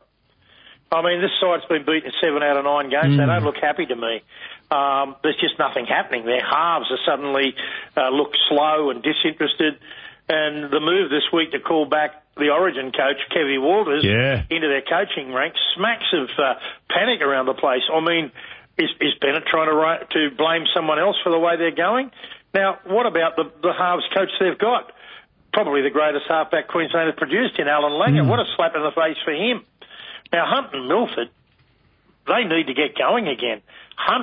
I mean, this side's been beaten 7 out of 9 games. They don't look happy to me. There's just nothing happening. Their halves are suddenly look slow and disinterested. And the move this week to call back the Origin coach, Kevy Walters, into their coaching ranks, smacks of panic around the place. I mean, is Bennett trying to blame someone else for the way they're going? Now, what about the halves coach they've got? Probably the greatest halfback Queensland has produced in Alan Langer. What a slap in the face for him. Now, Hunt and Milford, they need to get going again. Hunt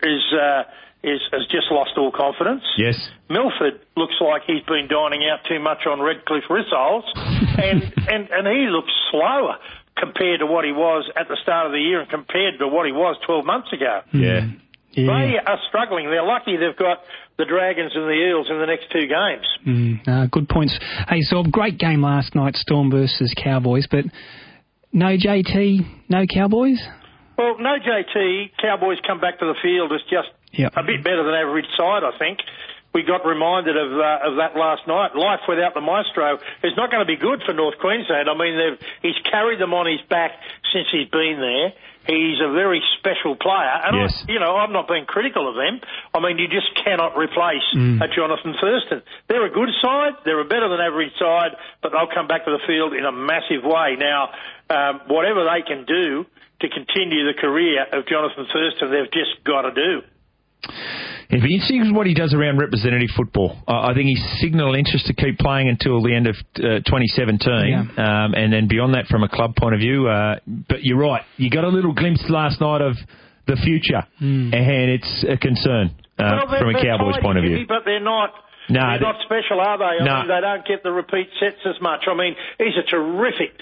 has just lost all confidence. Yes. Milford looks like he's been dining out too much on Redcliffe rissoles, and he looks slower compared to what he was at the start of the year and compared to what he was 12 months ago. Yeah. They are struggling. They're lucky they've got the Dragons and the Eels in the next 2 games. Good points. Hey, so great game last night, Storm versus Cowboys, but no JT, no Cowboys? Well, no JT. Cowboys come back to the field as just a bit better than average side, I think. We got reminded of that last night. Life without the maestro is not going to be good for North Queensland. I mean, he's carried them on his back since he's been there. He's a very special player. And, I'm not being critical of them. I mean, you just cannot replace a Jonathan Thurston. They're a good side. They're a better than average side, but they'll come back to the field in a massive way. Now, whatever they can do to continue the career of Jonathan Thurston, they've just got to do. It'd be interesting what he does around representative football. I think he's signalled interest to keep playing until the end of 2017, and then beyond that from a club point of view. But you're right. You got a little glimpse last night of the future, and it's a concern from a Cowboys point of view. But they're not. No, they're not special, are they? I mean, they don't get the repeat sets as much. I mean, he's a terrific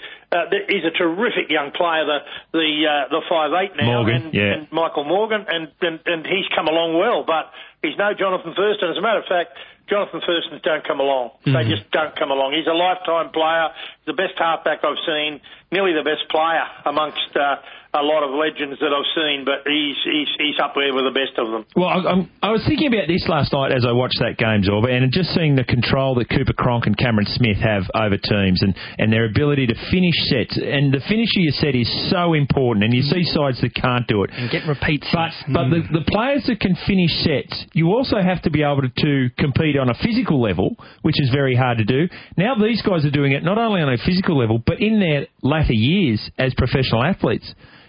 young player, the 5'8" now, Morgan, and Michael Morgan, and he's come along well, but he's no Jonathan Thurston. As a matter of fact, Jonathan Thurston's don't come along. They just don't come along. He's a lifetime player, the best halfback I've seen, nearly the best player amongst a lot of legends that I've seen, but he's up there with the best of them. Well, I was thinking about this last night as I watched that game, Zorba, and just seeing the control that Cooper Cronk and Cameron Smith have over teams and their ability to finish sets. And the finish of your set is so important, and you see sides that can't do it. And get repeat sets. But the players that can finish sets, you also have to be able to compete on a physical level, which is very hard to do. Now these guys are doing it not only on a physical level, but in their latter years as professional athletes.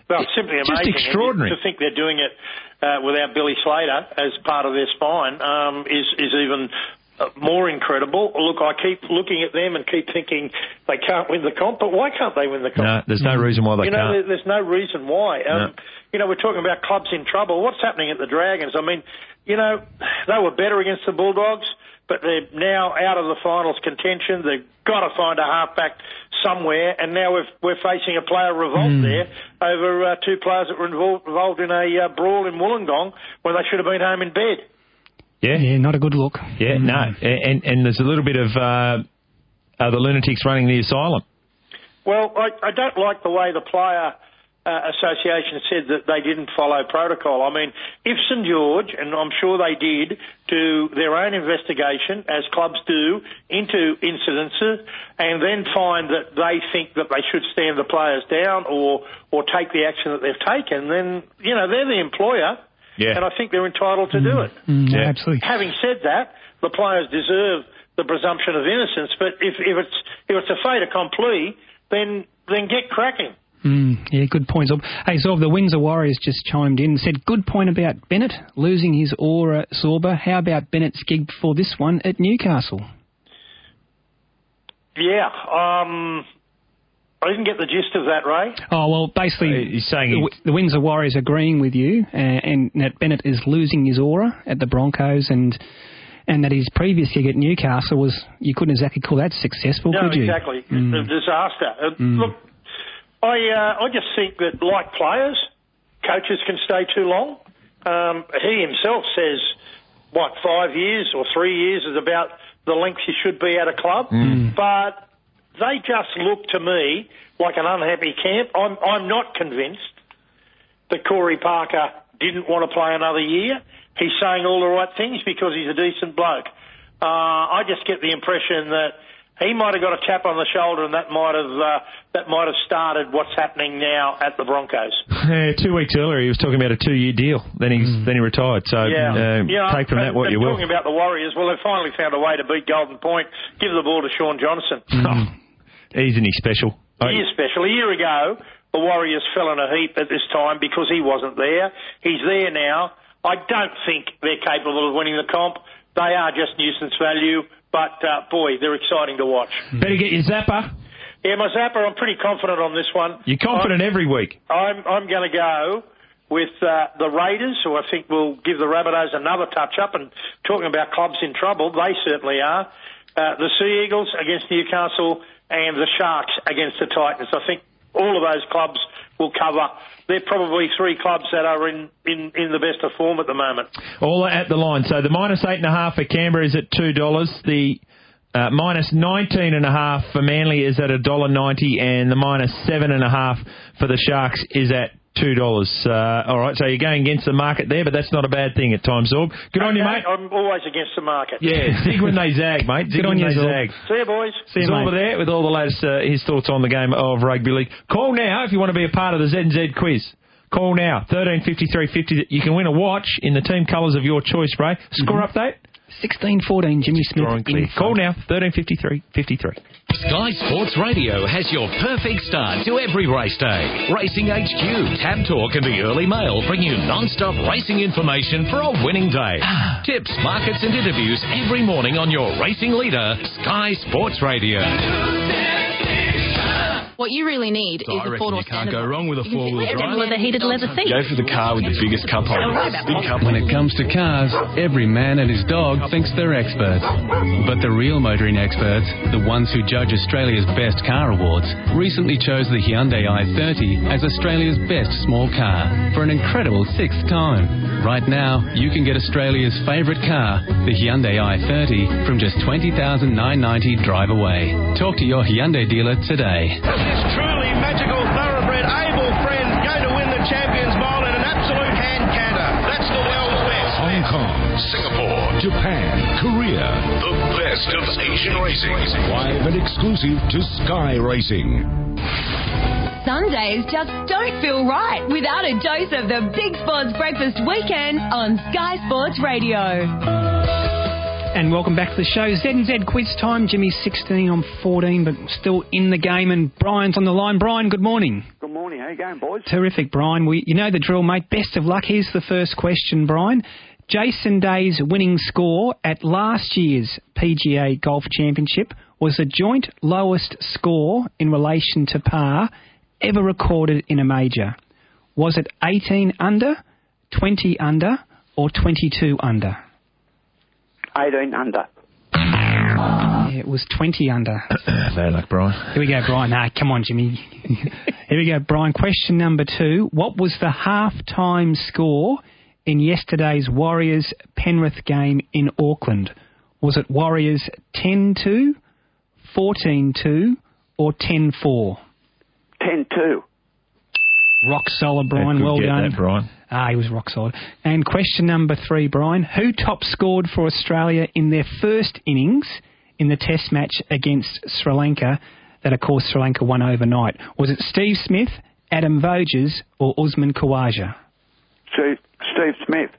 Well, simply amazing. Just extraordinary. And to think they're doing it without Billy Slater as part of their spine is even more incredible. Look, I keep looking at them and keep thinking they can't win the comp, but why can't they win the comp? No, there's no reason why they can't. There's no reason why. We're talking about clubs in trouble. What's happening at the Dragons? I mean, they were better against the Bulldogs, but they're now out of the finals contention. They've got to find a halfback somewhere, and now we're facing a player revolt there over two players that were involved in a brawl in Wollongong when they should have been home in bed. Yeah, not a good look. Yeah, no, and there's a little bit of the lunatics running the asylum. Well, I don't like the way the player association said that they didn't follow protocol. I mean, if St George, and I'm sure they did, do their own investigation, as clubs do, into incidences, and then find that they think that they should stand the players down or take the action that they've taken, then, they're the employer. Yeah. And I think they're entitled to do it. Absolutely. Having said that, the players deserve the presumption of innocence. But if it's a fait accompli, then get cracking. Yeah, good point, Zorb. Hey, Zorb, the Windsor Warriors just chimed in and said, good point about Bennett losing his aura, Zorba. How about Bennett's gig before this one at Newcastle? Yeah, I didn't get the gist of that, Ray. Oh, well, basically, he's saying the Windsor Warriors agreeing with you and that Bennett is losing his aura at the Broncos and that his previous gig at Newcastle was, you couldn't exactly call that successful, could you? No, exactly. A disaster. Look, I just think that, like players, coaches can stay too long. He himself says, 5 years or 3 years is about the length you should be at a club. But they just look to me like an unhappy camp. I'm not convinced that Corey Parker didn't want to play another year. He's saying all the right things because he's a decent bloke. I just get the impression that he might have got a tap on the shoulder, and that might have started what's happening now at the Broncos. 2 weeks earlier, he was talking about a 2-year deal. Then he retired. So take from that what you will. Talking about the Warriors, well, they've finally found a way to beat Golden Point. Give the ball to Sean Johnson. Isn't he special? He is special. A year ago, the Warriors fell in a heap at this time because he wasn't there. He's there now. I don't think they're capable of winning the comp. They are just nuisance value. But, boy, they're exciting to watch. Better get your Zapper. Yeah, my Zapper, I'm pretty confident on this one. You're confident every week. I'm going to go with the Raiders, who I think will give the Rabbitohs another touch-up. And talking about clubs in trouble, they certainly are. The Sea Eagles against Newcastle and the Sharks against the Titans. I think all of those clubs will cover. They're probably three clubs that are in the best of form at the moment. All at the line. So the -8.5 for Canberra is at $2. The -19.5 for Manly is at $1.90, and the -7.5 for the Sharks is at $2. All right, so you're going against the market there, but that's not a bad thing at times, Zorb. Good on you, mate. I'm always against the market. Yeah, zig when they zag, mate. Zig when they zag. See you, boys. See you, Zorba there with all the latest, his thoughts on the game of rugby league. Call now if you want to be a part of the Z&Z quiz. Call now, 135350. You can win a watch in the team colours of your choice, Ray. Score update? 16-14, Jimmy Smith. Call now, 135353. Sky Sports Radio has your perfect start to every race day. Racing HQ, Tab Talk and the Early Mail bring you non-stop racing information for a winning day. Tips, markets and interviews every morning on your racing leader, Sky Sports Radio. What you really need is a four-door you can't go wrong with a four-wheel drive. with a heated leather seat. Go for the car with the biggest cup holder. Big cup. When it comes to cars, every man and his dog thinks they're experts. But the real motoring experts, the ones who judge Australia's best car awards, recently chose the Hyundai i30 as Australia's best small car for an incredible 6th time. Right now, you can get Australia's favourite car, the Hyundai i30, from just $20,990 drive away. Talk to your Hyundai dealer today. This truly magical thoroughbred able friend going to win the Champions Bowl in an absolute hand canter. That's the world's best. Hong Kong, Singapore, Japan, Korea. The best of Asian racing. Live and exclusive to Sky Racing. Sundays just don't feel right without a dose of the Big Sports Breakfast Weekend on Sky Sports Radio. And welcome back to the show. Z&Z quiz time. Jimmy's 16, I'm 14, but still in the game. And Brian's on the line. Brian, good morning. Good morning. How you going, boys? Terrific, Brian. You know the drill, mate. Best of luck. Here's the first question, Brian. Jason Day's winning score at last year's PGA Golf Championship was the joint lowest score in relation to par ever recorded in a major. Was it 18 under, 20 under, or 22 under? 18 under. Yeah, it was 20 under. Bad luck, Brian. Here we go, Brian. Nah, come on, Jimmy. Here we go, Brian. Question number 2. What was the half-time score in yesterday's Warriors-Penrith game in Auckland? Was it Warriors 10-2, 14-2, or 10-4? 10-2. Rock solid, Brian. Well done. That, Brian. He was rock solid. And question number 3, Brian. Who top scored for Australia in their first innings in the Test match against Sri Lanka that, of course, Sri Lanka won overnight? Was it Steve Smith, Adam Voges, or Usman Khawaja? Steve Smith.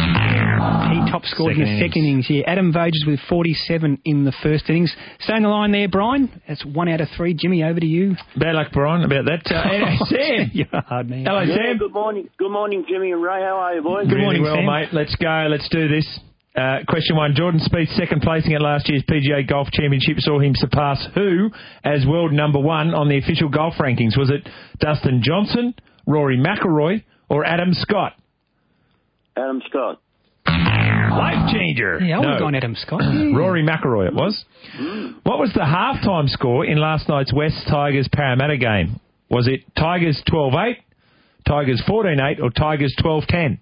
He top scored in the second innings. Yeah, Adam Voges with 47 in the first innings. Stay on the line there, Brian. That's 1 out of 3. Jimmy, over to you. Bad luck, Brian, about that. Sam. You're a hard man. Hello, Sam. Good morning. Good morning, Jimmy and Ray. How are you, boys? Good morning, Sam. mate. Let's go. Let's do this. Question 1. Jordan Spieth's second placing at last year's PGA Golf Championship saw him surpass who as world number 1 on the official golf rankings? Was it Dustin Johnson, Rory McIlroy, or Adam Scott? Adam Scott. Life changer. Yeah, I would have gone Adam Scott. Rory McIlroy it was. What was the halftime score in last night's West Tigers Parramatta game? Was it Tigers 12-8, Tigers 14-8, or Tigers 12-10?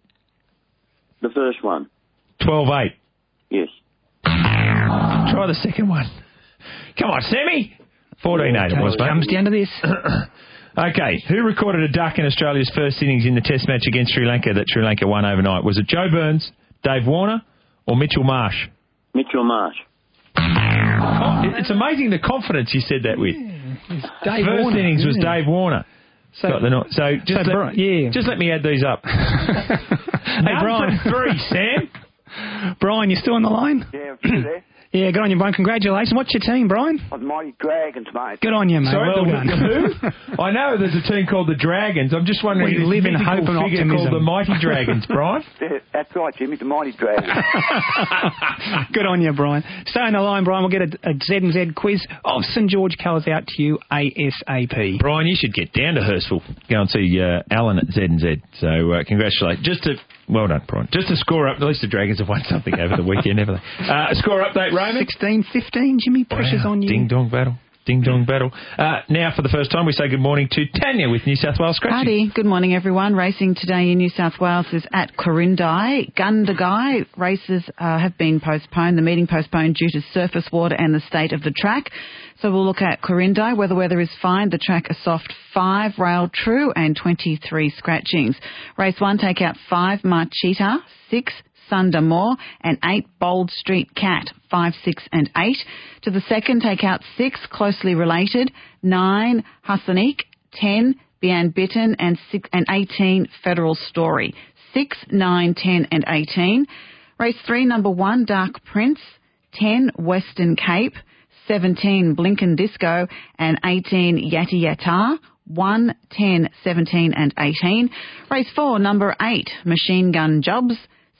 The first one. 12-8. Yes. Try the second one. Come on, Sammy. 14-8 it was, mate. Comes down to this. Okay, who recorded a duck in Australia's first innings in the Test match against Sri Lanka that Sri Lanka won overnight? Was it Joe Burns, Dave Warner, or Mitchell Marsh? Mitchell Marsh. Oh, it's amazing the confidence you said that with. Dave first Warner, innings was Dave Warner. Just let me add these up. Hey, Brian. 3, Sam. Brian, you still on the line? Yeah, I'm still there. Yeah, good on you, Brian. Congratulations. What's your team, Brian? The Mighty Dragons, mate. Good on you, mate. Sorry, well done. Who? I know there's a team called the Dragons. I'm just wondering We live in hope and figure optimism. called the Mighty Dragons, Brian. Yeah, that's right, Jimmy, the Mighty Dragons. Good on you, Brian. Stay on the line, Brian. We'll get a Z&Z quiz of St George colours out to you ASAP. Brian, you should get down to Hurstville. Go and see Alan at Z&Z. So congratulations. Well done, Brian. Just to score up, at least the Dragons have won something over the weekend, haven't they? Score update, Raymond. 16-15, Jimmy. Pressure's on you. Ding-dong battle. Ding-dong battle. Now, for the first time, we say good morning to Tanya with New South Wales Scratching. Howdy. Good morning, everyone. Racing today in New South Wales is at Corindai. Gundagai races have been postponed. The meeting postponed due to surface water and the state of the track. So we'll look at Corindai, where the weather is fine. The track a soft 5, rail true, and 23 scratchings. Race 1, take out 5, Marchita, 6, Sunder Moore, and 8, Bold Street Cat, 5, 6, and 8. To the second, take out 6, closely related, 9, Hassanik, 10, Bian Bitten, and 18, Federal Story, 6, 9, 10, and 18. Race 3, number 1, Dark Prince, 10, Western Cape, 17, Blinken Disco, and 18, Yati Yatar, 1, 10, 17, and 18. Race 4, number 8, Machine Gun Jobs,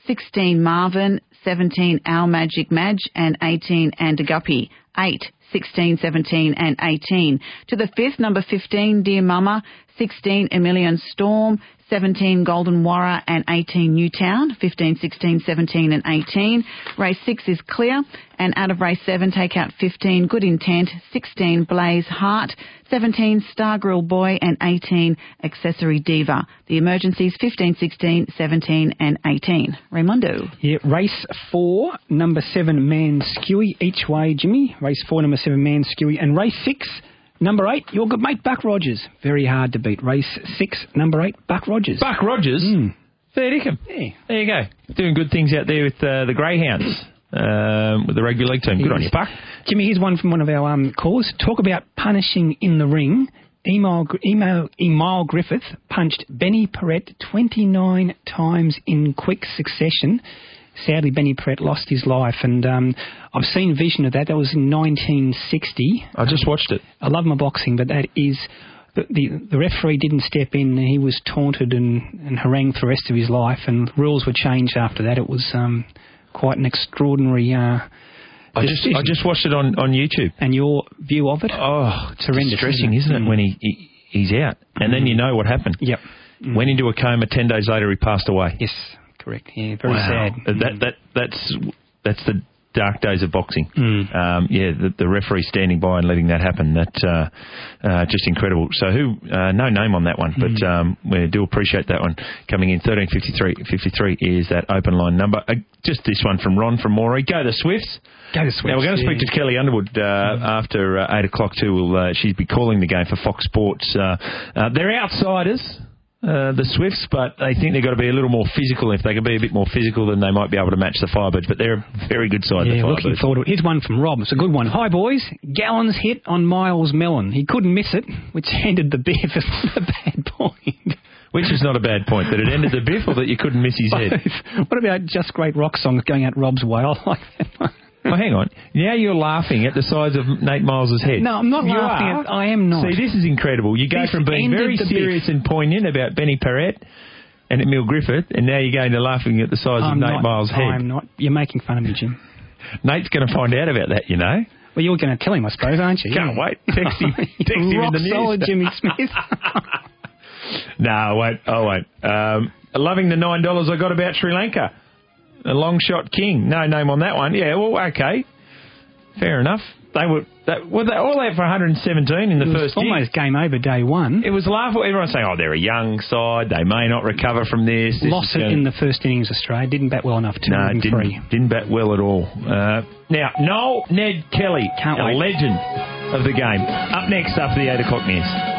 16, Marvin, 17, Our Magic Madge, and 18, Andagapi, 8, 16, 17, and 18. To the fifth, number 15, Dear Mama, 16, Emilion Storm, 17, Golden Warra, and 18, Newtown, 15, 16, 17, and 18. Race 6 is clear, and out of race 7, take out 15, Good Intent, 16, Blaze Heart, 17, Star Grill Boy, and 18, Accessory Diva. The emergencies, 15, 16, 17, and 18. Raymondo. Yeah, race 4, number 7, Man Skewy, each way, Jimmy. Race 4, number 7, Man Skewy. And race 6, number 8, your good mate, Buck Rogers. Very hard to beat. Race 6, number 8, Buck Rogers. Buck Rogers? Fair dinkum. Yeah. There you go. Doing good things out there with the Greyhounds, with the rugby league team. Good on you, Buck. Jimmy, here's one from one of our callers. Talk about punishing in the ring. Emile Griffith punched Benny Perrett 29 times in quick succession. sadly, Benny Perrett lost his life, and I've seen vision of that. That was in 1960. I just watched it. I love my boxing, but that is... The referee didn't step in. He was taunted and harangued for the rest of his life, and rules were changed after that. It was quite an extraordinary I just watched it on YouTube. And your view of it? Oh, it's horrendous, distressing, isn't it, when he's out? And then you know what happened. Yep. Went into a coma, 10 days later he passed away. Yes, correct. Yeah, very sad. That's the dark days of boxing. The referee standing by and letting that happen, just incredible. So no name on that one, but we do appreciate that one coming in. 1353 is that open line number. Just this one from Ron from Moree. Go the Swifts. Go the Swifts. Now we're going to speak to Kelly Underwood after 8 o'clock too. She'll be calling the game for Fox Sports. They're outsiders, the Swifts, but they think they've got to be a little more physical. If they can be a bit more physical, then they might be able to match the Firebirds. But they're a very good side, the Firebirds. Looking forward to it. Here's one from Rob. It's a good one. Hi, boys. Gallon's hit on Miles Mellon. He couldn't miss it, which ended the biff. It's not a bad point. Which is not a bad point, that it ended the biff or that you couldn't miss his head? What about Just Great Rock songs going out Rob's way? I like that one. Oh, hang on. Now you're laughing at the size of Nate Miles' head. No, I'm not laughing. I am not. See, this is incredible. You go from being very serious and poignant about Benny Perrett and Emil Griffith, and now you're going to laughing at the size of Nate Miles' head. I'm not. You're making fun of me, Jim. Nate's going to find out about that, you know. Well, you're going to tell him, I suppose, aren't you? Can't wait. Text him in the news. Rock solid, Jimmy Smith. No, I won't. Loving the $9 I got about Sri Lanka. A long shot king. No name on that one. Yeah, well, okay. Fair enough. They were all out for 117 in the first year. Almost game over day one. It was laughable. Everyone's saying, they're a young side. They may not recover from this. Lost it in the first innings, Australia. Didn't bat well enough. No, didn't bat well at all. Now, Noel Ned Kelly, a legend of the game. Up next after the 8 o'clock news.